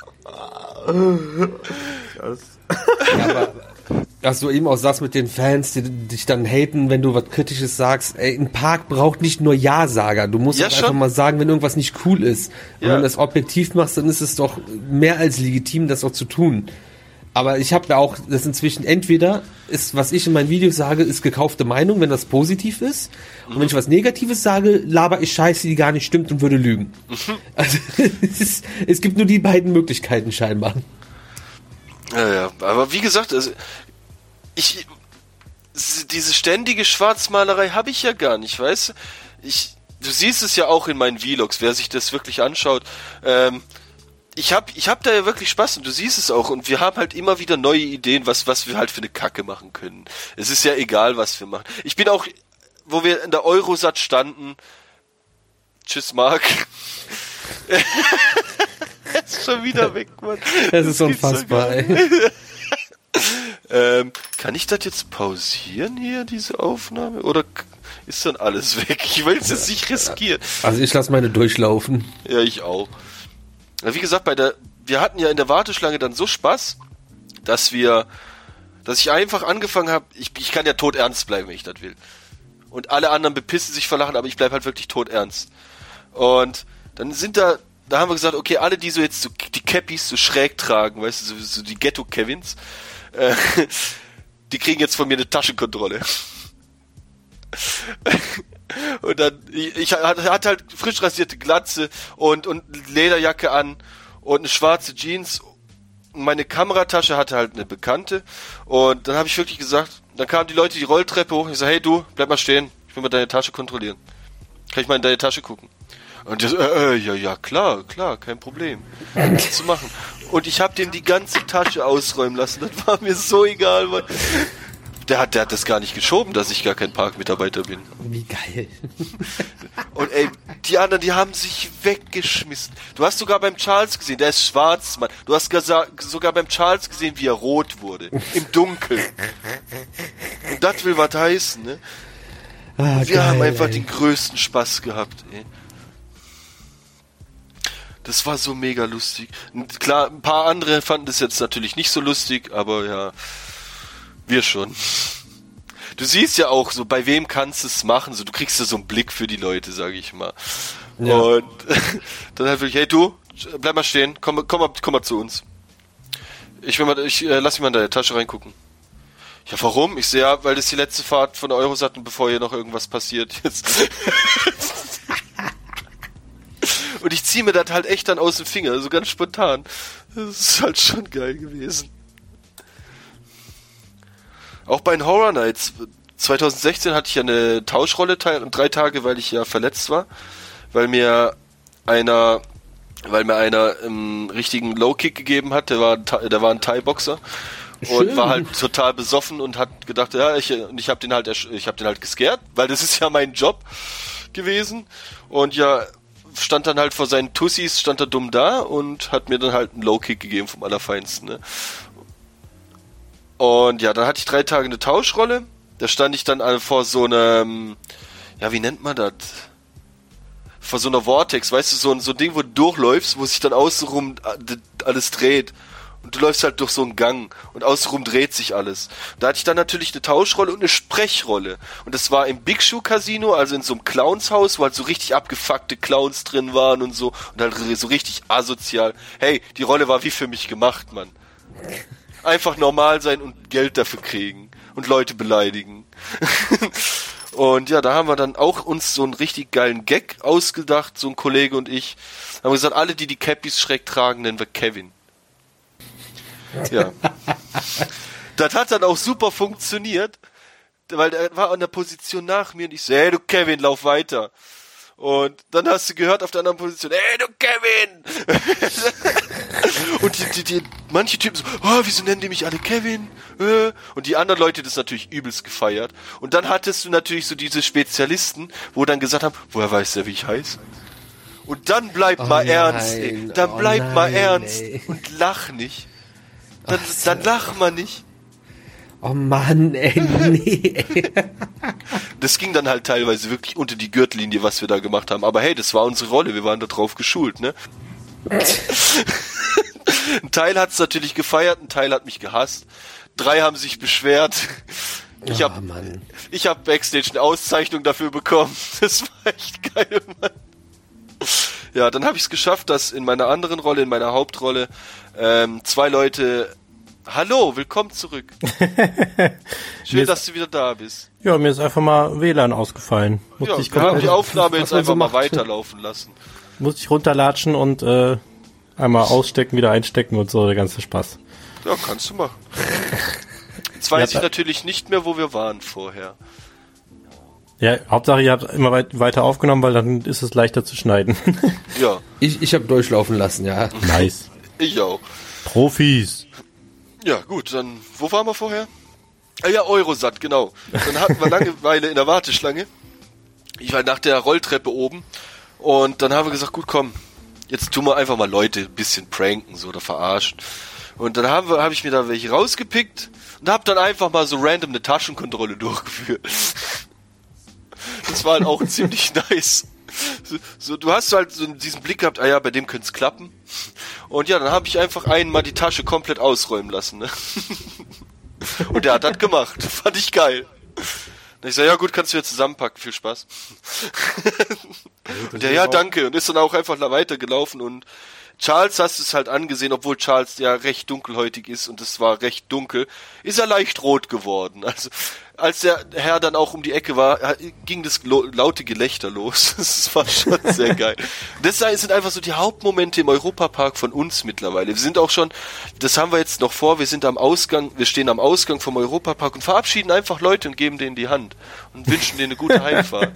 Das ja, aber was du eben auch sagst mit den Fans, die dich dann haten, wenn du was Kritisches sagst, ey, ein Park braucht nicht nur Ja-Sager, du musst ja einfach mal sagen, wenn irgendwas nicht cool ist. Und ja. wenn du das objektiv machst, dann ist es doch mehr als legitim, das auch zu tun. Aber ich habe ja auch das inzwischen, entweder ist, was ich in meinen Videos sage, ist gekaufte Meinung, wenn das positiv ist. Und mhm. wenn ich was Negatives sage, laber ich Scheiße, die gar nicht stimmt und würde lügen. Mhm. Also es, ist, es gibt nur die beiden Möglichkeiten scheinbar. Ja, ja, aber wie gesagt, also ich diese ständige Schwarzmalerei habe ich ja gar nicht, weißt du? Ich, du siehst es ja auch in meinen Vlogs, wer sich das wirklich anschaut. Ähm, ich hab, ich hab da ja wirklich Spaß und du siehst es auch und wir haben halt immer wieder neue Ideen, was, was wir halt für eine Kacke machen können. Es ist ja egal, was wir machen. Ich bin auch, wo wir in der Eurosat standen, tschüss Marc. Ist schon wieder weg, Mann. Das, das ist unfassbar, ey. ähm, kann ich das jetzt pausieren hier, diese Aufnahme? Oder ist dann alles weg? Ich will es jetzt nicht riskieren. Also ich lasse meine durchlaufen. Ja, ich auch. Wie gesagt, bei der, wir hatten ja in der Warteschlange dann so Spaß, dass wir, dass ich einfach angefangen habe, ich, ich kann ja todernst bleiben, wenn ich das will. Und alle anderen bepissen sich vor Lachen, aber ich bleib halt wirklich todernst. Und dann sind da, da haben wir gesagt, okay, alle, die so jetzt so die Cappies so schräg tragen, weißt du, so, so die Ghetto-Kevins, äh, die kriegen jetzt von mir eine Taschenkontrolle. Und dann, ich, ich hatte halt frisch rasierte Glatze und, und Lederjacke an und eine schwarze Jeans. Und meine Kameratasche hatte halt eine Bekannte. Und dann habe ich wirklich gesagt, dann kamen die Leute die Rolltreppe hoch und ich so, hey du, bleib mal stehen, ich will mal deine Tasche kontrollieren. Kann ich mal in deine Tasche gucken? Und der so, äh, äh, ja, ja, klar, klar, kein Problem. zu machen. Und ich habe den die ganze Tasche ausräumen lassen. Das war mir so egal, Mann. Der hat, der hat das gar nicht geschoben, dass ich gar kein Parkmitarbeiter bin. Wie geil. Und ey, die anderen, die haben sich weggeschmissen. Du hast sogar beim Charles gesehen, der ist schwarz, Mann. Du hast sogar beim Charles gesehen, wie er rot wurde. Im Dunkeln. Und das will was heißen, ne? Ah, wir geil, haben einfach ey. den größten Spaß gehabt, ey. Das war so mega lustig. Und klar, ein paar andere fanden das jetzt natürlich nicht so lustig, aber ja, wir schon. Du siehst ja auch so, bei wem kannst du es machen, so, du kriegst ja so einen Blick für die Leute, sage ich mal. Ja. Und dann halt wirklich, hey du, bleib mal stehen, komm, komm, mal, komm mal zu uns. Ich will mal, ich äh, lass mich mal in deine Tasche reingucken. Ja, warum? Ich sehe ja, weil das die letzte Fahrt von der Eurosat und bevor hier noch irgendwas passiert jetzt. Und ich ziehe mir das halt echt dann aus dem Finger, so also ganz spontan. Das ist halt schon geil gewesen. Auch bei den Horror Nights. zwanzig sechzehn hatte ich ja eine Tauschrolle, drei Tage, weil ich ja verletzt war. Weil mir einer, weil mir einer einen richtigen Low-Kick gegeben hat, der war, der war ein Thai-Boxer. Und Schön. war halt total besoffen und hat gedacht, ja, ich, und ich habe den halt, ich habe den halt gescared, weil das ist ja mein Job gewesen. Und ja, stand dann halt vor seinen Tussis, stand er dumm da und hat mir dann halt einen Low-Kick gegeben vom Allerfeinsten, ne? Und ja, dann hatte ich drei Tage eine Tauschrolle. Da stand ich dann vor so einem, ja, wie nennt man das? Vor so einer Vortex, weißt du, so ein, so ein Ding, wo du durchläufst, wo sich dann außenrum alles dreht. Und du läufst halt durch so einen Gang und außenrum dreht sich alles. Da hatte ich dann natürlich eine Tauschrolle und eine Sprechrolle. Und das war im Big Shoe Casino, also in so einem Clownshaus, wo halt so richtig abgefuckte Clowns drin waren und so. Und halt so richtig asozial. Hey, die Rolle war wie für mich gemacht, Mann. Einfach normal sein und Geld dafür kriegen. Und Leute beleidigen. Und ja, da haben wir dann auch uns so einen richtig geilen Gag ausgedacht, so ein Kollege und ich. Haben gesagt, alle, die die Cappies schräg tragen, nennen wir Kevin. Ja. Das hat dann auch super funktioniert, weil er war an der Position nach mir und ich so, hey du Kevin, lauf weiter. Und dann hast du gehört auf der anderen Position, hey du Kevin! Und die, die, die, manche Typen so, oh, wieso nennen die mich alle Kevin? Äh. Und die anderen Leute das natürlich übelst gefeiert. Und dann hattest du natürlich so diese Spezialisten, wo dann gesagt haben, woher weiß der, wie ich heiße? Und dann bleib oh mal nein. ernst, ey. Dann oh bleib nein, mal ernst ey. Und lach nicht. Dann, Ach, dann lach mal nicht. Oh Mann, ey, nee. Das ging dann halt teilweise wirklich unter die Gürtellinie, was wir da gemacht haben. Aber hey, das war unsere Rolle, wir waren da drauf geschult, ne? Ein Teil hat's natürlich gefeiert, ein Teil hat mich gehasst. Drei haben sich beschwert. Ich hab, oh, ich hab Backstage eine Auszeichnung dafür bekommen. Das war echt geil, Mann. Ja, dann habe ich es geschafft, dass in meiner anderen Rolle, in meiner Hauptrolle, ähm, zwei Leute... Hallo, willkommen zurück. Schön, dass du wieder da bist. Ja, mir ist einfach mal W L A N ausgefallen. Muss ja, ich wir haben die Aufnahme jetzt einfach so mal weiterlaufen lassen. Muss ich runterlatschen und äh, einmal ausstecken, wieder einstecken und so, der ganze Spaß. Ja, kannst du machen. Jetzt weiß ja, ich natürlich nicht mehr, wo wir waren vorher. Ja, Hauptsache ihr habt immer weit, weiter aufgenommen, weil dann ist es leichter zu schneiden. Ja. Ich, ich habe durchlaufen lassen, ja. Nice. Ich auch. Profis. Ja, gut, dann, wo waren wir vorher? Ah ja, Eurosat, genau. Dann hatten wir Langeweile in der Warteschlange. Ich war nach der Rolltreppe oben und dann haben wir gesagt, gut, komm, jetzt tun wir einfach mal Leute ein bisschen pranken, so, oder verarschen. Und dann haben wir, habe ich mir da welche rausgepickt und habe dann einfach mal so random eine Taschenkontrolle durchgeführt. Das war halt auch ziemlich nice. So, so, du hast halt so diesen Blick gehabt, ah ja, bei dem könnte es klappen. Und ja, dann habe ich einfach einen mal die Tasche komplett ausräumen lassen. Ne? Und der hat das gemacht. Fand ich geil. Und ich sag, ja gut, kannst du ja zusammenpacken, viel Spaß. Und der, ja, danke. Und ist dann auch einfach weitergelaufen. Und Charles hast es halt angesehen, obwohl Charles ja recht dunkelhäutig ist und es war recht dunkel, ist er leicht rot geworden. Also als der Herr dann auch um die Ecke war, ging das laute Gelächter los. Das war schon sehr geil. Das sind einfach so die Hauptmomente im Europapark von uns mittlerweile. Wir sind auch schon, das haben wir jetzt noch vor, wir sind am Ausgang, wir stehen am Ausgang vom Europapark und verabschieden einfach Leute und geben denen die Hand und wünschen denen eine gute Heimfahrt.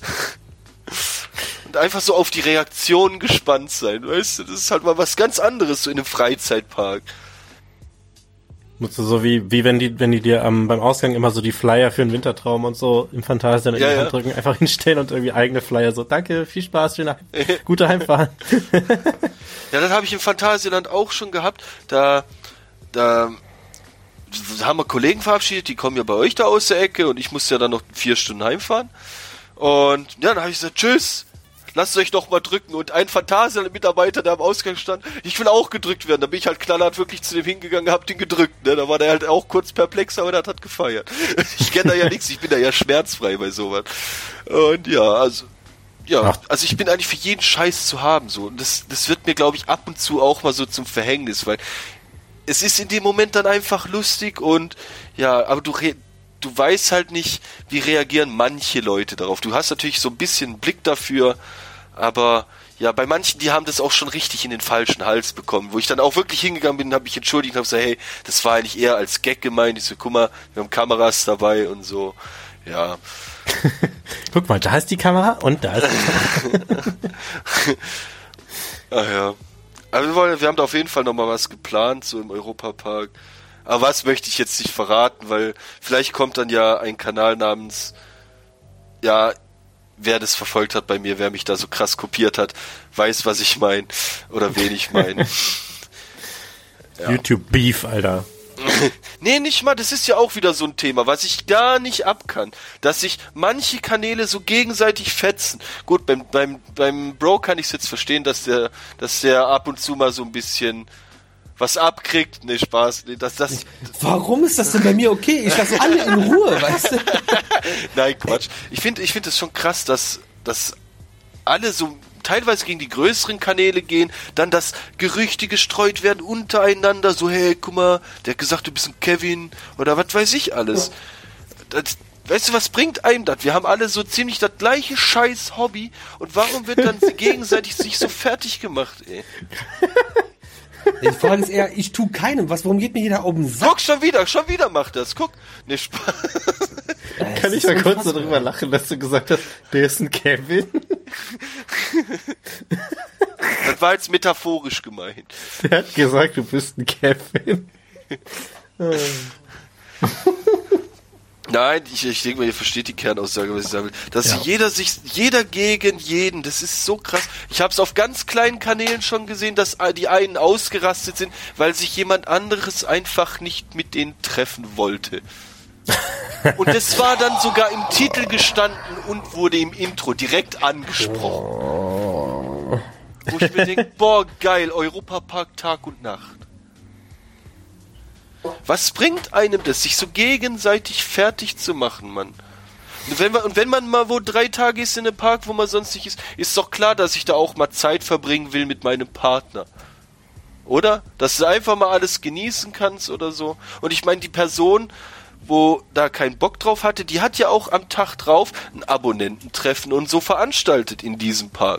Und einfach so auf die Reaktionen gespannt sein, weißt du? Das ist halt mal was ganz anderes, so in einem Freizeitpark. Musst du so wie, wie wenn die, wenn die dir ähm, beim Ausgang immer so die Flyer für den Wintertraum und so im Phantasialand in ja, die ja. Hand drücken, einfach hinstellen und irgendwie eigene Flyer so, danke, viel Spaß, schöne Heim- gute Heimfahrt. Ja, das habe ich im Phantasialand auch schon gehabt. Da, da haben wir Kollegen verabschiedet, die kommen ja bei euch da aus der Ecke und ich musste ja dann noch vier Stunden heimfahren. Und ja, dann habe ich gesagt, tschüss, lasst euch doch mal drücken. Und ein Phantasialand-Mitarbeiter, der am Ausgang stand, ich will auch gedrückt werden. Da bin ich halt knallhart wirklich zu dem hingegangen, hab den gedrückt. Ne? Da war der halt auch kurz perplex, aber der hat gefeiert. Ich kenne da ja nichts, ich bin da ja schmerzfrei bei sowas. Und ja, also ja, Ach. also ich bin eigentlich für jeden Scheiß zu haben. so. Und das, das wird mir, glaube ich, ab und zu auch mal so zum Verhängnis, weil es ist in dem Moment dann einfach lustig und ja, aber du redest, du weißt halt nicht, wie reagieren manche Leute darauf. Du hast natürlich so ein bisschen einen Blick dafür, aber ja, bei manchen, die haben das auch schon richtig in den falschen Hals bekommen, wo ich dann auch wirklich hingegangen bin, habe mich entschuldigt und habe gesagt, hey, das war eigentlich eher als Gag gemeint. Ich so, guck mal, wir haben Kameras dabei und so, ja. Guck mal, da ist die Kamera und da ist die Kamera. Ach ja. Aber wir, wollen, wir haben da auf jeden Fall nochmal was geplant, so im Europapark. Aber was möchte ich jetzt nicht verraten, weil vielleicht kommt dann ja ein Kanal namens, ja, wer das verfolgt hat bei mir, wer mich da so krass kopiert hat, weiß, was ich meine oder wen ich meine. Ja. YouTube Beef, Alter. Nee, nicht mal, das ist ja auch wieder so ein Thema, was ich gar nicht abkann, dass sich manche Kanäle so gegenseitig fetzen. Gut, beim, beim, beim Bro kann ich es jetzt verstehen, dass der, dass der ab und zu mal so ein bisschen was abkriegt. Nee, Spaß. Nee, dass das Warum ist das denn bei mir okay? Ich lasse alle in Ruhe, weißt du? Nein, Quatsch. Ich finde ich finde es schon krass, dass, dass alle so teilweise gegen die größeren Kanäle gehen, dann dass Gerüchte gestreut werden untereinander, so, hey, guck mal, der hat gesagt, du bist ein Kevin oder was weiß ich alles. Das, weißt du, was bringt einem das? Wir haben alle so ziemlich das gleiche scheiß Hobby und warum wird dann gegenseitig sich so fertig gemacht, ey? Die Frage ist eher, ich tu keinem was, warum geht mir jeder auf den Sack? Guck, schon wieder, schon wieder macht das, guck. Ne, Spaß. Kann ich mal kurz darüber lachen, dass du gesagt hast, der ist ein Kevin? Das war jetzt metaphorisch gemeint. Der hat gesagt, du bist ein Kevin. Nein, ich, ich denke mal, ihr versteht die Kernaussage, was ich sagen will. Dass ja. jeder sich, jeder gegen jeden, das ist so krass. Ich habe es auf ganz kleinen Kanälen schon gesehen, dass die einen ausgerastet sind, weil sich jemand anderes einfach nicht mit denen treffen wollte. Und das war dann sogar im Titel gestanden und wurde im Intro direkt angesprochen. Oh. Wo ich mir denke, boah, geil, Europapark Tag und Nacht. Was bringt einem das, sich so gegenseitig fertig zu machen, Mann? Und wenn man, und wenn man mal wo drei Tage ist in einem Park, wo man sonst nicht ist, ist doch klar, dass ich da auch mal Zeit verbringen will mit meinem Partner. Oder? Dass du einfach mal alles genießen kannst oder so. Und ich meine, die Person, wo da keinen Bock drauf hatte, die hat ja auch am Tag drauf ein Abonnententreffen und so veranstaltet in diesem Park.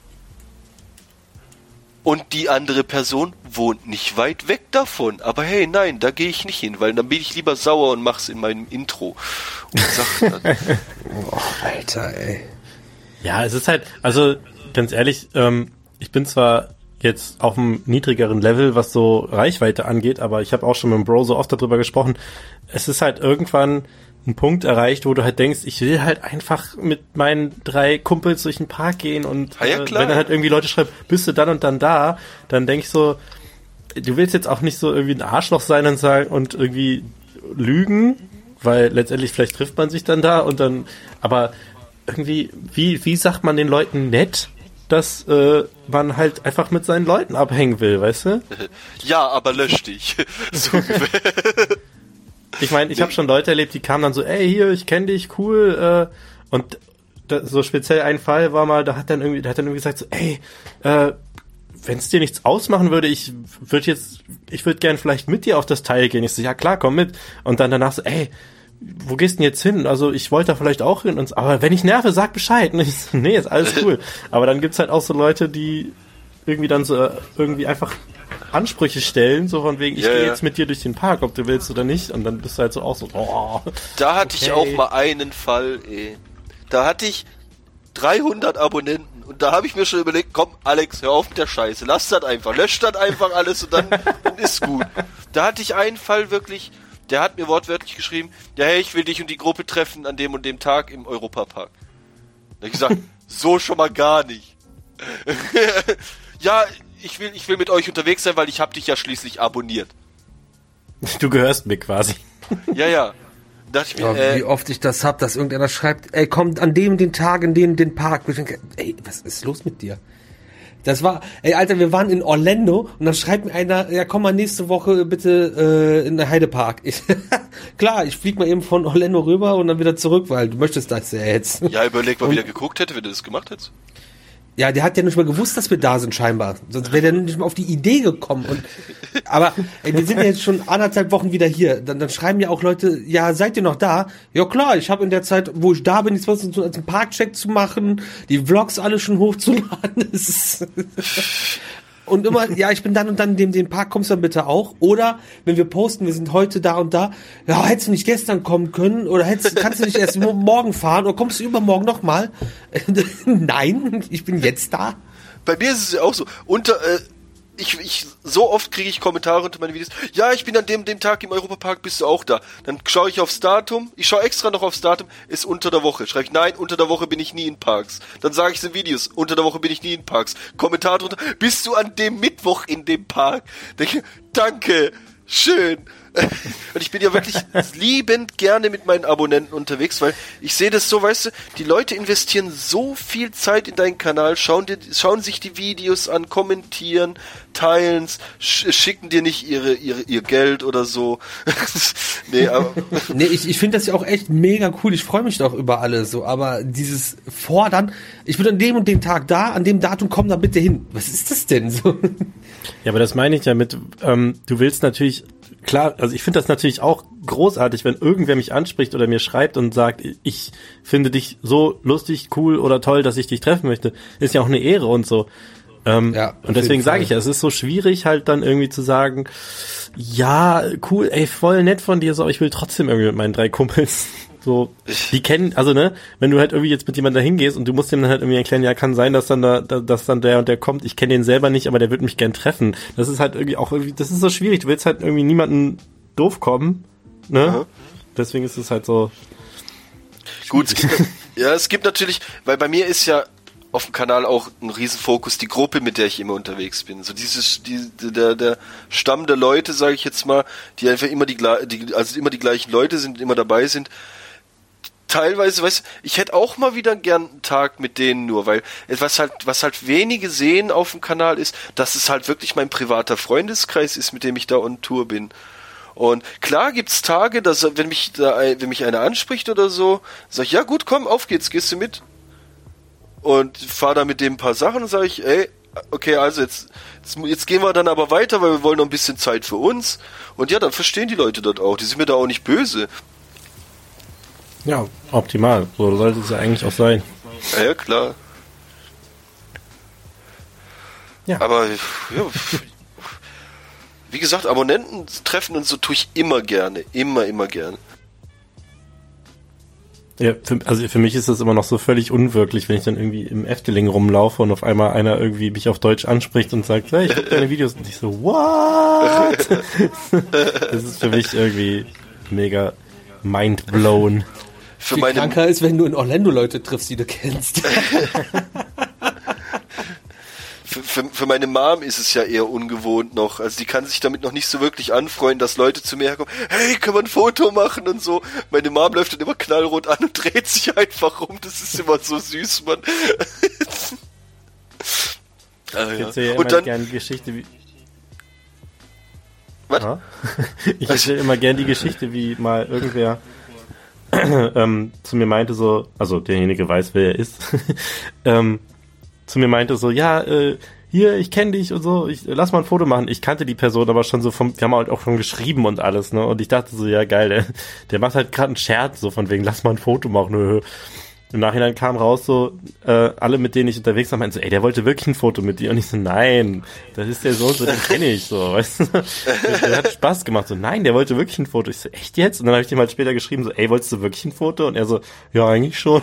Und die andere Person wohnt nicht weit weg davon. Aber hey, nein, da gehe ich nicht hin, weil dann bin ich lieber sauer und mach's in meinem Intro. Und sag dann, oh, Alter, ey. Ja, es ist halt, also ganz ehrlich, ähm, ich bin zwar jetzt auf einem niedrigeren Level, was so Reichweite angeht, aber ich habe auch schon mit dem Bro so oft darüber gesprochen. Es ist halt irgendwann ein Punkt erreicht, wo du halt denkst, ich will halt einfach mit meinen drei Kumpels durch den Park gehen und ja, ja, äh, wenn dann halt irgendwie Leute schreiben, bist du dann und dann da, dann denk ich so, du willst jetzt auch nicht so irgendwie ein Arschloch sein und sagen und irgendwie lügen, weil letztendlich vielleicht trifft man sich dann da und dann, aber irgendwie, wie, wie sagt man den Leuten nett, dass äh, man halt einfach mit seinen Leuten abhängen will, weißt du? Ja, aber lösch dich. So Ich meine, ich habe schon Leute erlebt, die kamen dann so, ey, hier, ich kenne dich, cool. Äh, und da, so speziell ein Fall war mal, da hat dann irgendwie, da hat dann irgendwie gesagt so, ey, äh, wenn es dir nichts ausmachen würde, ich würde jetzt, ich würde gern vielleicht mit dir auf das Teil gehen. Ich so, ja klar, komm mit. Und dann danach so, ey, wo gehst du denn jetzt hin? Also ich wollte da vielleicht auch hin. Und, aber wenn ich nerve, sag Bescheid. Und ich so, nee, ist alles cool. Aber dann gibt's halt auch so Leute, die irgendwie dann so irgendwie einfach Ansprüche stellen, so von wegen, ich ja, gehe ja. jetzt mit dir durch den Park, ob du willst oder nicht. Und dann bist du halt so auch so, oh. Da hatte okay. ich auch mal einen Fall, ey. Da hatte ich dreihundert Abonnenten und da habe ich mir schon überlegt, komm Alex, hör auf mit der Scheiße, lass das einfach, lösch das einfach alles und dann, dann ist gut. Da hatte ich einen Fall wirklich, der hat mir wortwörtlich geschrieben, ja hey, ich will dich und die Gruppe treffen an dem und dem Tag im Europapark. Da hab ich gesagt, so schon mal gar nicht. Ja, ich will, ich will mit euch unterwegs sein, weil ich hab dich ja schließlich abonniert. Du gehörst mir quasi. Ja, ja. Dachte ich mir, ja, äh, wie oft ich das hab, dass irgendeiner schreibt, ey, kommt an dem den Tag in den den Park. Ich denke, ey, was ist los mit dir? Das war, ey, Alter, wir waren in Orlando und dann schreibt mir einer, ja, komm mal nächste Woche bitte äh, in den Heidepark. Ich, klar, ich flieg mal eben von Orlando rüber und dann wieder zurück, weil du möchtest das ja jetzt. Ja, überleg mal, wie der geguckt hätte, wenn du das gemacht hättest. Ja, der hat ja nicht mal gewusst, dass wir da sind scheinbar. Sonst wäre der nicht mal auf die Idee gekommen. Und, aber ey, wir sind ja jetzt schon anderthalb Wochen wieder hier. Dann, dann schreiben ja auch Leute, ja, seid ihr noch da? Ja klar, ich habe in der Zeit, wo ich da bin, jetzt was als einen Parkcheck zu machen, die Vlogs alle schon hochzuladen. Das ist und immer, ja, ich bin dann und dann in dem, den Park, kommst du dann bitte auch? Oder, wenn wir posten, wir sind heute da und da, ja, hättest du nicht gestern kommen können? Oder hättest, kannst du nicht erst morgen fahren? Oder kommst du übermorgen nochmal? Nein, ich bin jetzt da. Bei mir ist es ja auch so, unter, äh, ich, ich, so oft kriege ich Kommentare unter meine Videos, ja, ich bin an dem, dem Tag im Europapark, bist du auch da? Dann schaue ich aufs Datum, ich schaue extra noch aufs Datum, ist unter der Woche. Schreibe ich, nein, unter der Woche bin ich nie in Parks. Dann sage ich es in Videos, unter der Woche bin ich nie in Parks. Kommentar drunter, bist du an dem Mittwoch in dem Park? Denke, danke, schön. Und ich bin ja wirklich liebend gerne mit meinen Abonnenten unterwegs, weil ich sehe das so, weißt du, die Leute investieren so viel Zeit in deinen Kanal, schauen dir, schauen sich die Videos an, kommentieren, teilen's, sch- schicken dir nicht ihre, ihre, ihr Geld oder so. nee, aber nee, ich, ich finde das ja auch echt mega cool. Ich freue mich doch über alles so, aber dieses Fordern, ich bin an dem und dem Tag da, an dem Datum komm da bitte hin. Was ist das denn so? Ja, aber das meine ich ja mit, ähm, du willst natürlich, klar, also ich finde das natürlich auch großartig, wenn irgendwer mich anspricht oder mir schreibt und sagt, ich finde dich so lustig, cool oder toll, dass ich dich treffen möchte. Ist ja auch eine Ehre und so. Ähm, ja, und deswegen sage ich ja, es ist so schwierig halt dann irgendwie zu sagen, ja, cool, ey, voll nett von dir, so, aber ich will trotzdem irgendwie mit meinen drei Kumpels so, die kennen, also ne, wenn du halt irgendwie jetzt mit jemandem da hingehst und du musst dem dann halt irgendwie erklären, ja, kann sein, dass dann da, dass dann der und der kommt, ich kenne den selber nicht, aber der wird mich gern treffen. Das ist halt irgendwie auch irgendwie, das ist so schwierig, du willst halt irgendwie niemanden doof kommen, ne? Ja. Deswegen ist es halt so. Gut, es gibt, ja, es gibt natürlich, weil bei mir ist ja auf dem Kanal auch ein Riesenfokus, die Gruppe, mit der ich immer unterwegs bin. So dieses, die, der, der Stamm der Leute, sage ich jetzt mal, die einfach immer die, die, also immer die gleichen Leute sind, immer dabei sind. Teilweise, weißt du, ich hätte auch mal wieder gern einen Tag mit denen nur, weil was halt, was halt wenige sehen auf dem Kanal ist, dass es halt wirklich mein privater Freundeskreis ist, mit dem ich da on Tour bin. Und klar gibt's Tage, dass, wenn mich da, wenn mich einer anspricht oder so, sag ich, ja gut, komm, auf geht's, gehst du mit? Und fahr da mit dem ein paar Sachen und sage ich, ey, okay, also jetzt, jetzt, jetzt gehen wir dann aber weiter, weil wir wollen noch ein bisschen Zeit für uns. Und ja, dann verstehen die Leute dort auch, die sind mir da auch nicht böse. Ja, optimal. So sollte es ja eigentlich auch sein. Ja, ja klar. Ja. Aber, ja, wie gesagt, Abonnenten treffen und so tue ich immer gerne. Immer, immer gerne. Ja, für, also für mich ist das immer noch so völlig unwirklich, wenn ich dann irgendwie im Efteling rumlaufe und auf einmal einer irgendwie mich auf Deutsch anspricht und sagt, hey, ich guck deine Videos und ich so, what? Das ist für mich irgendwie mega mindblown. Für Viel meine kranker ist, wenn du in Orlando Leute triffst, die du kennst. für, für, für meine Mom ist es ja eher ungewohnt noch. Also die kann sich damit noch nicht so wirklich anfreunden, dass Leute zu mir herkommen, hey, können wir ein Foto machen und so. Meine Mom läuft dann immer knallrot an und dreht sich einfach rum. Das ist immer so süß, Mann. ah, ja. Ich erzähle ja immer dann gerne die Geschichte wie... Was? Ja? Ich erzähle immer gerne die Geschichte, wie mal irgendwer ähm, zu mir meinte so, also derjenige weiß, wer er ist, ähm, zu mir meinte so, ja, äh, hier, ich kenne dich und so, ich lass mal ein Foto machen. Ich kannte die Person aber schon so vom, die haben halt auch schon geschrieben und alles, ne? Und ich dachte so, ja geil, der, der macht halt gerade einen Scherz, so von wegen, lass mal ein Foto machen. Im Nachhinein kam raus so, äh, alle, mit denen ich unterwegs war, meinten so, ey, der wollte wirklich ein Foto mit dir. Und ich so, nein, das ist der so und so, den kenne ich, so, weißt du. Der, der hat Spaß gemacht, so, nein, der wollte wirklich ein Foto. Ich so, echt jetzt? Und dann habe ich dem halt später geschrieben, so, ey, wolltest du wirklich ein Foto? Und er so, ja, eigentlich schon.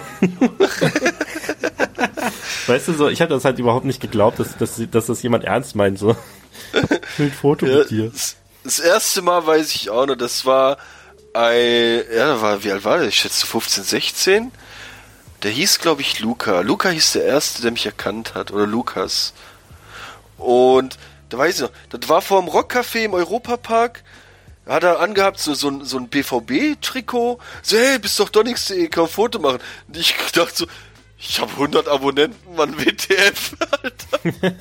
Weißt du, so, ich habe das halt überhaupt nicht geglaubt, dass, dass, dass das jemand ernst meint, so. Ich will ein Foto ja, mit dir. Das, das erste Mal weiß ich auch noch, das war ein, ja, war, wie alt war der? Ich schätze fünfzehn, sechzehn. Der hieß, glaube ich, Luca. Luca hieß der Erste, der mich erkannt hat. Oder Lukas. Und da weiß ich noch, das war vor dem Rockcafé im Europapark. Hat er angehabt, so, so, so ein B V B-Trikot. So, hey, bist doch Donix punkt de, kann ein Foto machen. Und ich dachte so, ich habe hundert Abonnenten, Mann, W T F, Alter.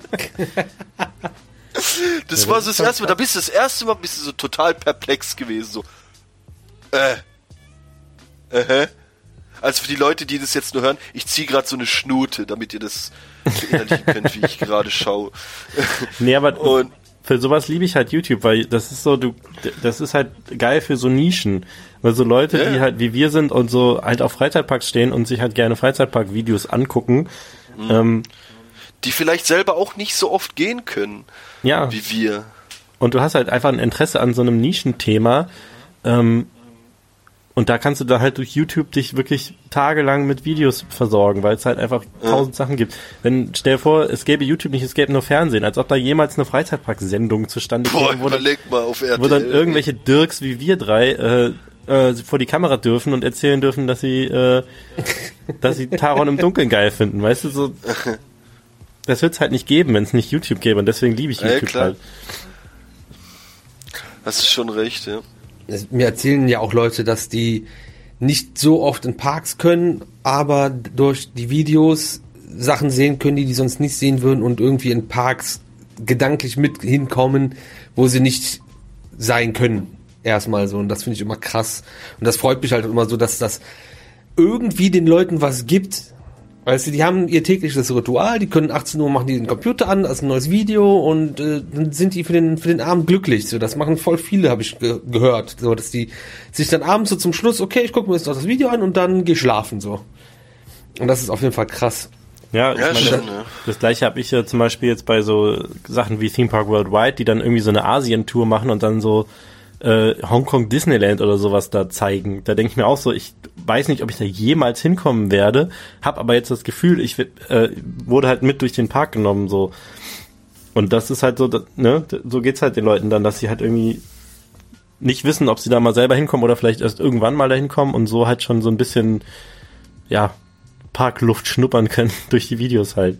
Das ja, war so das erste Mal, da bist du das erste Mal bist du so total perplex gewesen. So, äh, äh, also für die Leute, die das jetzt nur hören, ich ziehe gerade so eine Schnute, damit ihr das verinnerlichen könnt, wie ich gerade schaue. Nee, aber und für sowas liebe ich halt YouTube, weil das ist so, du, das ist halt geil für so Nischen. Weil so Leute, ja, die halt wie wir sind und so halt auf Freizeitparks stehen und sich halt gerne Freizeitpark-Videos angucken. Mhm. Ähm, die vielleicht selber auch nicht so oft gehen können, ja, wie wir. Und du hast halt einfach ein Interesse an so einem Nischenthema. Ähm, und da kannst du da halt durch YouTube dich wirklich tagelang mit Videos versorgen, weil es halt einfach tausend ja. Sachen gibt. Wenn, stell dir vor, es gäbe YouTube nicht, es gäbe nur Fernsehen, als ob da jemals eine Freizeitpark-Sendung zustande käme, wo, mal auf wo dann irgendwelche Dirks wie wir drei äh, äh, vor die Kamera dürfen und erzählen dürfen, dass sie äh, dass sie Taron im Dunkeln geil finden, weißt du, so. Das wird's halt nicht geben, wenn es nicht YouTube gäbe, und deswegen liebe ich YouTube ja, klar. halt. Hast du schon recht, ja. Mir erzählen ja auch Leute, dass die nicht so oft in Parks können, aber durch die Videos Sachen sehen können, die die sonst nicht sehen würden und irgendwie in Parks gedanklich mit hinkommen, wo sie nicht sein können. Erstmal so. Und das finde ich immer krass. Und das freut mich halt immer so, dass das irgendwie den Leuten was gibt. Weißt du, die haben ihr tägliches Ritual, die können achtzehn Uhr machen die den Computer an, das ist ein neues Video und äh, dann sind die für den für den Abend glücklich. So, das machen voll viele, habe ich ge- gehört. So, dass die sich dann abends so zum Schluss, okay, ich gucke mir jetzt noch das Video an und dann gehe schlafen so. Und das ist auf jeden Fall krass. Ja, ich ja, meine, schön, das, ja. das gleiche habe ich ja zum Beispiel jetzt bei so Sachen wie Theme Park Worldwide, die dann irgendwie so eine Asien-Tour machen und dann so äh, Hongkong Disneyland oder sowas da zeigen. Da denke ich mir auch so, ich weiß nicht, ob ich da jemals hinkommen werde, habe aber jetzt das Gefühl, ich äh, wurde halt mit durch den Park genommen so. Und das ist halt so, ne, so geht's halt den Leuten dann, dass sie halt irgendwie nicht wissen, ob sie da mal selber hinkommen oder vielleicht erst irgendwann mal da hinkommen und so halt schon so ein bisschen, ja, Parkluft schnuppern können durch die Videos halt.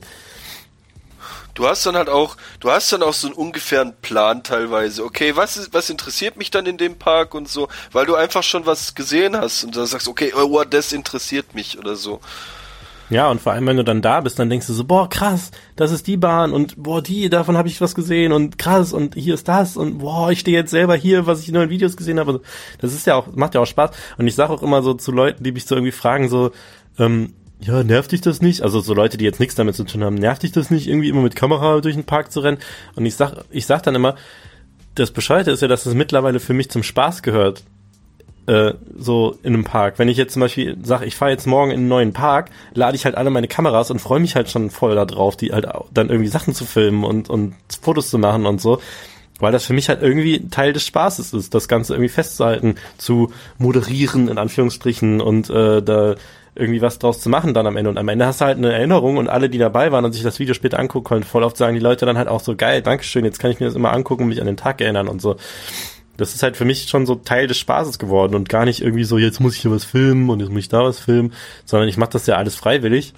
Du hast dann halt auch, du hast dann auch so einen ungefähren Plan teilweise. Okay, was ist, was interessiert mich dann in dem Park und so, weil du einfach schon was gesehen hast und da sagst, okay, oh, das interessiert mich oder so. Ja, und vor allem, wenn du dann da bist, dann denkst du so, boah, krass, das ist die Bahn und boah, die, davon habe ich was gesehen und krass und hier ist das und boah, ich stehe jetzt selber hier, was ich in neuen Videos gesehen habe. Das ist ja auch, macht ja auch Spaß. Und ich sage auch immer so zu Leuten, die mich so irgendwie fragen, so, ähm, ja, nervt dich das nicht? Also so Leute, die jetzt nichts damit zu tun haben, nervt dich das nicht, irgendwie immer mit Kamera durch den Park zu rennen? Und ich sag, ich sag dann immer, das Bescheuerte ist ja, dass es mittlerweile für mich zum Spaß gehört, äh, so in einem Park. Wenn ich jetzt zum Beispiel sage, ich fahre jetzt morgen in einen neuen Park, lade ich halt alle meine Kameras und freue mich halt schon voll da drauf, die halt dann irgendwie Sachen zu filmen und, und Fotos zu machen und so. Weil das für mich halt irgendwie Teil des Spaßes ist, das Ganze irgendwie festzuhalten, zu moderieren, in Anführungsstrichen, und äh, da irgendwie was draus zu machen dann am Ende. Und am Ende hast du halt eine Erinnerung und alle, die dabei waren und sich das Video später angucken konnten, voll oft sagen die Leute dann halt auch so, geil, Dankeschön, jetzt kann ich mir das immer angucken und mich an den Tag erinnern und so. Das ist halt für mich schon so Teil des Spaßes geworden und gar nicht irgendwie so, jetzt muss ich hier was filmen und jetzt muss ich da was filmen, sondern ich mache das ja alles freiwillig.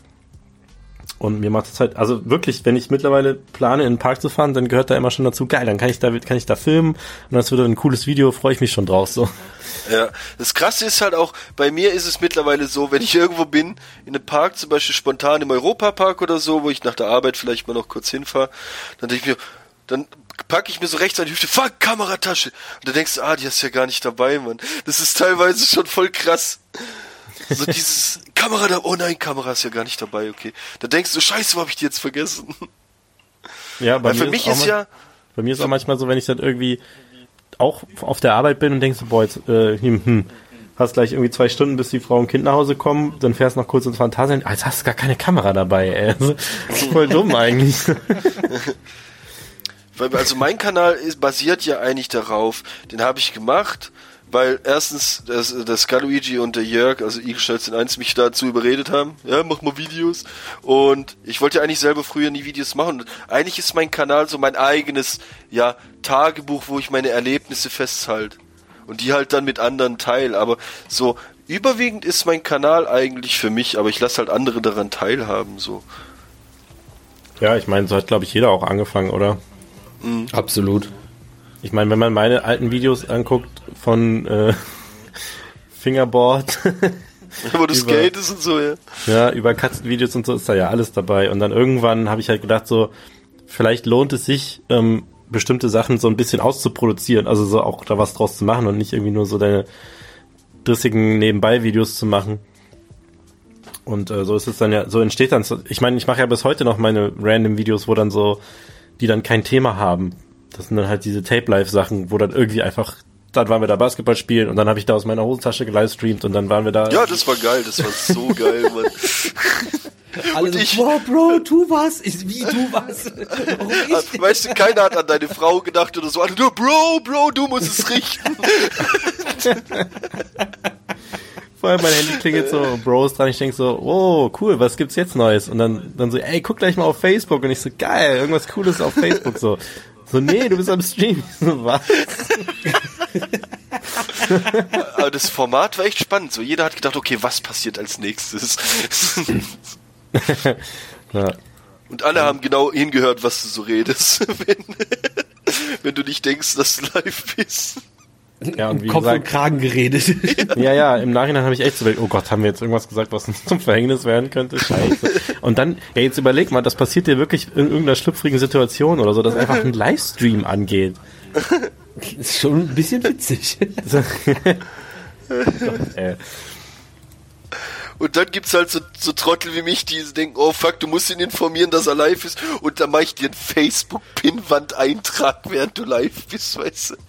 Und mir macht es halt, also wirklich, wenn ich mittlerweile plane, in den Park zu fahren, dann gehört da immer schon dazu, geil, dann kann ich da, kann ich da filmen und das wird ein cooles Video, freue ich mich schon drauf, so. Ja, das Krasse ist halt auch, bei mir ist es mittlerweile so, wenn ich irgendwo bin, in einem Park, zum Beispiel spontan im Europapark oder so, wo ich nach der Arbeit vielleicht mal noch kurz hinfahre, dann denke ich mir, dann packe ich mir so rechts an die Hüfte, fuck, Kameratasche. Und dann denkst du, ah, die hast du ja gar nicht dabei, Mann. Das ist teilweise schon voll krass. So dieses Kamera da, oh nein, Kamera ist ja gar nicht dabei, okay. Da denkst du, scheiße, wo hab ich die jetzt vergessen? Ja, bei Weil für mir mich ist, ist mal, ja... Bei mir ist auch manchmal so, wenn ich dann irgendwie auch auf der Arbeit bin und denkst so, boah, jetzt, äh, hm, hm, hast gleich irgendwie zwei Stunden, bis die Frau und Kind nach Hause kommen, dann fährst noch kurz ins Phantasialand, ah, jetzt hast du gar keine Kamera dabei, ey. Das ist voll dumm eigentlich. Also mein Kanal ist, basiert ja eigentlich darauf, den habe ich gemacht, weil erstens das, das Skaluigi und der Jörg, also Igelschnalzen eins, mich dazu überredet haben, ja, mach mal Videos, und ich wollte ja eigentlich selber früher nie Videos machen, und eigentlich ist mein Kanal so mein eigenes, ja, Tagebuch, wo ich meine Erlebnisse festhalte und die halt dann mit anderen teile, aber so überwiegend ist mein Kanal eigentlich für mich, aber ich lasse halt andere daran teilhaben, so. Ja, ich meine, so hat, glaube ich, jeder auch angefangen, oder? Mhm. Absolut. Ich meine, wenn man meine alten Videos anguckt von äh, Fingerboard, wo du skatest und so, ja. Ja, über Katzenvideos und so ist da ja alles dabei. Und dann irgendwann habe ich halt gedacht, so, vielleicht lohnt es sich, ähm, bestimmte Sachen so ein bisschen auszuproduzieren, also so auch da was draus zu machen und nicht irgendwie nur so deine drissigen Nebenbei-Videos zu machen. Und äh, so ist es dann ja, so entsteht dann, so, ich meine, ich mache ja bis heute noch meine random Videos, wo dann so, die dann kein Thema haben. Das sind dann halt diese Tape-Live-Sachen, wo dann irgendwie einfach, dann waren wir da Basketball spielen und dann habe ich da aus meiner Hosentasche gelivestreamt und dann waren wir da. Ja, das war geil, das war so geil, Mann. Alle so, ich, boah, Bro, tu was? Ich, wie, tu was? Warum ich? Weißt du, keiner hat an deine Frau gedacht oder so. Alle nur, Bro, Bro, du musst es richten. Vorher mein Handy klingelt so, Bro ist dran, ich denk so, oh, cool, was gibt's jetzt Neues? Und dann, dann so, ey, guck gleich mal auf Facebook. Und ich so, geil, irgendwas Cooles auf Facebook, so. So, nee, du bist am Stream. So, was? Aber das Format war echt spannend. So, jeder hat gedacht, okay, was passiert als nächstes? Ja. Und alle haben genau hingehört, was du so redest. wenn du nicht denkst, dass du live bist. Ja, und wie Kopf gesagt, und Kragen geredet. Ja, ja, im Nachhinein habe ich echt so gedacht, oh Gott, haben wir jetzt irgendwas gesagt, was uns zum Verhängnis werden könnte? Scheiße. Und dann, ja, jetzt überleg mal, das passiert dir wirklich in irgendeiner schlüpfrigen Situation oder so, dass einfach ein Livestream angeht. Das ist schon ein bisschen witzig. So. Gott, ey. Und dann gibt's halt so, so Trottel wie mich, die denken, oh fuck, du musst ihn informieren, dass er live ist. Und dann mach ich dir einen Facebook-Pinwand-Eintrag, während du live bist, weißt du.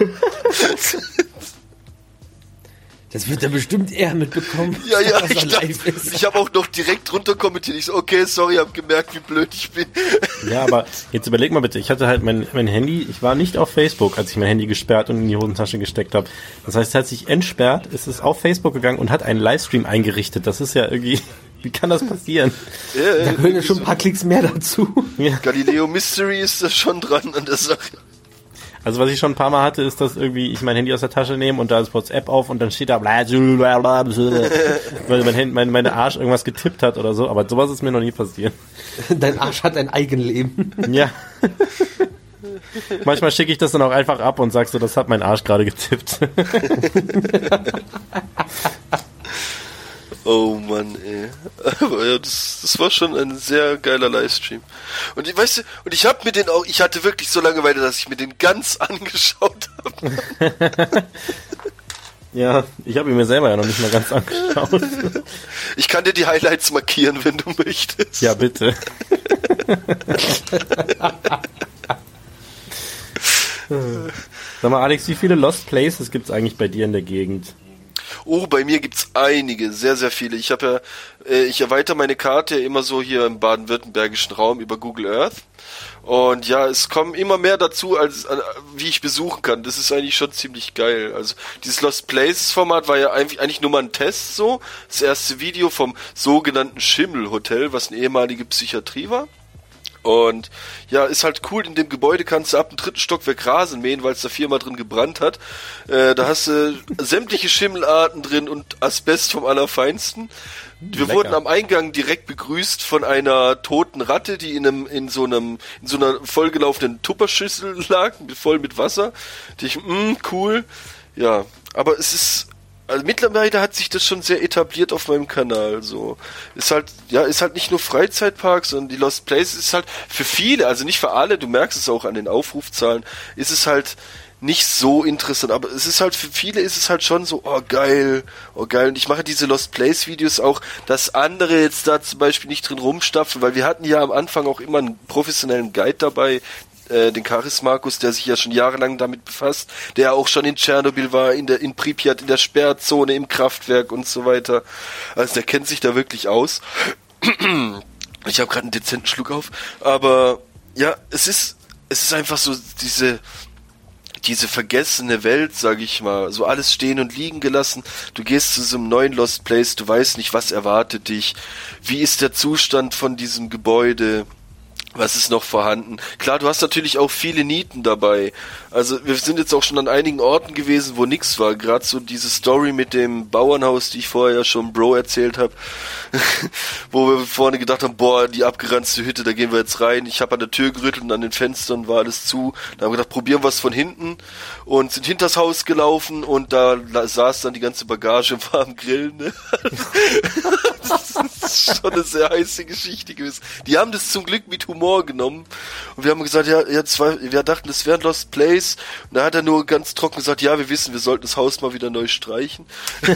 Das wird er bestimmt eher mitbekommen. Ja, ja, dass ich, er live ist. Ich habe auch noch direkt drunter kommentiert. Ich so, okay, sorry, hab gemerkt, wie blöd ich bin. Ja, aber jetzt überleg mal bitte, ich hatte halt mein, mein Handy, ich war nicht auf Facebook, als ich mein Handy gesperrt und in die Hosentasche gesteckt habe. Das heißt, es hat sich entsperrt, ist es auf Facebook gegangen und hat einen Livestream eingerichtet. Das ist ja irgendwie, wie kann das passieren? Ja, ja, da gehören ja schon ein paar Klicks mehr dazu. Ja. Galileo Mystery ist da schon dran an der Sache. Also was ich schon ein paar Mal hatte, ist, dass irgendwie ich mein Handy aus der Tasche nehme und da ist WhatsApp auf und dann steht da weil mein Handy, mein, meine Arsch irgendwas getippt hat oder so, aber sowas ist mir noch nie passiert. Dein Arsch hat ein Eigenleben. Ja. Manchmal schicke ich das dann auch einfach ab und sag so, das hat mein Arsch gerade getippt. Oh Mann, ey. Aber ja, das, das war schon ein sehr geiler Livestream. Und ich weißt du, und ich habe mir den auch, ich hatte wirklich so Langeweile, dass ich mir den ganz angeschaut habe. Ja, ich habe ihn mir selber ja noch nicht mal ganz angeschaut. Ich kann dir die Highlights markieren, wenn du möchtest. Ja, bitte. Sag mal, Alex, wie viele Lost Places gibt's eigentlich bei dir in der Gegend? Oh, bei mir gibt's einige, sehr, sehr viele. Ich habe ja, äh, ich erweitere meine Karte ja immer so hier im baden-württembergischen Raum über Google Earth. Und ja, es kommen immer mehr dazu, als äh, wie ich besuchen kann. Das ist eigentlich schon ziemlich geil. Also dieses Lost Places Format war ja eigentlich, eigentlich nur mal ein Test so. Das erste Video vom sogenannten Schimmel-Hotel, was eine ehemalige Psychiatrie war. Und ja, ist halt cool, in dem Gebäude kannst du ab dem dritten Stockwerk Rasen mähen, weil es da viermal drin gebrannt hat. Äh, da hast du sämtliche Schimmelarten drin und Asbest vom Allerfeinsten. Wir Lecker. Wurden am Eingang direkt begrüßt von einer toten Ratte, die in einem, in so einem, in so einer vollgelaufenen Tupperschüssel lag, voll mit Wasser. Die ich, mh, cool. Ja, aber es ist, also mittlerweile hat sich das schon sehr etabliert auf meinem Kanal, so. Ist halt, ja, ist halt nicht nur Freizeitpark, sondern die Lost Places ist halt für viele, also nicht für alle, du merkst es auch an den Aufrufzahlen, ist es halt nicht so interessant, aber es ist halt für viele ist es halt schon so, oh geil, oh geil, und ich mache diese Lost Place Videos auch, dass andere jetzt da zum Beispiel nicht drin rumstapfen, weil wir hatten ja am Anfang auch immer einen professionellen Guide dabei, den Charis Markus, der sich ja schon jahrelang damit befasst, der auch schon in Tschernobyl war, in der in Pripyat, in der Sperrzone, im Kraftwerk und so weiter. Also der kennt sich da wirklich aus. Ich habe gerade einen dezenten Schluck auf, aber ja, es ist es ist einfach so diese diese vergessene Welt, sag ich mal, so alles stehen und liegen gelassen. Du gehst zu so einem neuen Lost Place, du weißt nicht, was erwartet dich, wie ist der Zustand von diesem Gebäude. Was ist noch vorhanden? Klar, du hast natürlich auch viele Nieten dabei. Also wir sind jetzt auch schon an einigen Orten gewesen, wo nix war. Gerade so diese Story mit dem Bauernhaus, die ich vorher ja schon Bro erzählt habe, wo wir vorne gedacht haben, boah, die abgeranzte Hütte, da gehen wir jetzt rein. Ich habe an der Tür gerüttelt und an den Fenstern war alles zu. Da haben wir gedacht, probieren wir es von hinten und sind hinters Haus gelaufen und da saß dann die ganze Bagage und war am Grillen. Ne? Das ist schon eine sehr heiße Geschichte gewesen. Die haben das zum Glück mit Humor genommen und wir haben gesagt, ja, ja zwei, wir dachten, das wäre ein Lost Place und da hat er nur ganz trocken gesagt, ja, wir wissen, wir sollten das Haus mal wieder neu streichen.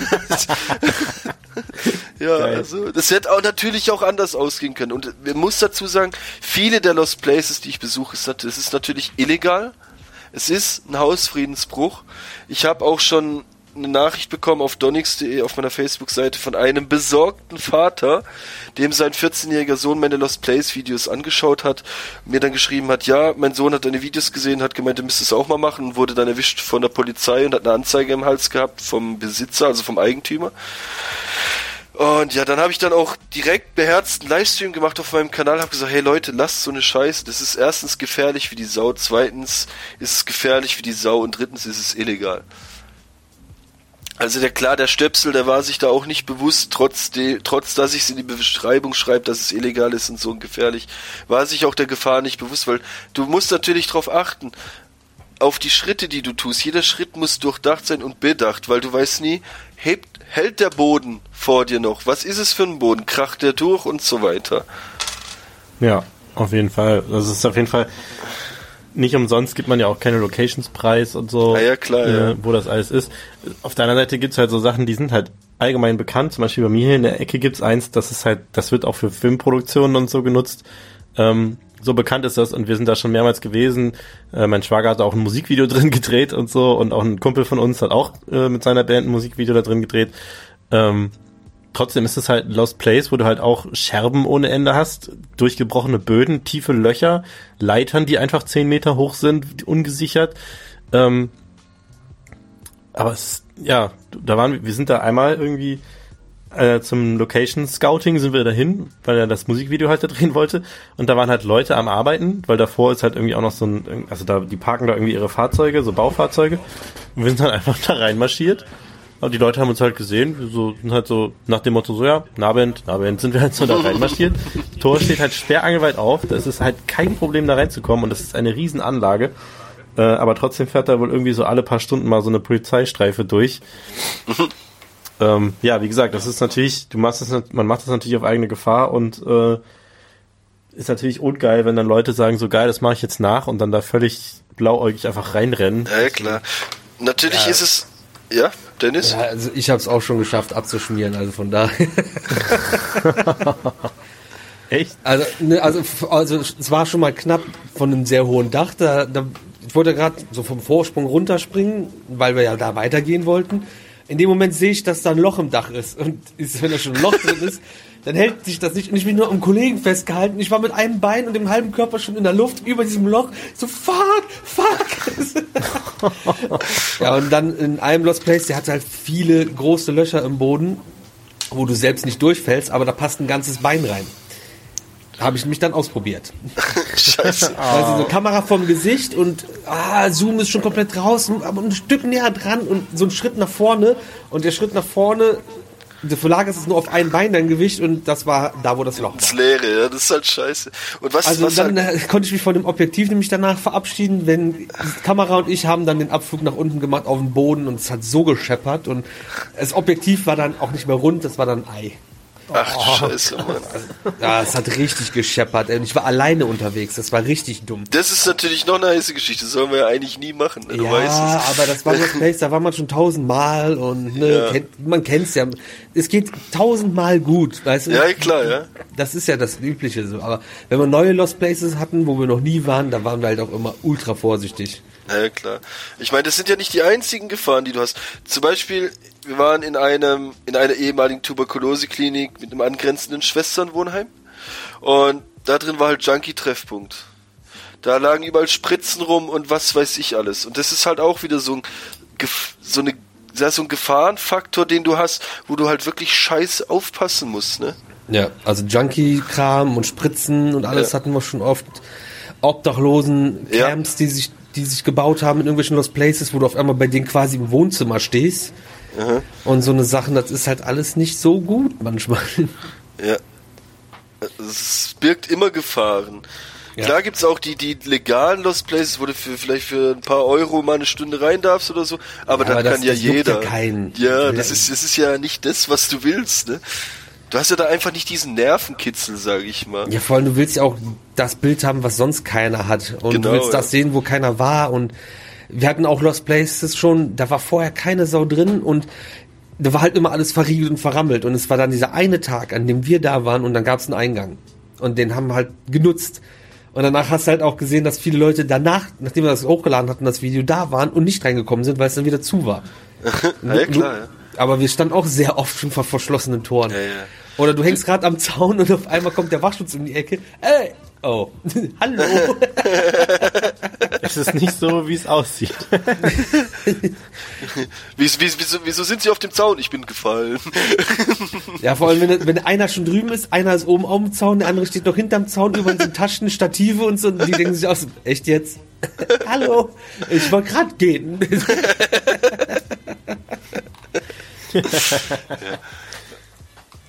Ja, geil. Also das hätte auch natürlich auch anders ausgehen können und man muss dazu sagen, viele der Lost Places, die ich besuche, ist, das ist natürlich illegal. Es ist ein Hausfriedensbruch. Ich habe auch schon eine Nachricht bekommen auf donix punkt de auf meiner Facebook-Seite von einem besorgten Vater, dem sein vierzehnjähriger Sohn meine Lost Place Videos angeschaut hat, mir dann geschrieben hat, ja, mein Sohn hat deine Videos gesehen, hat gemeint, er müsste es auch mal machen und wurde dann erwischt von der Polizei und hat eine Anzeige im Hals gehabt vom Besitzer, also vom Eigentümer. Und ja, dann habe ich dann auch direkt beherzten Livestream gemacht auf meinem Kanal, habe gesagt, hey Leute, lasst so eine Scheiße, das ist erstens gefährlich wie die Sau, zweitens ist es gefährlich wie die Sau und drittens ist es illegal. Also der klar, der Stöpsel, der war sich da auch nicht bewusst, trotz, de, trotz dass ich es in die Beschreibung schreibe, dass es illegal ist und so gefährlich, war sich auch der Gefahr nicht bewusst, weil du musst natürlich drauf achten, auf die Schritte, die du tust. Jeder Schritt muss durchdacht sein und bedacht, weil du weißt nie, hebt, hält der Boden vor dir noch? Was ist es für ein Boden? Kracht der durch und so weiter? Ja, auf jeden Fall. Das ist auf jeden Fall nicht umsonst, gibt man ja auch keine Locationspreis und so, ah, ja, klar, äh, ja. wo das alles ist. Auf der anderen Seite gibt's halt so Sachen, die sind halt allgemein bekannt. Zum Beispiel bei mir hier in der Ecke gibt's eins, das ist halt, das wird auch für Filmproduktionen und so genutzt. Ähm, so bekannt ist das und wir sind da schon mehrmals gewesen. Äh, mein Schwager hat auch ein Musikvideo drin gedreht und so und auch ein Kumpel von uns hat auch äh, mit seiner Band ein Musikvideo da drin gedreht. Ähm, trotzdem ist es halt ein Lost Place, wo du halt auch Scherben ohne Ende hast, durchgebrochene Böden, tiefe Löcher, Leitern, die einfach zehn Meter hoch sind, ungesichert. Ähm, aber es, ja, da waren wir, wir sind da einmal irgendwie Äh, zum Location Scouting sind wir dahin, weil er das Musikvideo halt da drehen wollte und da waren halt Leute am Arbeiten, weil davor ist halt irgendwie auch noch so ein, also da, die parken da irgendwie ihre Fahrzeuge, so Baufahrzeuge und wir sind dann einfach da reinmarschiert und die Leute haben uns halt gesehen, wir so, sind halt so nach dem Motto so, ja, Nabend, Nabend, sind wir halt so da reinmarschiert. Das Tor steht halt sperrangelweit auf, das ist halt kein Problem da reinzukommen und das ist eine Riesenanlage, äh, aber trotzdem fährt da wohl irgendwie so alle paar Stunden mal so eine Polizeistreife durch. Ähm, ja, wie gesagt, das ist natürlich, du machst das, man macht das natürlich auf eigene Gefahr und äh, ist natürlich ungeil, wenn dann Leute sagen, so geil, das mache ich jetzt nach und dann da völlig blauäugig einfach reinrennen. Ja, klar. Natürlich ja. ist es, ja, Dennis? Ja, also ich habe es auch schon geschafft abzuschmieren, also von daher. Echt? Also, ne, also, also es war schon mal knapp von einem sehr hohen Dach, da, da ich wollte gerade so vom Vorsprung runterspringen, weil wir ja da weitergehen wollten. In dem Moment sehe ich, dass da ein Loch im Dach ist. Und ist, wenn da schon ein Loch drin ist, dann hält sich das nicht. Und ich bin nur am Kollegen festgehalten. Ich war mit einem Bein und dem halben Körper schon in der Luft über diesem Loch. So, fuck, fuck. Ja, und dann in einem Lost Place, der hatte halt viele große Löcher im Boden, wo du selbst nicht durchfällst, aber da passt ein ganzes Bein rein. Habe ich mich dann ausprobiert. Scheiße. Also eine Kamera vom Gesicht und ah, Zoom ist schon komplett draußen, aber ein Stück näher dran und so ein Schritt nach vorne und der Schritt nach vorne, der Verlag ist nur auf ein Bein dein Gewicht und das war da, wo das Loch war. Das Leere, ja, das ist halt scheiße. Und was, also was dann halt konnte ich mich von dem Objektiv nämlich danach verabschieden, wenn die Kamera und ich haben dann den Abflug nach unten gemacht auf den Boden und es hat so gescheppert und das Objektiv war dann auch nicht mehr rund, das war dann Ei. Ach du Scheiße, Mann. Ja, es hat richtig gescheppert. Ich war alleine unterwegs. Das war richtig dumm. Das ist natürlich noch eine heiße Geschichte. Das sollen wir ja eigentlich nie machen. Ne? Du ja, weißt es. aber das war das Place, da war man schon tausendmal und ne, Ja. kennt, man kennt's ja. Es geht tausendmal gut, weißt du? Ja, klar, ja. Das ist ja das Übliche so. Aber wenn wir neue Lost Places hatten, wo wir noch nie waren, da waren wir halt auch immer ultra vorsichtig. Ja, klar. Ich meine, das sind ja nicht die einzigen Gefahren, die du hast. Zum Beispiel, wir waren in einem, in einer ehemaligen Tuberkulose-Klinik mit einem angrenzenden Schwesternwohnheim. Und da drin war halt Junkie-Treffpunkt. Da lagen überall Spritzen rum und was weiß ich alles. Und das ist halt auch wieder so ein, so eine, so ein Gefahrenfaktor, den du hast, wo du halt wirklich scheiße aufpassen musst, ne? Ja, also Junkie-Kram und Spritzen und alles Ja. hatten wir schon oft. Obdachlosen, Camps, ja. die sich die sich gebaut haben in irgendwelchen Lost Places, wo du auf einmal bei denen quasi im Wohnzimmer stehst. Aha. Und so eine Sachen, das ist halt alles nicht so gut manchmal. Ja. Es birgt immer Gefahren. Ja. Klar gibt's auch die, die legalen Lost Places, wo du für, vielleicht für ein paar Euro mal eine Stunde rein darfst oder so, aber Ja, das, aber das- kann ja das juckt jeder. ja keinen. Ja, Ja. das ist, das ist ja nicht das, was du willst, ne? Du hast ja da einfach nicht diesen Nervenkitzel, sag ich mal. Ja, vor allem, du willst ja auch das Bild haben, was sonst keiner hat. Und Genau, du willst ja. das sehen, wo keiner war. Und wir hatten auch Lost Places schon, da war vorher keine Sau drin und da war halt immer alles verriegelt und verrammelt. Und es war dann dieser eine Tag, an dem wir da waren und dann gab es einen Eingang. Und den haben wir halt genutzt. Und danach hast du halt auch gesehen, dass viele Leute danach, nachdem wir das hochgeladen hatten, das Video da waren und nicht reingekommen sind, weil es dann wieder zu war. Ja, klar, ja. Aber wir standen auch sehr oft schon vor verschlossenen Toren. Ja, ja. Oder du hängst gerade am Zaun und auf einmal kommt der Wachschutz um die Ecke. Ey, oh, hallo. Es ist nicht so, wie es aussieht. Wieso, wieso, wieso sind sie auf dem Zaun? Ich bin gefallen. Ja, vor allem, wenn, wenn einer schon drüben ist, einer ist oben auf dem Zaun, der andere steht noch hinterm Zaun, über diesen Taschen, Stative und so. Und die denken sich aus, echt jetzt? Hallo, ich wollte gerade gehen. Ja.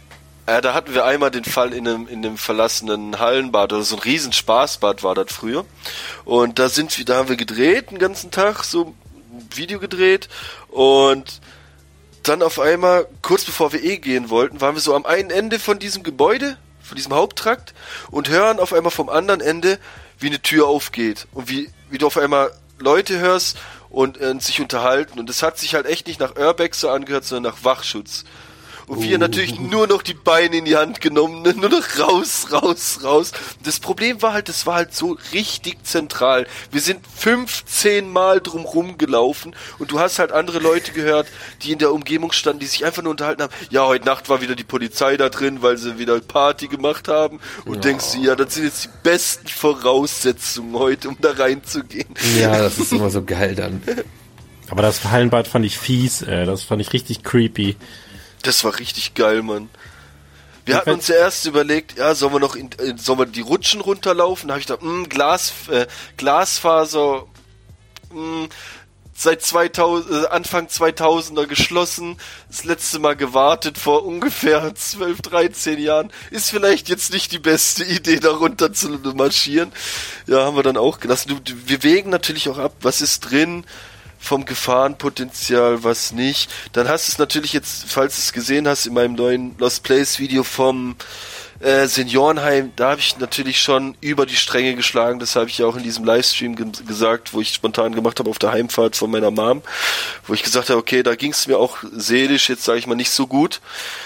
Ja, da hatten wir einmal den Fall in einem, in einem verlassenen Hallenbad, oder so ein riesen Spaßbad war das früher. Und da sind wir, da haben wir gedreht, den ganzen Tag, so ein Video gedreht. Und dann auf einmal, kurz bevor wir eh gehen wollten, waren wir so am einen Ende von diesem Gebäude, von diesem Haupttrakt, und hören auf einmal vom anderen Ende, wie eine Tür aufgeht. Und wie, wie du auf einmal Leute hörst und äh, sich unterhalten. Und es hat sich halt echt nicht nach Urbex so angehört, sondern nach Wachschutz. Und wir uh. natürlich nur noch die Beine in die Hand genommen, ne? Nur noch raus, raus, raus. Das Problem war halt, das war halt so richtig zentral. Wir sind fünfzehn Mal drumrum gelaufen und du hast halt andere Leute gehört, die in der Umgebung standen, die sich einfach nur unterhalten haben. Ja, heute Nacht war wieder die Polizei da drin, weil sie wieder Party gemacht haben. Und ja. denkst du, ja, das sind jetzt die besten Voraussetzungen heute, um da reinzugehen. Ja, das ist immer so geil dann. Aber das Hallenbad fand ich fies, ey. Das fand ich richtig creepy. Das war richtig geil, Mann. Wir hatten uns ja erst überlegt, ja, sollen wir noch in, äh, sollen wir die Rutschen runterlaufen? Da habe ich gedacht, mh, Glas, äh, Glasfaser, mh, seit zweitausend, äh, Anfang zweitausender geschlossen, das letzte Mal gewartet vor ungefähr zwölf, dreizehn Jahren, ist vielleicht jetzt nicht die beste Idee, da runter zu marschieren. Ja, haben wir dann auch gelassen. Du, wir wägen natürlich auch ab, was ist drin, vom Gefahrenpotenzial, was nicht. Dann hast du es natürlich jetzt, falls du es gesehen hast, in meinem neuen Lost Place Video vom äh, Seniorenheim, da habe ich natürlich schon über die Stränge geschlagen. Das habe ich ja auch in diesem Livestream ge- gesagt, wo ich spontan gemacht habe auf der Heimfahrt von meiner Mom, wo ich gesagt habe, okay, da ging es mir auch seelisch, jetzt sage ich mal, nicht so gut.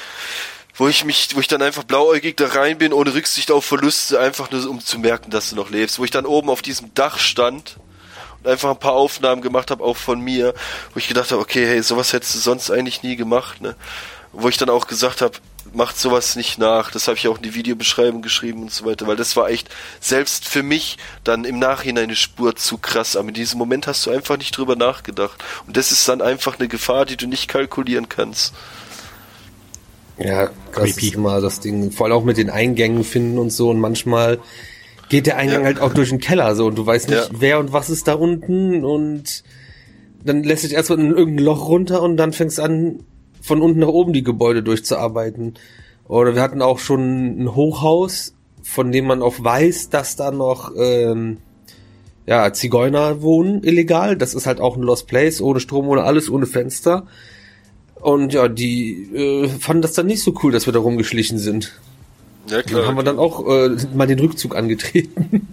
Wo ich mich, wo ich dann einfach blauäugig da rein bin, ohne Rücksicht auf Verluste, einfach nur um zu merken, dass du noch lebst. Wo ich dann oben auf diesem Dach stand einfach ein paar Aufnahmen gemacht habe, auch von mir, wo ich gedacht habe, okay, hey, sowas hättest du sonst eigentlich nie gemacht, ne? Wo ich dann auch gesagt habe, macht sowas nicht nach. Das habe ich auch in die Videobeschreibung geschrieben und so weiter, weil das war echt selbst für mich dann im Nachhinein eine Spur zu krass. Aber in diesem Moment hast du einfach nicht drüber nachgedacht. Und das ist dann einfach eine Gefahr, die du nicht kalkulieren kannst. Ja, das Creepy. Ist immer das Ding. Vor allem auch mit den Eingängen finden und so. Und manchmal geht der Eingang ja. halt auch durch den Keller so und du weißt nicht, ja. wer und was ist da unten und dann lässt sich erstmal in irgendein Loch runter und dann fängst an, von unten nach oben die Gebäude durchzuarbeiten. Oder wir hatten auch schon ein Hochhaus, von dem man auch weiß, dass da noch ähm, ja Zigeuner wohnen, illegal. Das ist halt auch ein Lost Place, ohne Strom, ohne alles, ohne Fenster. Und ja, die äh, fanden das dann nicht so cool, dass wir da rumgeschlichen sind. Ja, klar. Dann haben wir dann auch äh, mal den Rückzug angetreten.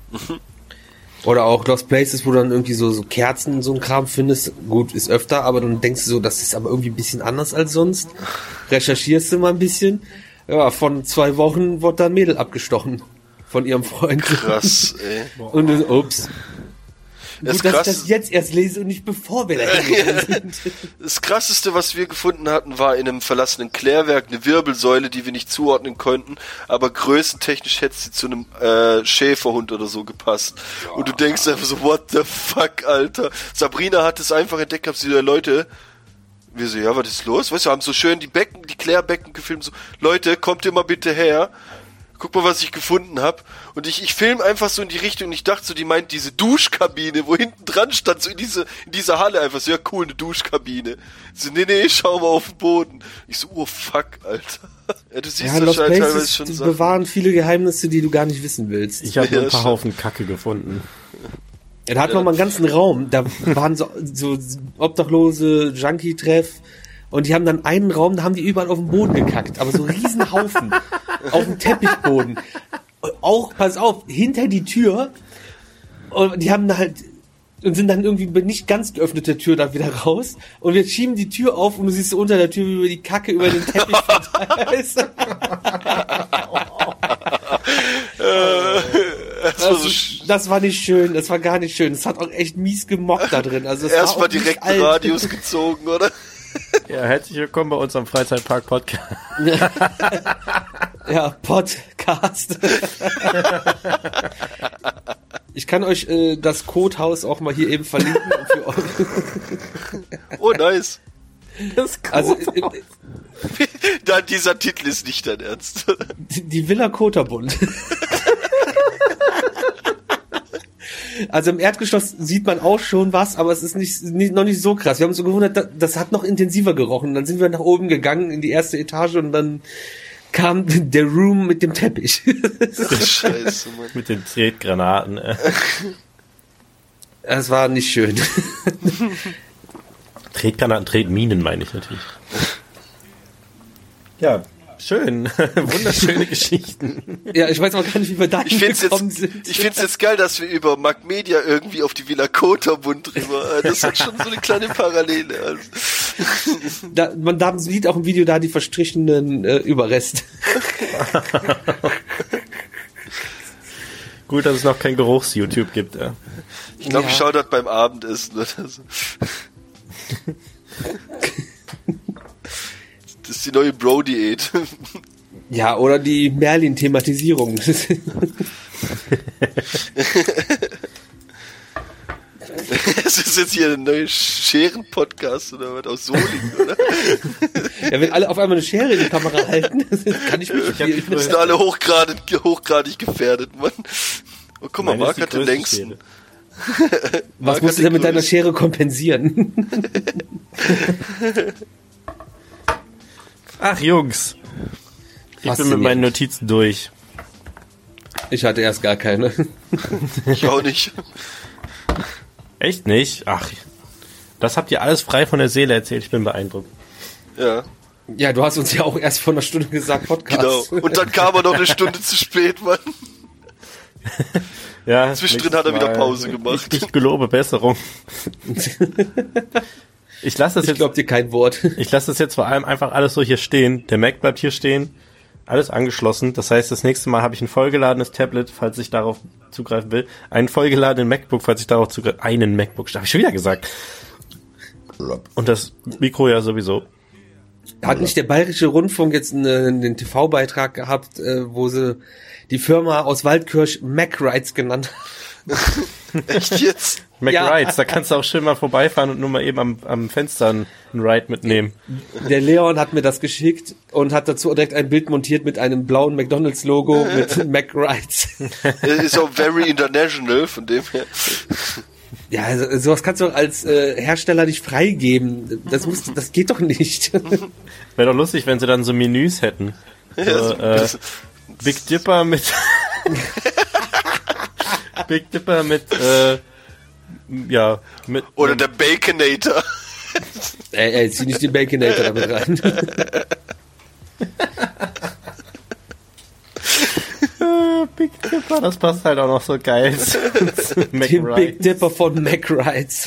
Oder auch Lost Places, wo du dann irgendwie so, so Kerzen, so ein Kram findest. Gut, ist öfter, aber dann denkst du so, das ist aber irgendwie ein bisschen anders als sonst. Recherchierst du mal ein bisschen. Ja, von zwei Wochen wurde da ein Mädel abgestochen. Von ihrem Freund. Krass, ey. Und dann, ups. Gut, dass ich das jetzt erst lese und nicht bevor wir da sind. Das Krasseste, was wir gefunden hatten, war in einem verlassenen Klärwerk eine Wirbelsäule, die wir nicht zuordnen konnten, aber größentechnisch hätte sie zu einem äh, Schäferhund oder so gepasst. Ja. Und du denkst einfach so, what the fuck, Alter. Sabrina hat es einfach entdeckt, hab sie da, Leute, wir so, ja, was ist los? Weißt du, haben so schön die Becken, die Klärbecken gefilmt, so, Leute, kommt ihr mal bitte her. Guck mal, was ich gefunden habe. Und ich, ich film einfach so in die Richtung und ich dachte so, die meint diese Duschkabine, wo hinten dran stand, so in diese, in dieser Halle einfach so, ja cool, eine Duschkabine. So, nee, nee, schau mal auf den Boden. Ich so, oh fuck, Alter. Ja, du siehst ja, das halt teilweise schon so. Die bewahren viele Geheimnisse, die du gar nicht wissen willst. Ich habe ja, ein paar schon. Haufen Kacke gefunden. Ja, da hatten wir mal einen ganzen Raum. Da waren so, so obdachlose Junkie-Treff. Und die haben dann einen Raum, da haben die überall auf den Boden gekackt. Aber so riesen Haufen. Auf dem Teppichboden. Auch, pass auf, hinter die Tür. Und die haben da halt, und sind dann irgendwie mit nicht ganz geöffneter Tür da wieder raus. Und wir schieben die Tür auf und du siehst so unter der Tür, wie über die Kacke über den Teppich verteilt ist. Das, das war nicht schön, das war gar nicht schön. Es hat auch echt mies gemockt da drin. Also erstmal direkt Radius gezogen, oder? Ja, herzlich willkommen bei unserem Freizeitpark-Podcast. Ja, Podcast. Ich kann euch äh, das Codehaus auch mal hier eben verlinken. Für euch. Oh, nice. Das also, äh, da, dieser Titel ist nicht dein Ernst. Die, die Villa Koterbund. Also im Erdgeschoss sieht man auch schon was, aber es ist nicht, nicht noch nicht so krass. Wir haben uns so gewundert, das, das hat noch intensiver gerochen. Dann sind wir nach oben gegangen in die erste Etage und dann kam der Room mit dem Teppich. Scheiße, Mann. Mit den Tretgranaten. Äh. Das war nicht schön. Tretgranaten, Tretminen meine ich natürlich. Ja, schön. Wunderschöne Geschichten. Ja, ich weiß auch gar nicht, wie wir da ich find's gekommen jetzt, sind. Ich find's jetzt geil, dass wir über Mac Media irgendwie auf die Villa Kota-Bund drüber. Das ist schon so eine kleine Parallele. Also. Da, man da sieht auch im Video da die verstrichenen äh, Überreste. Gut, dass es noch kein Geruchs-YouTube gibt. Ja. Ich glaube, Ja. ich schaue das beim Abendessen oder so. Das ist die neue Bro-Diät. Ja, oder die Merlin-Thematisierung. Es ist jetzt hier ein neuer Scheren-Podcast oder was aus Solingen, oder? Ja, wenn alle auf einmal eine Schere in die Kamera halten, kann ich mich Die sind alle hochgradig, hochgradig gefährdet, Mann. Oh, guck mal, Meine Marc ist hat die den größte längsten. Was musst du denn mit deiner Schere kompensieren? Ach, Jungs. Ich bin mit meinen Notizen durch. Ich hatte erst gar keine. Ich auch nicht. Echt nicht? Ach, das habt ihr alles frei von der Seele erzählt. Ich bin beeindruckt. Ja, Ja, du hast uns ja auch erst vor einer Stunde gesagt, Podcast. genau. Und dann kam er noch eine Stunde zu spät, Mann. Ja, Zwischendrin nächstes hat er wieder Mal. Pause gemacht. Ich, ich gelobe Besserung. Ich lasse das Ich jetzt, glaub dir kein Wort. ich lasse das jetzt vor allem einfach alles so hier stehen. Der Mac bleibt hier stehen. Alles angeschlossen. Das heißt, das nächste Mal habe ich ein vollgeladenes Tablet, falls ich darauf zugreifen will. Einen vollgeladenen MacBook, falls ich darauf zugreifen will. Einen MacBook, habe ich schon wieder gesagt. Und das Mikro ja sowieso. Hat nicht der Bayerische Rundfunk jetzt einen, einen T V-Beitrag gehabt, äh, wo sie die Firma aus Waldkirch MacRights genannt haben? Echt jetzt? MacRights, da kannst du auch schön mal vorbeifahren und nur mal eben am, am Fenster ein Ride mitnehmen. Der Leon hat mir das geschickt und hat dazu direkt ein Bild montiert mit einem blauen McDonalds-Logo mit MacRights. Ist auch very international, von dem her. Ja, also, sowas kannst du als äh, Hersteller nicht freigeben. Das muss, das geht doch nicht. Wäre doch lustig, wenn sie dann so Menüs hätten. So, Ja, äh, Big Dipper mit Big Dipper mit äh, ja, mit Oder der Baconator. ey, ey, zieh nicht den Baconator damit rein. äh, Big Dipper, das passt halt auch noch so geil. zu Den MacRights. Big Dipper von MacRights.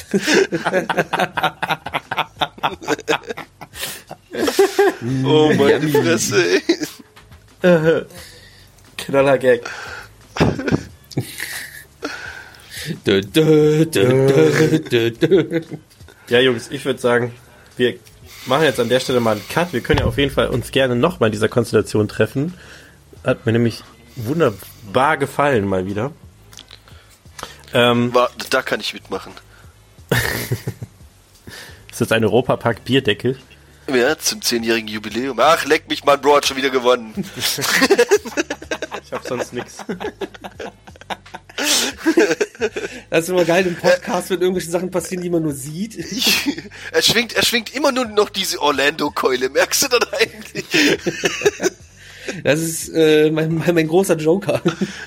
Oh meine Fresse, ey. Äh, Knaller Gag. Dö, dö, dö, dö, dö. Ja, Jungs, ich würde sagen, wir machen jetzt an der Stelle mal einen Cut. Wir können ja auf jeden Fall uns gerne noch mal in dieser Konstellation treffen. Hat mir nämlich wunderbar gefallen mal wieder. Ähm, War, da kann ich mitmachen. ist jetzt ein Europapark Bierdeckel. Ja, zum zehnjährigen Jubiläum. Ach, leck mich, Mann, Bro hat schon wieder gewonnen. Ich hab sonst nix. Das ist immer geil im Podcast, wenn irgendwelche Sachen passieren, die man nur sieht. Ich, er schwingt, er schwingt immer nur noch diese Orlando-Keule. Merkst du das eigentlich? Das ist äh, mein, mein, mein großer Joker.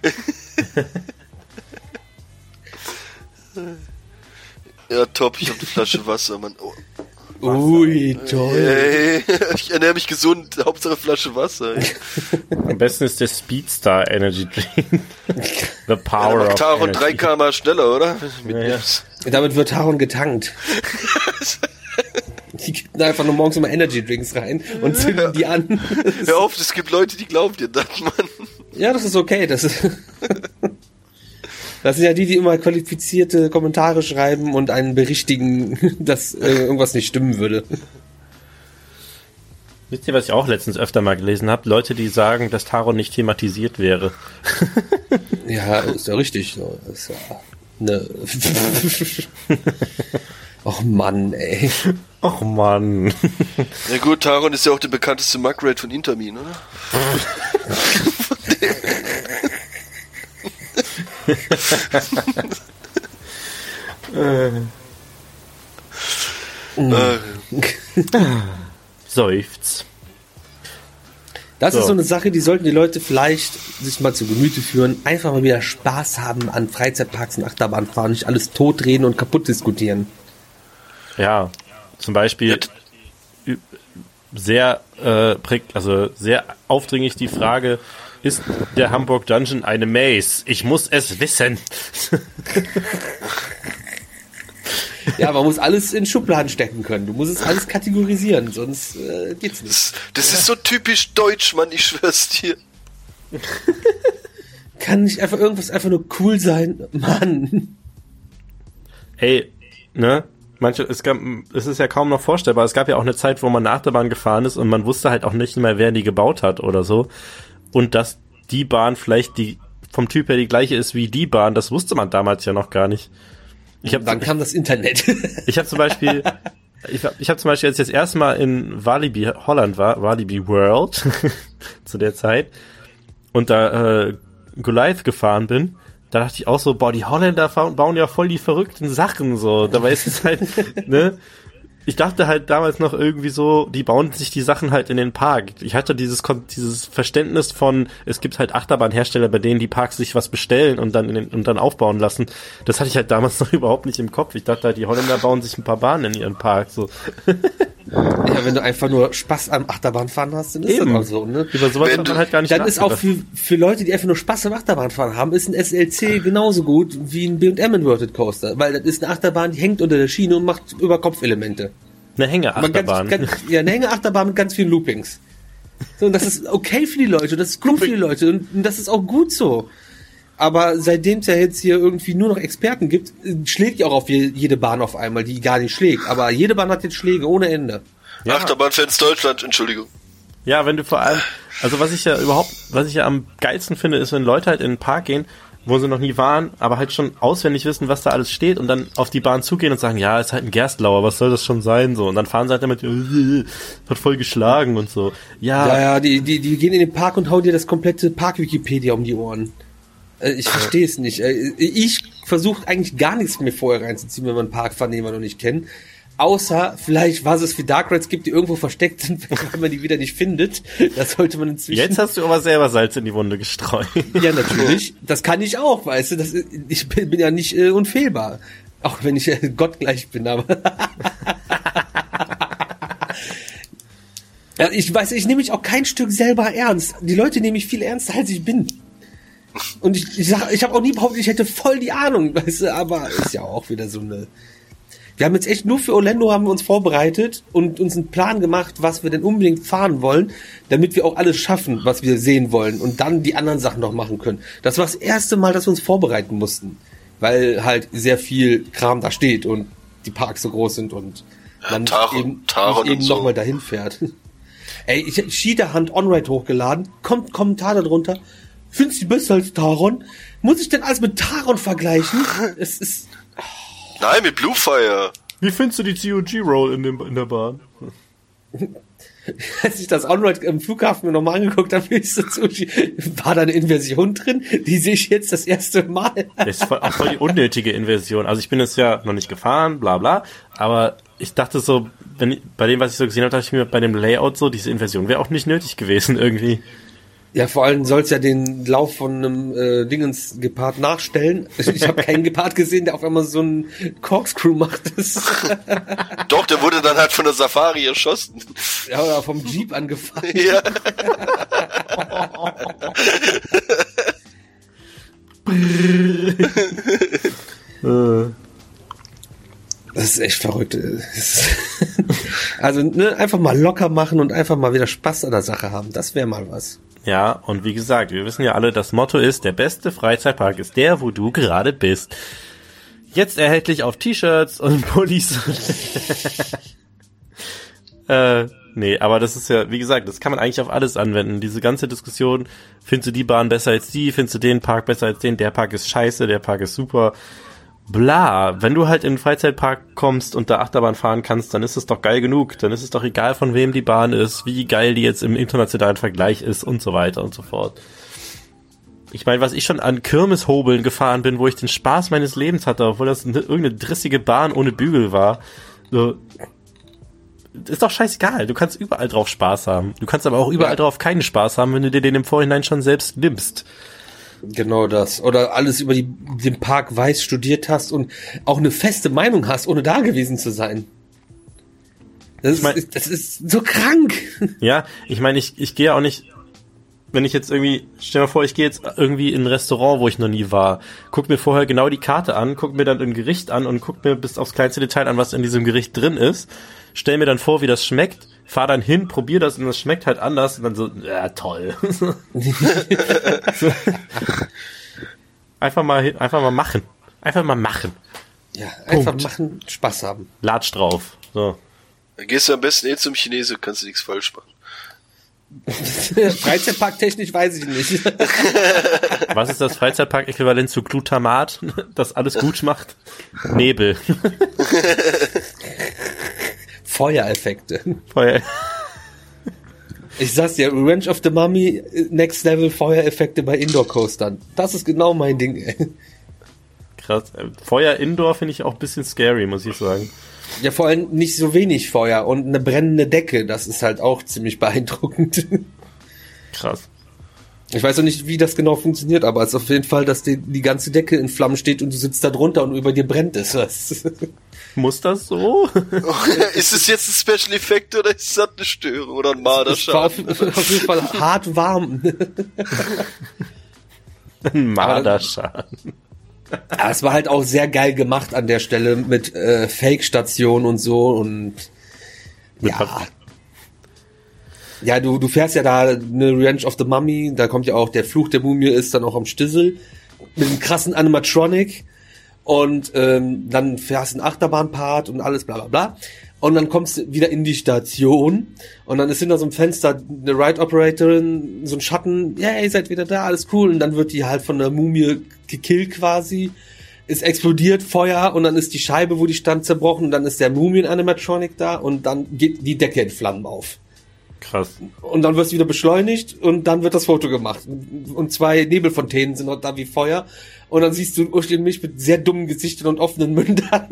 Ja, top, ich hab eine Flasche Wasser, Mann. Oh. Ui, toll. Hey, ich ernähre mich gesund, Hauptsache Flasche Wasser. Ey. Am besten ist der Speedstar Energy Drink. The Power Ja, of Taron Energy. drei Kilometer pro Stunde schneller, oder? Mit Ja, ja. Nips. Damit wird Taron getankt. Die kippen einfach nur morgens immer Energy Drinks rein und zünden die an. Hör auf, es gibt Leute, die glauben dir das, Mann. Ja, das ist okay. Das ist Das sind ja die, die immer qualifizierte Kommentare schreiben und einen berichtigen, dass äh, irgendwas nicht stimmen würde. Wisst ihr, was ich auch letztens öfter mal gelesen habe? Leute, die sagen, dass Taron nicht thematisiert wäre. Ja, ist ja richtig. So. Das ist ja ne. Och Mann, ey. Och Mann. Ja gut, Taron ist ja auch der bekannteste Muckrate von Intermin, oder? Seufz. Das so. ist so eine Sache, die sollten die Leute vielleicht sich mal zu Gemüte führen. Einfach mal wieder Spaß haben an Freizeitparks und Achterbahnfahren, nicht alles totreden und kaputt diskutieren. Ja, zum Beispiel sehr, äh, also sehr aufdringlich die Frage, ist der Hamburg Dungeon eine Maze? Ich muss es wissen. Ja, man muss alles in Schubladen stecken können. Du musst es alles kategorisieren, sonst äh, geht's nicht. Das, das ist so typisch deutsch, Mann, ich schwör's dir. Kann nicht einfach irgendwas einfach nur cool sein? Mann. Ey, ne? Manche, es gab, es ist ja kaum noch vorstellbar. Es gab ja auch eine Zeit, wo man eine Achterbahn gefahren ist und man wusste halt auch nicht mehr, wer die gebaut hat oder so. Und dass die Bahn vielleicht die vom Typ her die gleiche ist wie die Bahn, das wusste man damals ja noch gar nicht. Ich hab, Dann kam das Internet. Ich habe zum Beispiel, ich habe ich hab zum Beispiel, als ich das erste Mal in Walibi Holland war, Walibi World zu der Zeit und da äh, Goliath gefahren bin, da dachte ich auch so, boah, die Holländer bauen ja voll die verrückten Sachen so. Dabei ist es halt, ne? Ich dachte halt damals noch irgendwie so, die bauen sich die Sachen halt in den Park. Ich hatte dieses dieses Verständnis von, es gibt halt Achterbahnhersteller, bei denen die Parks sich was bestellen und dann in den, und dann aufbauen lassen. Das hatte ich halt damals noch überhaupt nicht im Kopf. Ich dachte halt, die Holländer bauen sich ein paar Bahnen in ihren Park. So. Ja, wenn du einfach nur Spaß am Achterbahnfahren hast, dann ist Eben. das auch so, ne? Über sowas hat man halt gar nicht Dann ist auch für, für Leute, die einfach nur Spaß am Achterbahnfahren haben, ist ein S L C genauso gut wie ein B und M Inverted Coaster, weil das ist eine Achterbahn, die hängt unter der Schiene und macht Überkopfelemente. Eine Hängeachterbahn. Ganz, ganz, ja, eine Hängeachterbahn mit ganz vielen Loopings. So, und das ist okay für die Leute, das ist gut für die Leute und, und das ist auch gut so. Aber seitdem es ja jetzt hier irgendwie nur noch Experten gibt, schlägt ja auch auf jede Bahn auf einmal, die gar nicht schlägt. Aber jede Bahn hat jetzt Schläge ohne Ende. Ja. Achterbahnfans Deutschland, Entschuldigung. Ja, wenn du vor allem, also was ich ja überhaupt, was ich ja am geilsten finde, ist, wenn Leute halt in den Park gehen, wo sie noch nie waren, aber halt schon auswendig wissen, was da alles steht und dann auf die Bahn zugehen und sagen, ja, ist halt ein Gerstlauer, was soll das schon sein, so. Und dann fahren sie halt damit, äh, wird voll geschlagen und so. Ja, ja, ja die, die, die gehen in den Park und hauen dir das komplette Park-Wikipedia um die Ohren. Ich verstehe es nicht. Ich versuche eigentlich gar nichts mir vorher reinzuziehen, wenn man einen Park fahren, den wir noch nicht kennen. Außer vielleicht, was es für Dark Rides gibt, die irgendwo versteckt sind, wenn man die wieder nicht findet. Das sollte man inzwischen... Jetzt hast du aber selber Salz in die Wunde gestreut. Ja, natürlich. Das kann ich auch, weißt du. Das, ich bin, bin ja nicht äh, unfehlbar. Auch wenn ich äh, gottgleich bin, aber... Ja, ich weiß, ich nehme mich auch kein Stück selber ernst. Die Leute nehmen mich viel ernster, als ich bin. Und ich, ich sag, ich habe auch nie behauptet, ich hätte voll die Ahnung, weißt du, aber ist ja auch wieder so eine... Wir haben jetzt echt nur für Orlando haben wir uns vorbereitet und uns einen Plan gemacht, was wir denn unbedingt fahren wollen, damit wir auch alles schaffen, was wir sehen wollen und dann die anderen Sachen noch machen können. Das war das erste Mal, dass wir uns vorbereiten mussten, weil halt sehr viel Kram da steht und die Parks so groß sind und man ja, Tar- eben, Taron eben so. nochmal dahin fährt. Ey, ich habe Cheetah Hunt On-Ride hochgeladen, kommt Kommentar darunter, findest du die besser als Taron? Muss ich denn alles mit Taron vergleichen? Es ist... Nein, mit Bluefire. Wie findest du die C O G-Roll in, dem, in der Bahn? Als ich das On-Ride im Flughafen mir nochmal angeguckt habe, ist dazu, war da eine Inversion drin? Die sehe ich jetzt das erste Mal. Das ist voll, auch voll die unnötige Inversion. Also ich bin jetzt ja noch nicht gefahren, bla bla, aber ich dachte so, wenn ich, bei dem, was ich so gesehen habe, dachte ich mir, bei dem Layout so, diese Inversion wäre auch nicht nötig gewesen irgendwie. Ja, vor allem soll es ja den Lauf von einem äh, Dingens-Gepard nachstellen. Ich habe keinen Gepard gesehen, der auf einmal so einen Corkscrew macht. Doch, der wurde dann halt von der Safari erschossen. Ja, oder vom Jeep angefahren. Ja. Das ist echt verrückt. Also ne, einfach mal locker machen und einfach mal wieder Spaß an der Sache haben. Das wäre mal was. Ja, und wie gesagt, wir wissen ja alle, das Motto ist, der beste Freizeitpark ist der, wo du gerade bist. Jetzt erhältlich auf T-Shirts und Pullis. äh, nee, aber das ist ja, wie gesagt, das kann man eigentlich auf alles anwenden. Diese ganze Diskussion, findest du die Bahn besser als die, findest du den Park besser als den, der Park ist scheiße, der Park ist super. Bla, wenn du halt in den Freizeitpark kommst und da Achterbahn fahren kannst, dann ist es doch geil genug. Dann ist es doch egal, von wem die Bahn ist, wie geil die jetzt im internationalen Vergleich ist und so weiter und so fort. Ich meine, was ich schon an Kirmeshobeln gefahren bin, wo ich den Spaß meines Lebens hatte, obwohl das eine, irgendeine drissige Bahn ohne Bügel war. So, ist doch scheißegal. Du kannst überall drauf Spaß haben. Du kannst aber auch überall ja. drauf keinen Spaß haben, wenn du dir den im Vorhinein schon selbst nimmst. Genau das. Oder alles über die, den Park weiß studiert hast und auch eine feste Meinung hast, ohne da gewesen zu sein. Das, ich mein, ist, das ist so krank. Ja, ich meine, ich, ich gehe auch nicht, wenn ich jetzt irgendwie, stell dir mal vor, ich gehe jetzt irgendwie in ein Restaurant, wo ich noch nie war, guck mir vorher genau die Karte an, guck mir dann ein Gericht an und guck mir bis aufs kleinste Detail an, was in diesem Gericht drin ist, stell mir dann vor, wie das schmeckt, fahr dann hin, probier das und das schmeckt halt anders und dann so, ja, toll. so. Einfach mal, einfach mal machen. Einfach mal machen. Ja, einfach Punkt. Machen, Spaß haben. Latsch drauf. So. Dann gehst du am besten eh zum Chinesen, kannst du nichts falsch machen. Freizeitpark-technisch weiß ich nicht. Was ist das Freizeitpark-Äquivalent zu Glutamat, das alles gut macht? Nebel. Feuereffekte. Feuer. Ich sag's dir, Revenge of the Mummy, Next Level Feuereffekte bei Indoor-Coastern. Das ist genau mein Ding, ey. Krass. Feuer Indoor finde ich auch ein bisschen scary, muss ich sagen. Ja, vor allem nicht so wenig Feuer und eine brennende Decke, das ist halt auch ziemlich beeindruckend. Krass. Ich weiß noch nicht, wie das genau funktioniert, aber es ist auf jeden Fall, dass die, die ganze Decke in Flammen steht und du sitzt da drunter und über dir brennt es. Muss das so? Ist es jetzt ein Special Effekt oder ist das eine Störung oder ein Marderschaden? Es war auf, auf jeden Fall hart warm. Ein Marderschaden. Ja, es war halt auch sehr geil gemacht an der Stelle mit äh, Fake-Station und so und mit ja. Was? Ja, du, du fährst ja da eine Revenge of the Mummy, da kommt ja auch der Fluch der Mumie ist dann auch am Stissel mit einem krassen Animatronic und ähm, dann fährst du einen Achterbahnpart und alles bla bla bla und dann kommst du wieder in die Station und dann ist hinter so einem Fenster eine Ride-Operatorin, so ein Schatten, ja, yeah, ihr seid wieder da, alles cool und dann wird die halt von der Mumie gekillt quasi, es explodiert Feuer und dann ist die Scheibe, wo die stand, zerbrochen und dann ist der Mumien-Animatronic da und dann geht die Decke in Flammen auf. Krass. Und dann wirst du wieder beschleunigt und dann wird das Foto gemacht. Und zwei Nebelfontänen sind noch da wie Feuer. Und dann siehst du Uschi und mich mit sehr dummen Gesichtern und offenen Mündern.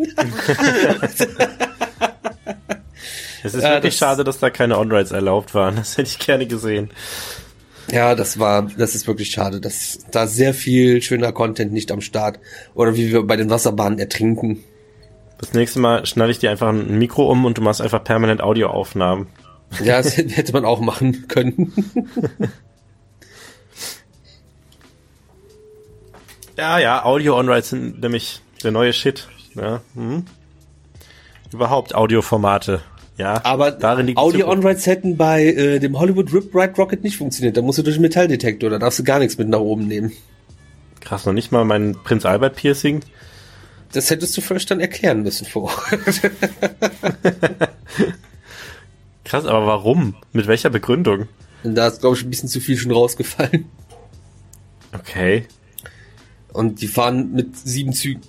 Es ist ja, wirklich das schade, dass da keine On-Rides erlaubt waren. Das hätte ich gerne gesehen. Ja, das war, das ist wirklich schade. Das, da sehr viel schöner Content nicht am Start. Oder wie wir bei den Wasserbahnen ertrinken. Das nächste Mal schnalle ich dir einfach ein Mikro um und du machst einfach permanent Audioaufnahmen. Ja, das hätte man auch machen können. Ja, ja, Audio-On-Rides sind nämlich der neue Shit. Ja, hm. Überhaupt Audioformate. Ja, aber Audio-On-Rides hätten bei äh, dem Hollywood Rip Ride Rocket nicht funktioniert. Da musst du durch den Metalldetektor, da darfst du gar nichts mit nach oben nehmen. Krass, noch nicht mal mein Prinz Albert Piercing. Das hättest du first dann erklären müssen vor. Krass, aber warum? Mit welcher Begründung? Und da ist, glaube ich, ein bisschen zu viel schon rausgefallen. Okay. Und die fahren mit sieben Zügen.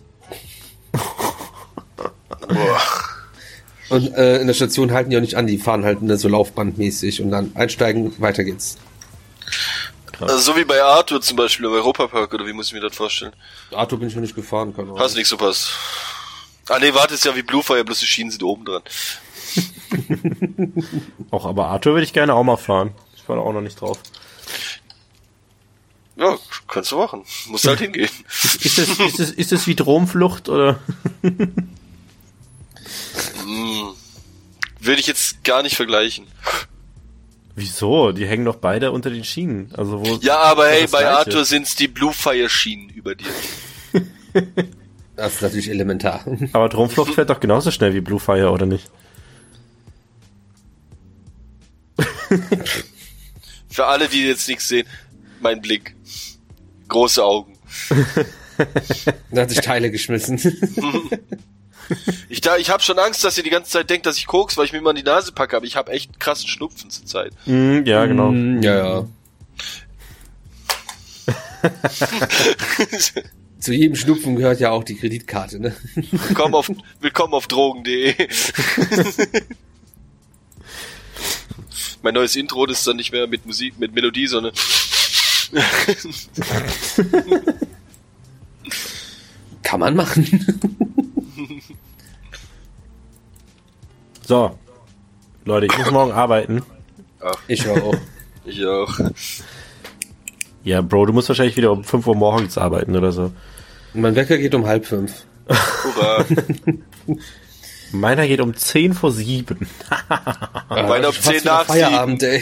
Und äh, in der Station halten die auch nicht an, die fahren halt so laufbandmäßig und dann einsteigen, weiter geht's. Also so wie bei Arthur zum Beispiel, im Europapark, oder wie muss ich mir das vorstellen? Arthur bin ich noch nicht gefahren. Kann Hast du nicht so passt. Ah nee, warte, ist ja wie Bluefire, bloß die Schienen sind oben dran. Auch, aber Arthur würde ich gerne auch mal fahren. Ich war da auch noch nicht drauf. Ja, kannst du machen. Musst halt hingehen. Ist, ist, das, ist, das, ist das wie Dromflucht, oder? hm, würde ich jetzt gar nicht vergleichen. Wieso? Die hängen doch beide unter den Schienen. Also wo ja, aber hey, bei Gleiche. Arthur sind's die Bluefire-Schienen über dir. Das ist natürlich elementar. Aber Dromflucht fährt doch genauso schnell wie Bluefire, oder nicht? Für alle, die jetzt nichts sehen, mein Blick. Große Augen. Da hat sich Teile geschmissen. Ich, da, ich habe schon Angst, dass ihr die ganze Zeit denkt, dass ich koks, weil ich mir immer in die Nase packe, aber ich habe echt krassen Schnupfen zur Zeit. Mm, ja, genau. Mm, ja, ja. Zu jedem Schnupfen gehört ja auch die Kreditkarte, ne? Willkommen auf, willkommen auf drogen punkt de. Mein neues Intro, das ist dann nicht mehr mit Musik, mit Melodie, sondern kann man machen. So. Leute, ich muss morgen arbeiten. Ach, ich auch. Ich auch. Ja, Bro, du musst wahrscheinlich wieder um fünf Uhr morgens arbeiten oder so. Mein Wecker geht um halb fünf. Hurra. Meiner geht um zehn vor sieben. Ja, meiner um zehn nach Feierabend, ey.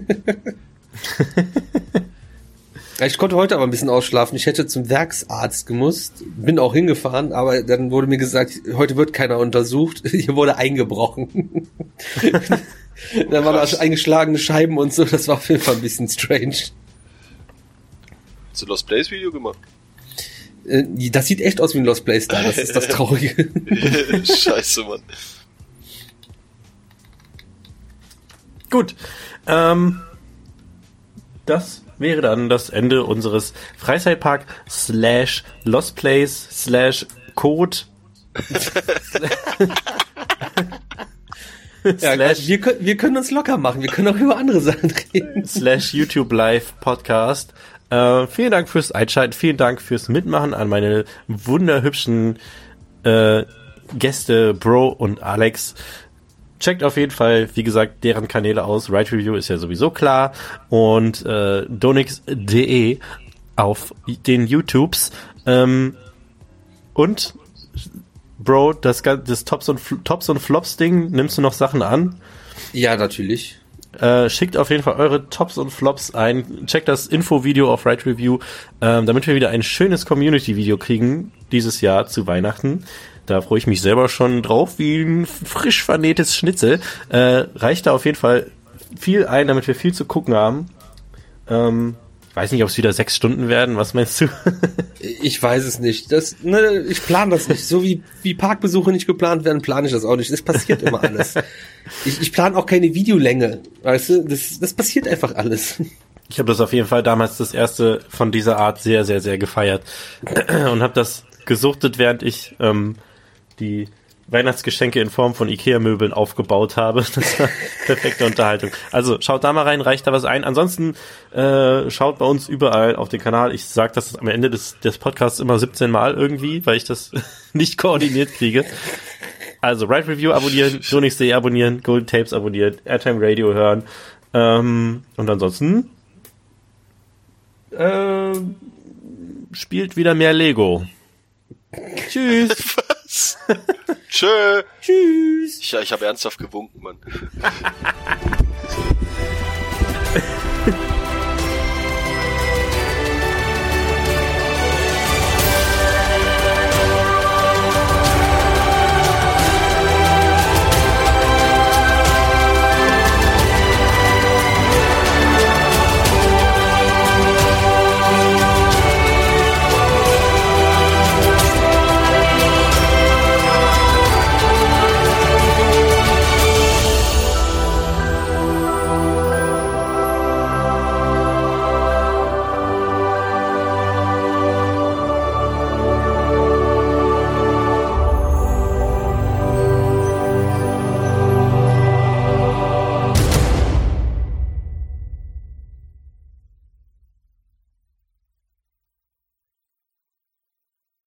Ich konnte heute aber ein bisschen ausschlafen. Ich hätte zum Werksarzt gemusst. Bin auch hingefahren, aber dann wurde mir gesagt, heute wird keiner untersucht. Hier wurde eingebrochen. Da waren da eingeschlagene Scheiben und so. Das war auf jeden Fall ein bisschen strange. Hast du Lost Place Video gemacht? Das sieht echt aus wie ein Lost Place da. Das ist das Traurige. Scheiße, Mann. Gut. Ähm, das wäre dann das Ende unseres Freizeitpark slash Lost Place slash Code ja, slash, wir, können, wir können uns locker machen. Wir können auch über andere Sachen reden. Slash YouTube Live Podcast. Äh, vielen Dank fürs Einschalten. Vielen Dank fürs Mitmachen an meine wunderhübschen äh, Gäste Bro und Alex. Checkt auf jeden Fall, wie gesagt, deren Kanäle aus. Ride Review ist ja sowieso klar. Und äh, donix punkt de auf den YouTubes. Ähm, und Bro, das, das Tops und, Tops und Flops Ding, nimmst du noch Sachen an? Ja, natürlich. Äh, schickt auf jeden Fall eure Tops und Flops ein. Checkt das Info-Video auf Ride Review, ähm, damit wir wieder ein schönes Community-Video kriegen dieses Jahr zu Weihnachten. Da freue ich mich selber schon drauf, wie ein frisch vernähtes Schnitzel. Äh, reicht da auf jeden Fall viel ein, damit wir viel zu gucken haben. Ähm, weiß nicht, ob es wieder sechs Stunden werden. Was meinst du? Ich weiß es nicht. Das, ne, ich plane das nicht. So wie, wie Parkbesuche nicht geplant werden, plane ich das auch nicht. Es passiert immer alles. Ich, ich plane auch keine Videolänge. Weißt du, das, das passiert einfach alles. Ich habe das auf jeden Fall damals das erste von dieser Art sehr, sehr, sehr gefeiert. Und habe das gesuchtet, während ich ähm, die Weihnachtsgeschenke in Form von Ikea-Möbeln aufgebaut habe. Das war perfekte Unterhaltung. Also schaut da mal rein, reicht da was ein. Ansonsten äh, schaut bei uns überall auf den Kanal. Ich sage das am Ende des, des Podcasts immer siebzehn Mal irgendwie, weil ich das nicht koordiniert kriege. Also Ride Review abonnieren, donix punkt de abonnieren, Golden Tapes abonnieren, Airtime Radio hören. Ähm, und ansonsten äh, spielt wieder mehr Lego. Tschüss. Was? Tschö. Tschüss. Ich, ich habe ernsthaft gewunken, Mann.